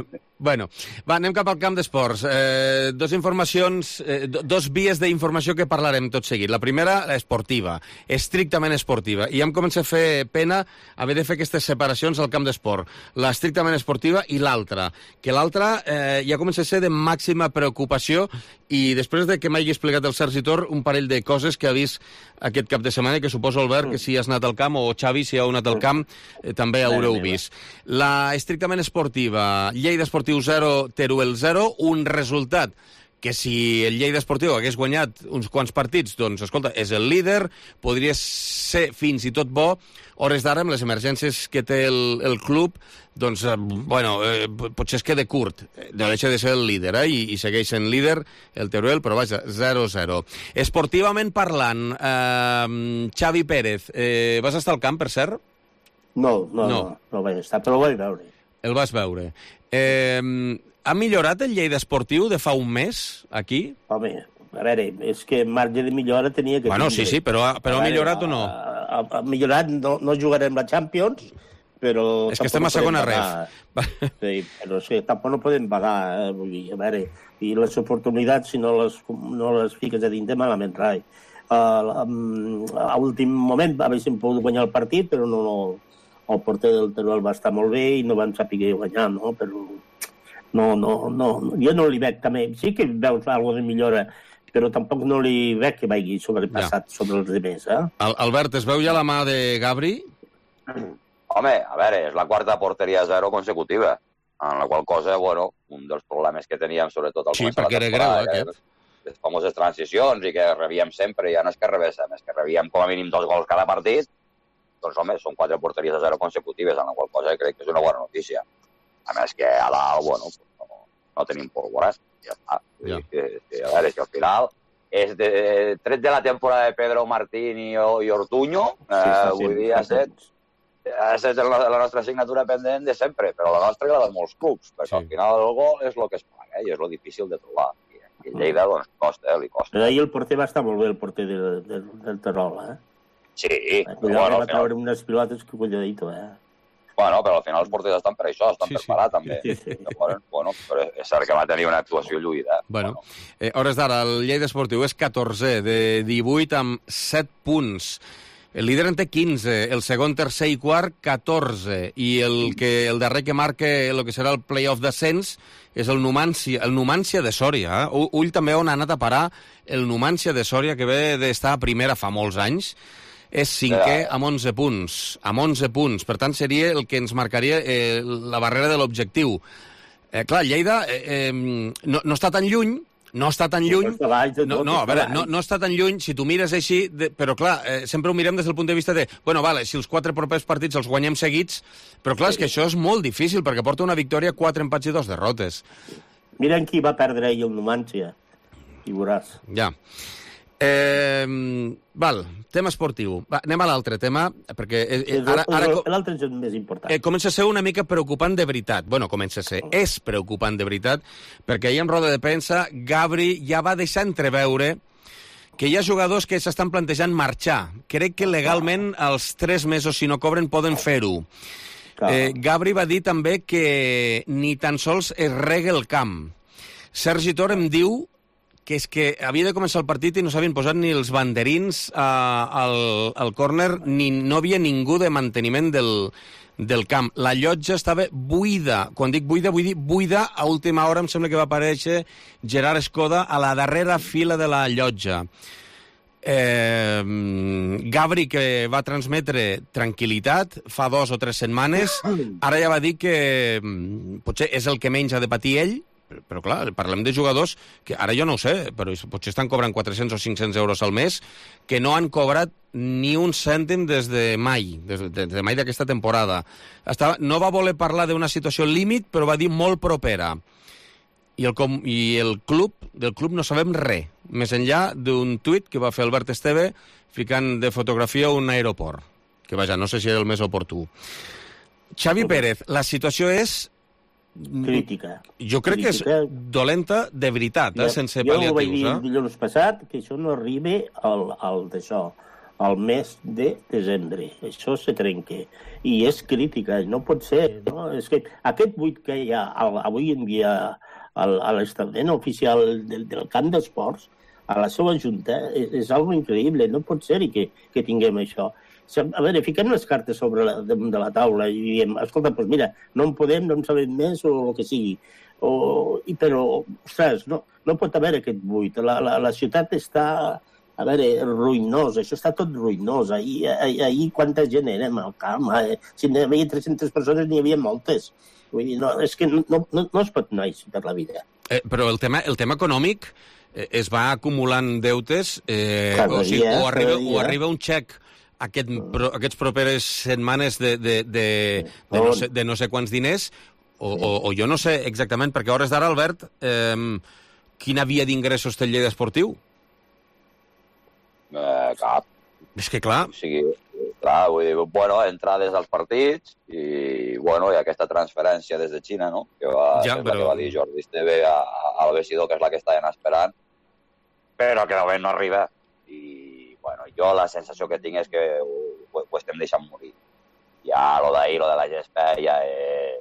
S1: Bueno, va, anem cap al camp d'esports. Eh, dos informacions, eh, dos vies d'informació que parlarem tot seguit. La primera, la esportiva, estrictament esportiva. I ja em comença a fer pena haver de fer aquestes separacions al camp d'esport. La estrictament esportiva i l'altra. Que l'altra eh, ja comença a ser de màxima preocupació i després de que m'hagi explicat el Sergi Tor un parell de coses que ha vist aquest cap de setmana, que suposo, Albert, que si has anat al camp, o Xavi, si heu anat al camp, eh, també haureu vist. La estrictament esportiva, Lleida Esportiu zero, Teruel zero, un resultat que si el Lleida Esportiu hagués guanyat uns quants partits, doncs, escolta, és el líder, podria ser fins i tot bo. Hores d'ara, amb les emergències que té el, el club, doncs, eh, bueno, eh, potser es queda curt. No deixa de ser el líder, eh? I, i segueix sent líder el Teruel, però vaja, zero zero. Esportivament parlant, eh, Xavi Pérez, eh, vas estar al camp, per cert?
S9: No, no, no, no, no vaig estar, però ho vaig veure.
S1: El vas veure. Eh, ha millorat el Lleida Esportiu de fa un mes, aquí?
S9: Home, a veure, és que marge de millora tenia que...
S1: Bueno, sí, sí, però, ha, però ha millorat o no?
S9: Ha, ha millorat, no, no jugarem la Champions, però...
S1: És que estem a segona ref.
S9: Sí, però sí, tampoc no podem pagar, eh? Vull dir, a veure, i les oportunitats, si no les, no les fiques a dintre, malament rai. Uh, a últim moment haguéssim pogut guanyar el partit, però no... no el porter del Teruel va estar molt bé i no van saber guanyar, no? Però no, no, no, jo no li veig també. Sí que veus alguna de millora, però tampoc no li veig que vagi sobrepassat ja. sobre els demés, eh?
S1: Al Albert, es veu ja la mà de Gabri?
S28: Home, a veure, és la quarta porteria zero consecutiva, en la qual cosa, bueno, un dels problemes que teníem, sobretot al
S1: sí, començar la temporada, greu, aquest.
S28: Les famoses transicions i que rebíem sempre, ja no és que rebéssim, és que rebíem com a mínim dos gols cada partit. Doncs, home, són quatre porteries de zero consecutives, en la qual cosa crec que és una bona notícia. A més que a dalt, bueno, no, no tenim pólvora, ja està. Ja. Que, que, a veure, que al final és de, tret de la temporada de Pedro Martín i, i Ortuño, sí, eh, sí, vull dir, ha estat, ha estat la, la nostra assignatura pendent de sempre, però la nostra és la de molts clubs, perquè sí. Al final el gol és el que es paga, eh, i és lo difícil de trobar. I, i Lleida, doncs, costa, eh, li costa.
S9: Però ahir el porter va estar molt bé, el porter del, del, del Terol, eh?
S28: Sí.
S9: Bueno, va treure unes pilotes que colladito, eh?
S28: Bueno, però al final els porters estan per això, estan sí, per parar, sí. també. Sí, sí. Bueno, però és cert que va tenir una actuació lluïda.
S1: Bueno, bueno. Eh, hores d'ara, el Lleida Esportiu és catorzè, de divuit amb set punts. El líder en té quinze, el segon, tercer i quart, catorze, i el, que, el darrer que marca el que serà el play-off d'ascens és el Numància, el Numància de Sòria. Eh? Ull també on ha anat a parar el Numància de Sòria, que ve d'estar a primera fa molts anys. És cinquè amb onze punts, amb onze punts. Per tant, seria el que ens marcaria eh, la barrera de l'objectiu. Eh, clar, Lleida eh, eh, no, no està tan lluny, no està tan lluny... No, no, a veure, no, no està tan lluny, si tu mires així, de, però clar, eh, sempre ho mirem des del punt de vista de, bueno, vale, si els quatre propers partits els guanyem seguits, però clar, és que això és molt difícil, perquè porta una victòria, quatre empats i dos derrotes.
S9: Mira en qui va perdre ahir el Numància, i veuràs.
S1: Ja. Eh, val, tema esportiu. Va, anem a l'altre tema, perquè... Eh, ara, ara,
S9: l'altre és el més important.
S1: Eh, comença a ser una mica preocupant de veritat. Bueno, comença a ser, és preocupant de veritat, perquè ahir en roda de premsa Gabri ja va deixar entreveure que hi ha jugadors que s'estan plantejant marxar. Crec que legalment els tres mesos, si no cobren, poden fer-ho. Eh, Gabri va dir també que ni tan sols es rega el camp. Sergi Tor em diu que és que havia de començar el partit i no s'havien posat ni els banderins uh, al, al córner, ni no havia ningú de manteniment del, del camp. La llotja estava buida. Quan dic buida, vull dir buida. A última hora em sembla que va aparèixer Gerard Escoda a la darrera fila de la llotja. Eh, Gabri, que va transmetre tranquil·litat fa dos o tres setmanes, ara ja va dir que potser és el que menys ha de patir ell, però clar, parlem de jugadors que ara jo no ho sé, però potser estan cobrant quatre-cents o cinc-cents euros al mes, que no han cobrat ni un cèntim des de mai, des de, des de mai d'aquesta temporada. Estava, no va voler parlar d'una situació límit, però va dir molt propera. I el, com, i el club, del club no sabem res, més enllà d'un tuit que va fer Albert Esteve ficant de fotografia un aeroport, que vaja, no sé si és el més oportú. Xavi Pérez, la situació és
S9: crítica.
S1: Jo crec
S9: crítica.
S1: que és dolenta de veritat, eh?
S9: Jo,
S1: sense
S9: jo
S1: pal·liatius.
S9: Jo ho vaig dir
S1: eh?
S9: dilluns passat, que això no arribi al, al d'això, al mes de desembre. Això se trenca. I és crítica, no pot ser. No? És que aquest buit que hi ha avui en dia al, a l'establiment oficial del, del camp d'esports, a la seva junta, és, és algo increïble. No pot ser que, que tinguem això. A veure, fiquem les cartes sobre la, de, de la taula i diem, escolta, doncs mira, no en podem, no en sabem més o el que sigui. O, i, però, ostres, no, no pot haver aquest buit. La, la, la ciutat està... A veure, ruïnós, això està tot ruïnós. Ahir, ahir, ahir quanta gent érem al camp? Eh? Si n'hi havia tres-centes persones, n'hi havia moltes. Vull dir, no, és que no, no, no es pot anar així per la vida.
S1: Eh, però el tema, el tema econòmic eh, es va acumulant deutes, eh, o, sigui, dia, o, arriba, o arriba un xec aquest, pro, aquests properes setmanes de, de, de, de, no sé, de no sé quants diners, o, o, o jo no sé exactament, perquè a hores d'ara, Albert, eh, quina via d'ingressos té el Lleida Esportiu?
S28: Eh, cap.
S1: És que clar...
S28: O sigui, clar, vull dir, bueno, entrades als partits i, bueno, i aquesta transferència des de Xina, no?, que, va, ja, que és però... la que va dir Jordi Esteve al vestidor, que és la que estaven esperant, però que de moment no arriba. I, bueno, jo la sensació que tinc és que ho, ho, ho estem deixant morir. Ja, lo d'ahir, lo de la Gespa, ja és...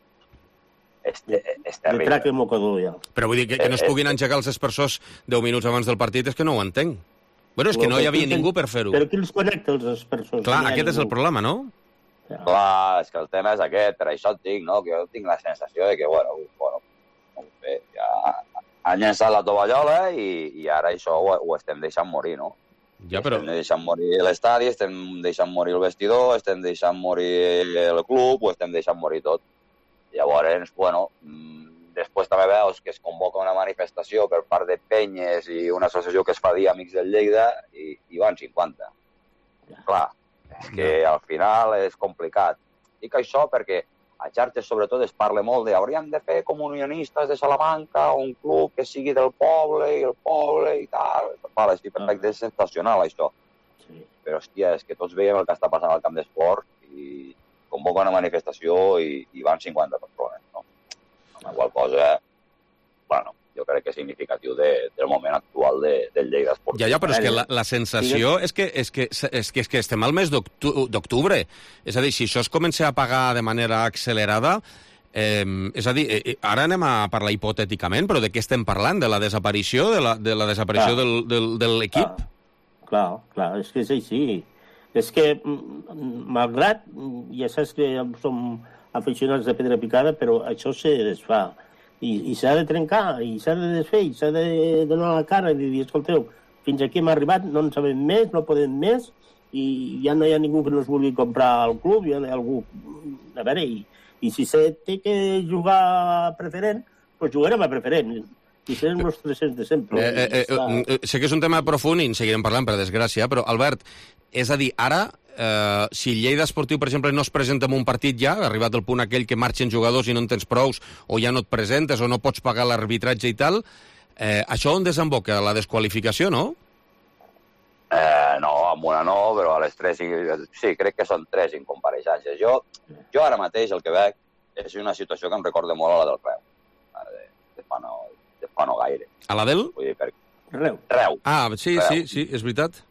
S28: És, és terrible.
S9: De traque mocador, ja.
S1: Però vull dir que, que no es puguin engegar els espersors deu minuts abans del partit és que no ho entenc. Bueno, és que no hi havia ningú per fer-ho.
S9: Però qui els connecta, els persones?
S1: Clar, aquest és el problema, no?
S28: Ja. Clar, és que el tema és aquest, per això et dic, no?, que jo tinc la sensació de que, bueno, bueno no sé, ja han llençat la tovallola i, i ara això ho, ho estem deixant morir, no?
S1: Ja, però...
S28: Estem deixant morir l'estadi, estem deixant morir el vestidor, estem deixant morir el club, ho estem deixant morir tot. Llavors, bueno... Després també veus que es convoca una manifestació per part de penyes i una associació que es fa dir Amics del Lleida i, i van cinquanta. Ja. Clar, és que al final és complicat. Dic això perquè a xarxes sobretot es parla molt de hauríem de fer com unionistes de Salamanca, un club que sigui del poble i el poble i tal. Vale, sí, perfecte, és sensacional això. Sí. Però, hòstia, és que tots veiem el que està passant al camp d'esport i convoca una manifestació i, i van cinquanta persones, no? La qual cosa, bueno, jo crec que és significatiu de, del moment actual de, del Lleida Esportiu.
S1: Ja, ja, però és que la, la sensació és que, és, que, és, que, és que estem al mes d'octubre. És a dir, si això es comença a pagar de manera accelerada, eh, és a dir, eh, ara anem a parlar hipotèticament, però de què estem parlant? De la desaparició de la, de la desaparició clar. del, del, de l'equip?
S9: Clar, clar, clar, és que és així. És que, malgrat, ja saps que som aficionats de pedra picada, però això se desfà. I, i s'ha de trencar, i s'ha de desfer, i s'ha de donar la cara i dir, escolteu, fins aquí hem arribat, no en sabem més, no podem més, i ja no hi ha ningú que no es vulgui comprar al club, ja no hi ha algú... A veure, i, i si se té que jugar a preferent, doncs jugarem a preferent. I serem els tres-cents de sempre.
S1: Eh, eh, eh, sé que és un tema profund i en seguirem parlant, per desgràcia, però, Albert, és a dir, ara... Uh, si el Lleida Esportiu, per exemple, no es presenta en un partit ja, arribat al punt aquell que marxen jugadors i no en tens prous, o ja no et presentes, o no pots pagar l'arbitratge i tal, eh, això on desemboca? La desqualificació, no?
S28: Eh, no, amb una no, però a les tres... Sí, crec que són tres incompareixences. Jo, jo ara mateix el que veig és una situació que em recorda molt a la del Reu, de, de, fa, no, de fa no gaire.
S1: A la del?
S28: Vull dir, per...
S9: Reu.
S28: Reu.
S1: Ah, sí,
S28: Reu.
S1: sí, sí, és veritat.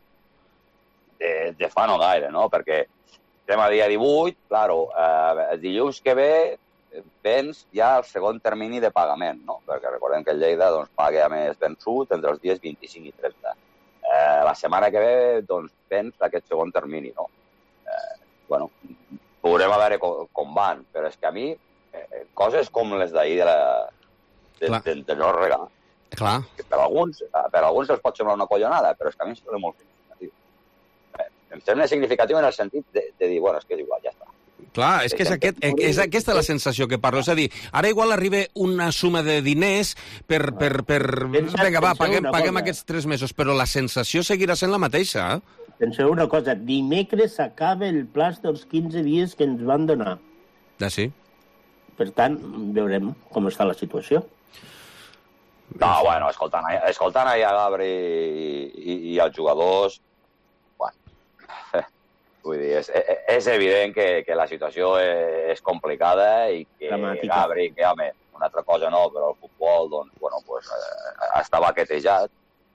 S28: De, de fa no gaire, no? Perquè estem a dia divuit, claro, eh, el dilluns que ve vens ja el segon termini de pagament, no? Perquè recordem que el Lleida doncs, paga a més vençut entre els dies vint-i-cinc i trenta. Eh, la setmana que ve doncs, vens aquest segon termini, no? Eh, bueno, veurem a veure com, com van, però és que a mi eh, coses com les d'ahir de, la, de, de, de no regar,
S1: clar.
S28: Que per alguns, per alguns els pot semblar una collonada, però és que a mi em sembla molt significatiu. Em sembla significatiu en el sentit de, de dir, bueno, és que és igual, ja està.
S1: Clar, és que és, aquest, és aquesta la sensació que parlo. És a dir, ara igual arriba una suma de diners per... per, per... Vinga, va, paguem, paguem aquests tres mesos, però la sensació seguirà sent la mateixa. Eh?
S9: Penseu una cosa, dimecres s'acaba el plaç dels quinze dies que ens van donar.
S1: Ah, sí?
S9: Per tant, veurem com està la situació.
S28: No, bueno, escoltant, escoltant a Gabri i, i, i els jugadors, vull dir, és, és evident que, que la situació és complicada i que Dramàtica. Gabri, que home, una altra cosa no, però el futbol, doncs, bueno, pues, eh, està baquetejat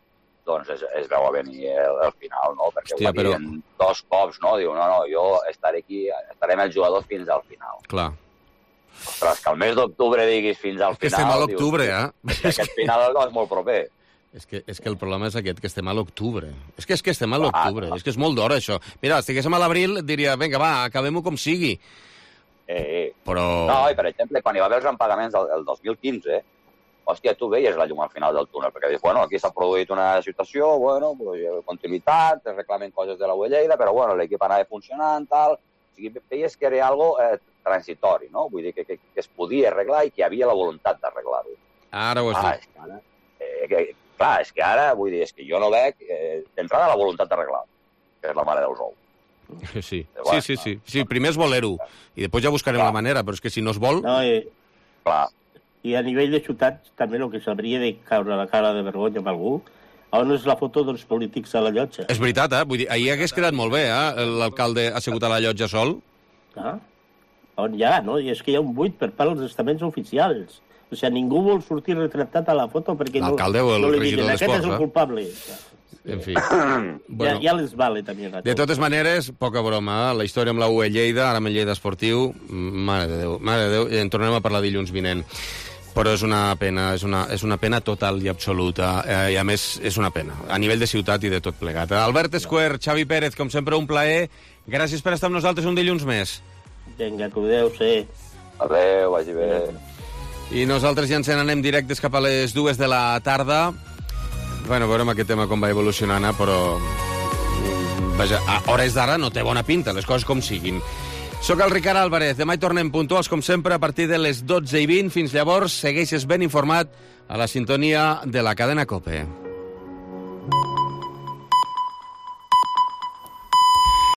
S28: doncs es, es veu a venir el, el final, no? Perquè
S1: Hòstia,
S28: ho va dir
S1: però...
S28: en dos cops, no? Diu, no, no, jo estaré aquí, estaré amb els jugadors fins al final.
S1: Clar.
S28: Ostres, que el mes d'octubre diguis fins al
S1: és que
S28: final...
S1: estem a l'octubre, eh?
S28: Aquest final és molt proper.
S1: És que, és que el problema és aquest, que estem a l'octubre. És que és que estem a l'octubre, és que és molt d'hora, això. Mira, si estiguéssim a l'abril, et diria, vinga, va, acabem-ho com sigui.
S28: Eh,
S1: Però...
S28: No, i per exemple, quan hi va haver els empagaments el, el dos mil quinze, hòstia, tu veies la llum al final del túnel, perquè dius, bueno, aquí s'ha produït una situació, bueno, pues, continuïtat, es reclamen coses de la U E Lleida, però bueno, l'equip anava funcionant, tal... O sigui, veies que era algo eh, transitori, no? Vull dir que, que, que es podia arreglar i que hi havia la voluntat d'arreglar-ho.
S1: Ara ho has
S28: ah,
S1: dit.
S28: És que ara, eh, que, clar, és que ara, vull dir, és que jo no veig eh, d'entrada la voluntat d'arreglar, que és la mare dels ous.
S1: Sí, sí, sí, sí. sí primer és voler-ho, i després ja buscarem clar. la manera, però és que si no es vol...
S9: No, i...
S28: Clar.
S9: I a nivell de ciutat, també el que s'hauria de caure la cara de vergonya amb algú, on és la foto dels polítics a la llotja?
S1: És veritat, eh? Vull dir, ahir hagués quedat molt bé, eh? L'alcalde assegut a la llotja sol.
S9: Ah, on hi ha, no? I és que hi ha un buit per part dels estaments oficials. O sigui, ningú vol sortir retratat a la foto perquè no,
S1: o el
S9: no li
S1: regidor
S9: diuen, aquest és el
S1: eh?
S9: culpable.
S1: En fi.
S9: bueno. ja, ja les vale, també.
S1: De totes maneres, poca broma, eh? La història amb la U E Lleida, ara amb el Lleida Esportiu, mare de Déu, mare de Déu, i en tornem a parlar dilluns vinent. Però és una pena, és una, és una pena total i absoluta, eh, i a més és una pena, a nivell de ciutat i de tot plegat. Albert Esquer, Xavi Pérez, com sempre un plaer, gràcies per estar amb nosaltres un dilluns més.
S9: Vinga, cuideu-se.
S28: Adéu, vagi bé.
S1: I nosaltres ja ens n'anem directes cap a les dues de la tarda. Bueno, veurem aquest tema com va evolucionant, però vaja, a hores d'ara no té bona pinta, les coses com siguin. Soc el Ricard Álvarez. Demà hi tornem puntuals, com sempre, a partir de les dotze i vint. Fins llavors, segueixes ben informat a la sintonia de la cadena COPE.